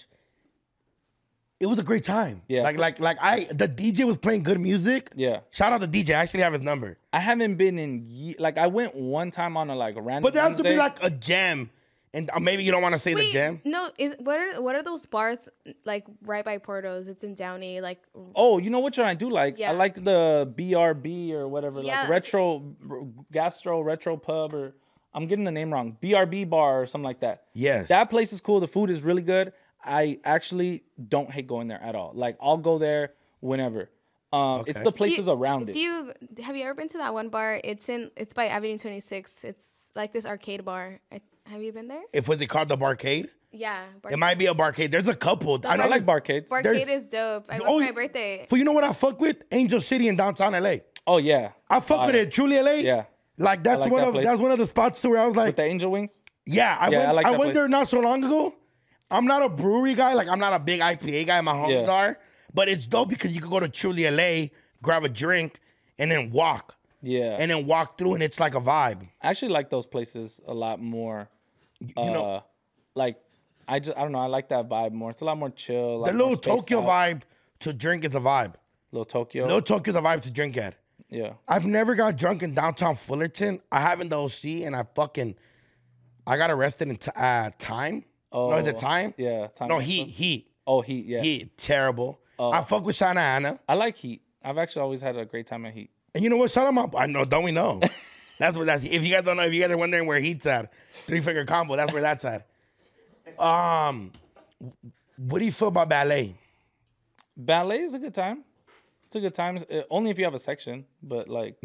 it was a great time. Yeah. Like like like I the D J was playing good music. Yeah. Shout out to D J. I actually have his number. I haven't been in ye- like I went one time on a like a random. But there has to be Wednesday. like a jam. And uh, maybe you don't want to say the Wait, jam. no, is what are what are those bars like right by Porto's? It's in Downey, like Oh, you know which one I do like? Yeah. I like the B R B or whatever, Yeah. like retro r- gastro retro pub or I'm getting the name wrong. B R B bar or something like that. Yes. That place is cool. The food is really good. I actually don't hate going there at all. Like I'll go there whenever. Um, it's Okay. the Do places you- around it. Do you have you ever been to that one bar? It's in it's by Avenue twenty-six. It's like this arcade bar. I, have you been there? If was it called the Barcade? Yeah, bar- It might be a barcade. There's a couple. I, know I like there's- barcades. Barcade there's- is dope. I went Oh, for my birthday. For you know what I fuck with? Angel City in downtown L A. Oh yeah, I fuck with Fire. it. Truly L A. Yeah. Like that's like one that of place. that's one of the spots too where I was like, with the angel wings. yeah, I Yeah, went I like I that went place. there not so long ago. I'm not a brewery guy. Like I'm not a big I P A guy. My homies Yeah. are, but it's dope because you could go to Truly L A, grab a drink, and then walk, Yeah, and then walk through, and it's like a vibe. I actually like those places a lot more. You uh, know, like I just I don't know. I like that vibe more. It's a lot more chill. the Like little more spaced Tokyo out. vibe to drink is a vibe. Little Tokyo. Little Tokyo's a vibe to drink at. yeah. I've never got drunk in downtown Fullerton. I have in the O C, and I fucking, I got arrested in t- uh, time. Oh, no, is it time? Yeah. Time No, Expo. heat, heat, Oh, Heat. Yeah. heat. Terrible. Oh. I fuck with Santa Ana. I like Heat. I've actually always had a great time at Heat. And you know what? Shout 'em up. I know, don't we know? That's where that's. If you guys don't know, if you guys are wondering where Heat's at, three finger combo. That's where that's at. Um, what do you feel about ballet? Ballet is a good time. It's a good time. Uh, only if you have a section, but like,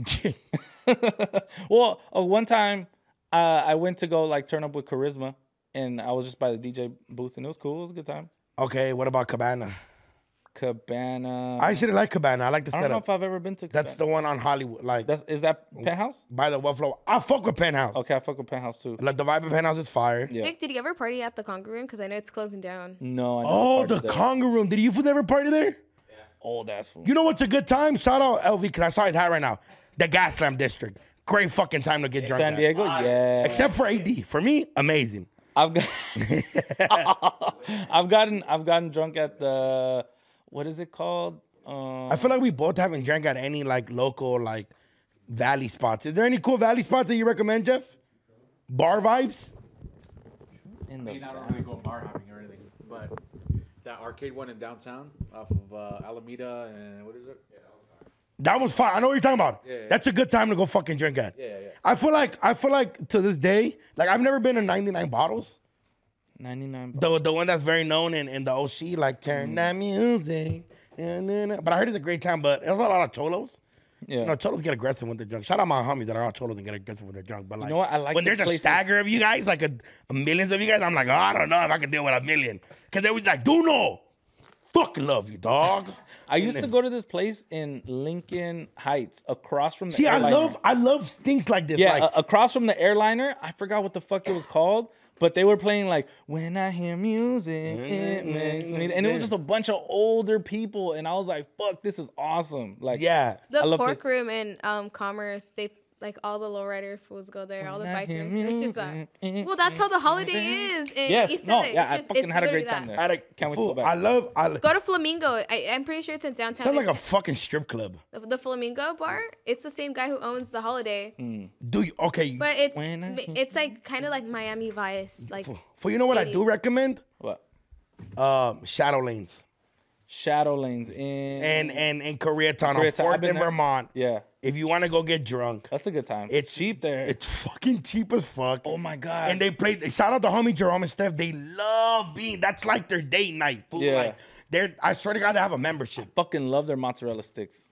well, uh, one time uh, I went to go like turn up with Charisma, and I was just by the D J booth, and it was cool. It was a good time. Okay, what about Cabana? Cabana. I actually like Cabana. I like the I don't know setup. if I've ever been to. Cabana. That's the one on Hollywood, like That's is that Penthouse? by the Buffalo. I fuck with Penthouse. Okay, I fuck with Penthouse too. Like the vibe of Penthouse is fire. Yeah. Vic, did you ever party at the Conga Room? Because I know it's closing down. No. I never Oh, the partied there. Conga Room. Did you fools ever party there? Oh, that's fool. You know what's a good time? Shout out L V because I saw his hat right now. The Gaslamp District. Great fucking time to get drunk. San at. Diego. Yeah. Except for A D. For me, amazing. I've got. I've gotten. I've gotten drunk at the. What is it called? Um, I feel like we both haven't drank at any like local like valley spots. Is there any cool valley spots that you recommend, Jeff? Bar vibes? in I the mean, I don't really go bar hopping or anything, but that arcade one in downtown off of uh, Alameda and what is it? That was fun. I know what you're talking about. Yeah, yeah. That's a good time to go fucking drink at. Yeah, yeah. I feel like I feel like to this day, like I've never been to ninety-nine bottles. ninety-nine. The the one that's very known in, in the O C, like turn that music. And then, but I heard it's a great time, but there's a lot of cholos. Yeah. You know, cholos get aggressive when they're drunk. Shout out my homies that are all cholos and get aggressive when they're drunk. But like, know what? I like when the there's a places- stagger of you guys, like a, a millions of you guys, I'm like, oh, I don't know if I can deal with a million. Because they was like, do no. Fucking love you, dog. I used to go to this place in Lincoln Heights, across from the See, I airliner. love I love things like this. Yeah, like, a- across from the airliner. I forgot what the fuck it was called, But they were playing like when I hear music, it makes me, and it was just a bunch of older people, and I was like, "Fuck, this is awesome!" Like, Yeah. The I love pork this. room in um, Commerce, they like all the lowrider fools go there, all the When I hear bikers. It's just that. music, Well, that's how the holiday is. In yes, East no, L A. yeah, It's I just- fucking it's had a literally great time that. there. I, Can't wait to fool, go back. I love. I, Go to Flamingo. I, I'm pretty sure it's in downtown. sounds like a It's- fucking strip club. the, the Flamingo bar. It's the same guy who owns the Holiday, Do you okay? but it's When I hear- it's like kind of like Miami Vice. Like For you know what I do City. recommend? What? Um, Shadow Lanes Shadow Lanes in and and in Koreatown on Koreatown. I've Fourth been in there. Vermont. yeah, If you want to go get drunk, that's a good time. it's cheap there. It's fucking cheap as fuck. oh my god. And they play. Shout out to homie Jerome and Steph. They love being. That's like their date night. Fool. Yeah. Like, they're. I swear to God, they have a membership, fucking love their mozzarella sticks.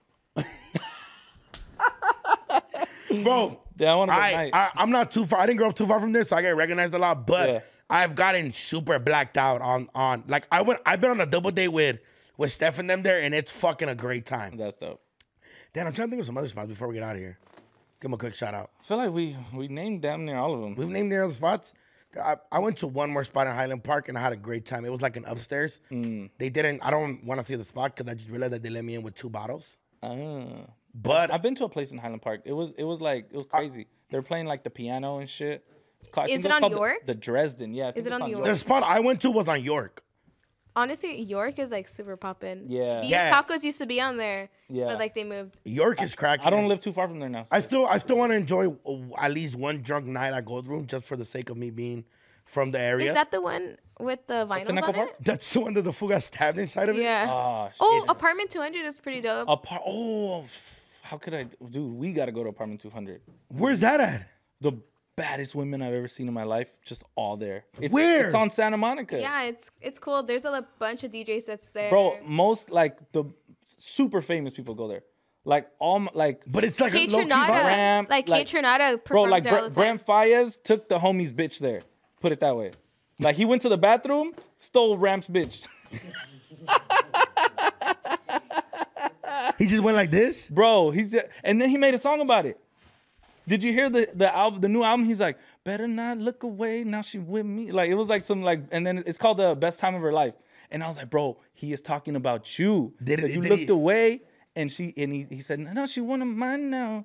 bro. Yeah, I want to go I, night. I I'm not too far. I didn't grow up too far from there, so I get recognized a lot. But Yeah. I've gotten super blacked out on on like I went. I've been on a double date with with Steph and them there, and it's fucking a great time. That's dope. Dan, I'm trying to think of some other spots before we get out of here. Give them a quick shout out. I feel like we we named damn near all of them. We've named the other spots. I, I went to one more spot in Highland Park and I had a great time. It was like an upstairs. Mm. They didn't. I don't want to say the spot because I just realized that they let me in with two bottles. Ah. But I've been to a place in Highland Park. It was it was like it was crazy. They're playing like the piano and shit. It's called, I Is think it was on called the- York? The, Dresden, yeah. I think Is it it's on York? the spot I went to was on York. honestly, York is like super poppin'. Yeah. Beef Yeah. Tacos used to be on there. Yeah. But like they moved. York is cracking. I don't live too far from there now. I so- still, I still want to enjoy uh, at least one drunk night at Gold Room just for the sake of me being from the area. Is that the one with the That's vinyls in Echo on Park? it? That's the one that the fool got stabbed inside of it. Yeah. Ah, shit. oh, Apartment two hundred is pretty dope. Apart. Oh, f- how could I, dude? We gotta go to apartment two hundred. Where's that at? The baddest women I've ever seen in my life, just all there. It's, Where? It's on Santa Monica. Yeah, it's it's cool. There's a bunch of D J sets there. Bro, most like the super famous people go there. Like all m- like. But it's like Kate a low key Trinata, vibe. Ram, like, like- Kate Trinata Bro, performs like there all Br- the time. Brent Fayez took the homie's bitch there. Put it that way. Like he went to the bathroom, stole Ram's bitch. He just went like this. Bro, he's and then he made a song about it. Did you hear the the album, the new album? He's like, better not look away. Now she with me. Like it was like some like, and then it's called the best time of her life. And I was like, bro, he is talking about you. Did- That you did looked he- away, and she and he, he said, no, she one of mine now.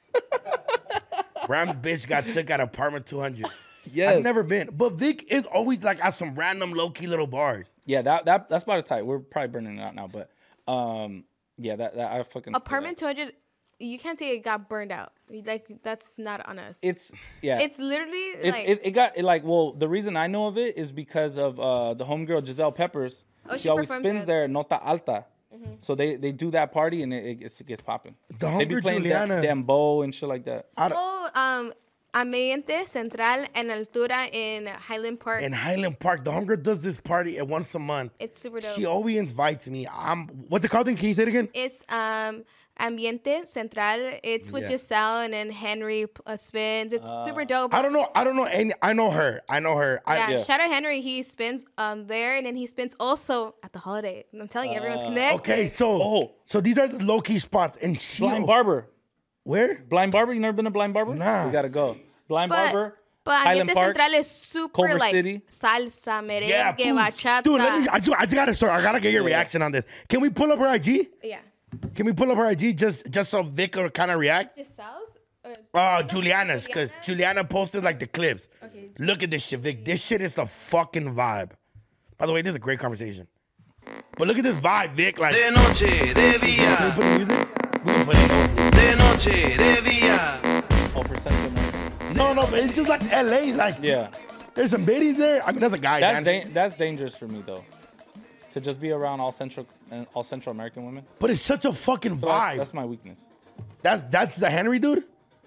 Ram's bitch got took at apartment two hundred. Yes. I've never been, but Vic is always like at some random low key little bars. Yeah, that that that's about as tight. We're probably burning it out now, but um, yeah, that that I fucking Apartment two hundred, you can't say it got burned out. Like that's not on us. It's yeah. It's literally It's, like it, it got it like well the reason I know of it is because of uh the homegirl Giselle Peppers. Oh, she, she always performs spins there. there Nota Alta. So they, they do that party and it, it gets, it gets popping. The They be homegirl playing da- Juliana. Dembow and shit like that. I don't- oh um Ambiente Central en Altura in Highland Park. in Highland Park, the homegirl does this party at once a month. It's super dope. She always invites me. I'm what's it called? Then can you say it again? It's um Ambiente Central. It's with Yeah. Giselle and then Henry uh, spins. It's super dope. I don't know. I don't know any. I know her. I know her. I, Yeah, Yeah. shout out Henry. He spins um there and then he spins also at the Holiday. I'm telling you, everyone's connected. Okay, so Oh. so these are the low key spots, and she Blind Barber. where? Blind Barber, you never been to Blind Barber? Nah. We gotta go. Blind But, Barber. but Highland Ambiente Park. Central is super Culver like City. salsa, merengue, Yeah, dude. bachata. Dude, let me, I, just, I just gotta sorry, I gotta get your Yeah. reaction on this. Can we pull up her I G? yeah. Can we pull up her I G just just so Vic will kind of react? Giselle's? Or- Uh, Juliana's, because Juliana? Juliana posted like the clips. Okay. Look at this shit, Vic. This shit is a fucking vibe. By the way, this is a great conversation. But look at this vibe, Vic. Like, De noche, de can we día, put the music? We can put it. de noche, de día. Oh, for Central America. No, no, but it's just like L A. Like, Yeah. there's some biddies there. I mean, that's a guy. That's dancing. da- that's dangerous for me though. To just be around all Central and all Central American women. But it's such a fucking So that's, vibe. that's my weakness. That's that's the Henry dude.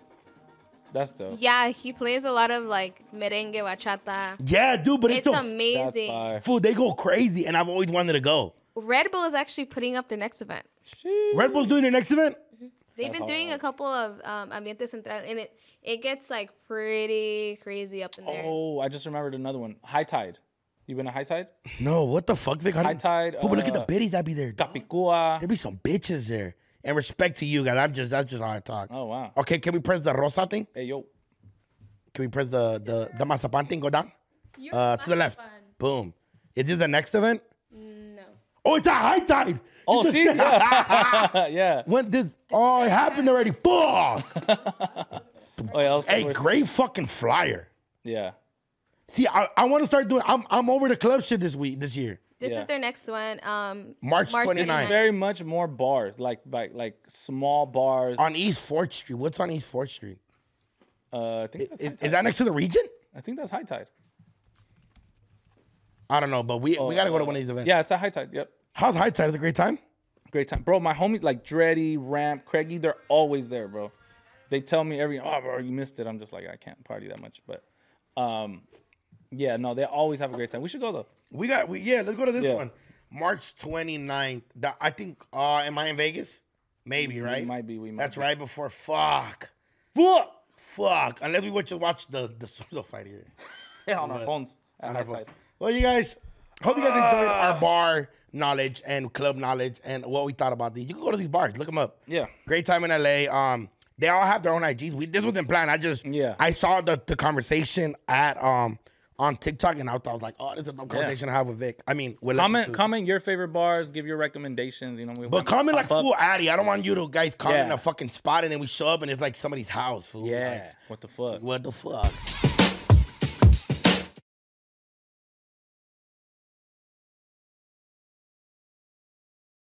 That's dope. Yeah, he plays a lot of like merengue, bachata. Yeah, dude. But it's, It's a amazing. fire. fool. They go crazy, and I've always wanted to go. Red Bull is actually putting up their next event. Red Bull's doing their next event. They've That's been doing a hard. couple of um, Ambiente Central, and it it gets like pretty crazy up in there. Oh, I just remembered another one. High Tide. You been to High Tide? No, what the fuck, Vic? How High do- Tide. Fool, but look at the uh, biddies that be there. dog. Capicua. There be some bitches there. And respect to you guys. I'm just that's just how I talk. Oh wow. Okay, can we press the rosa thing? Hey yo. Can we press the the the mazapan thing? Go down. You're Uh, to the left. fun. Boom. Is this the next event? No. Oh, it's a high tide. Oh, It's a- see? Yeah. yeah. When this? Oh, it happened already. Fuck. Oh, yeah. I'll Hey, we're- great fucking flyer. Yeah. See, I, I want to start doing. I'm I'm over the club shit this week, this year. This Yeah. is their next one. Um, March This twenty-ninth. is very much more bars, like like like small bars. On East Fourth Street. What's on East Fourth Street? Uh, I think that's Is, High is Tide. that next to the Region? I think that's High Tide. I don't know, but we we gotta go to one of these events. Yeah, it's a High Tide. Yep. How's High Tide? Is it a great time? Great time, bro. My homies like Dreddy, Ramp, Craigie, they're always there, bro. They tell me every, oh, bro, you missed it. I'm just like, I can't party that much, but, um, yeah, no, they always have a great time. We should go though. We got we yeah. Let's go to this Yeah. one. March twenty-ninth. That, I think. Uh, am I in Vegas? Maybe right. We might be. We might. That's be. right before. Fuck. Fuck. Fuck. Unless we would just watch the the Souza fight here. Yeah, on our But- phones. At on High our phone. Tide. Well, you guys, hope you guys enjoyed Ah. our bar knowledge and club knowledge and what we thought about these. You can go to these bars, look them up. Yeah. Great time in L A. Um, they all have their own I Gs. We this wasn't planned. I just Yeah. I saw the the conversation at um on TikTok and I thought I was like, oh, this is a dope conversation to have with Vic. I mean, with Comment, Leopard too. comment your favorite bars. Give your recommendations. You know, we But comment like pop up. full Addy. I don't want you to guys comment Yeah. a fucking spot and then we show up and it's like somebody's house. Fool. Yeah. Like, What the fuck? what the fuck?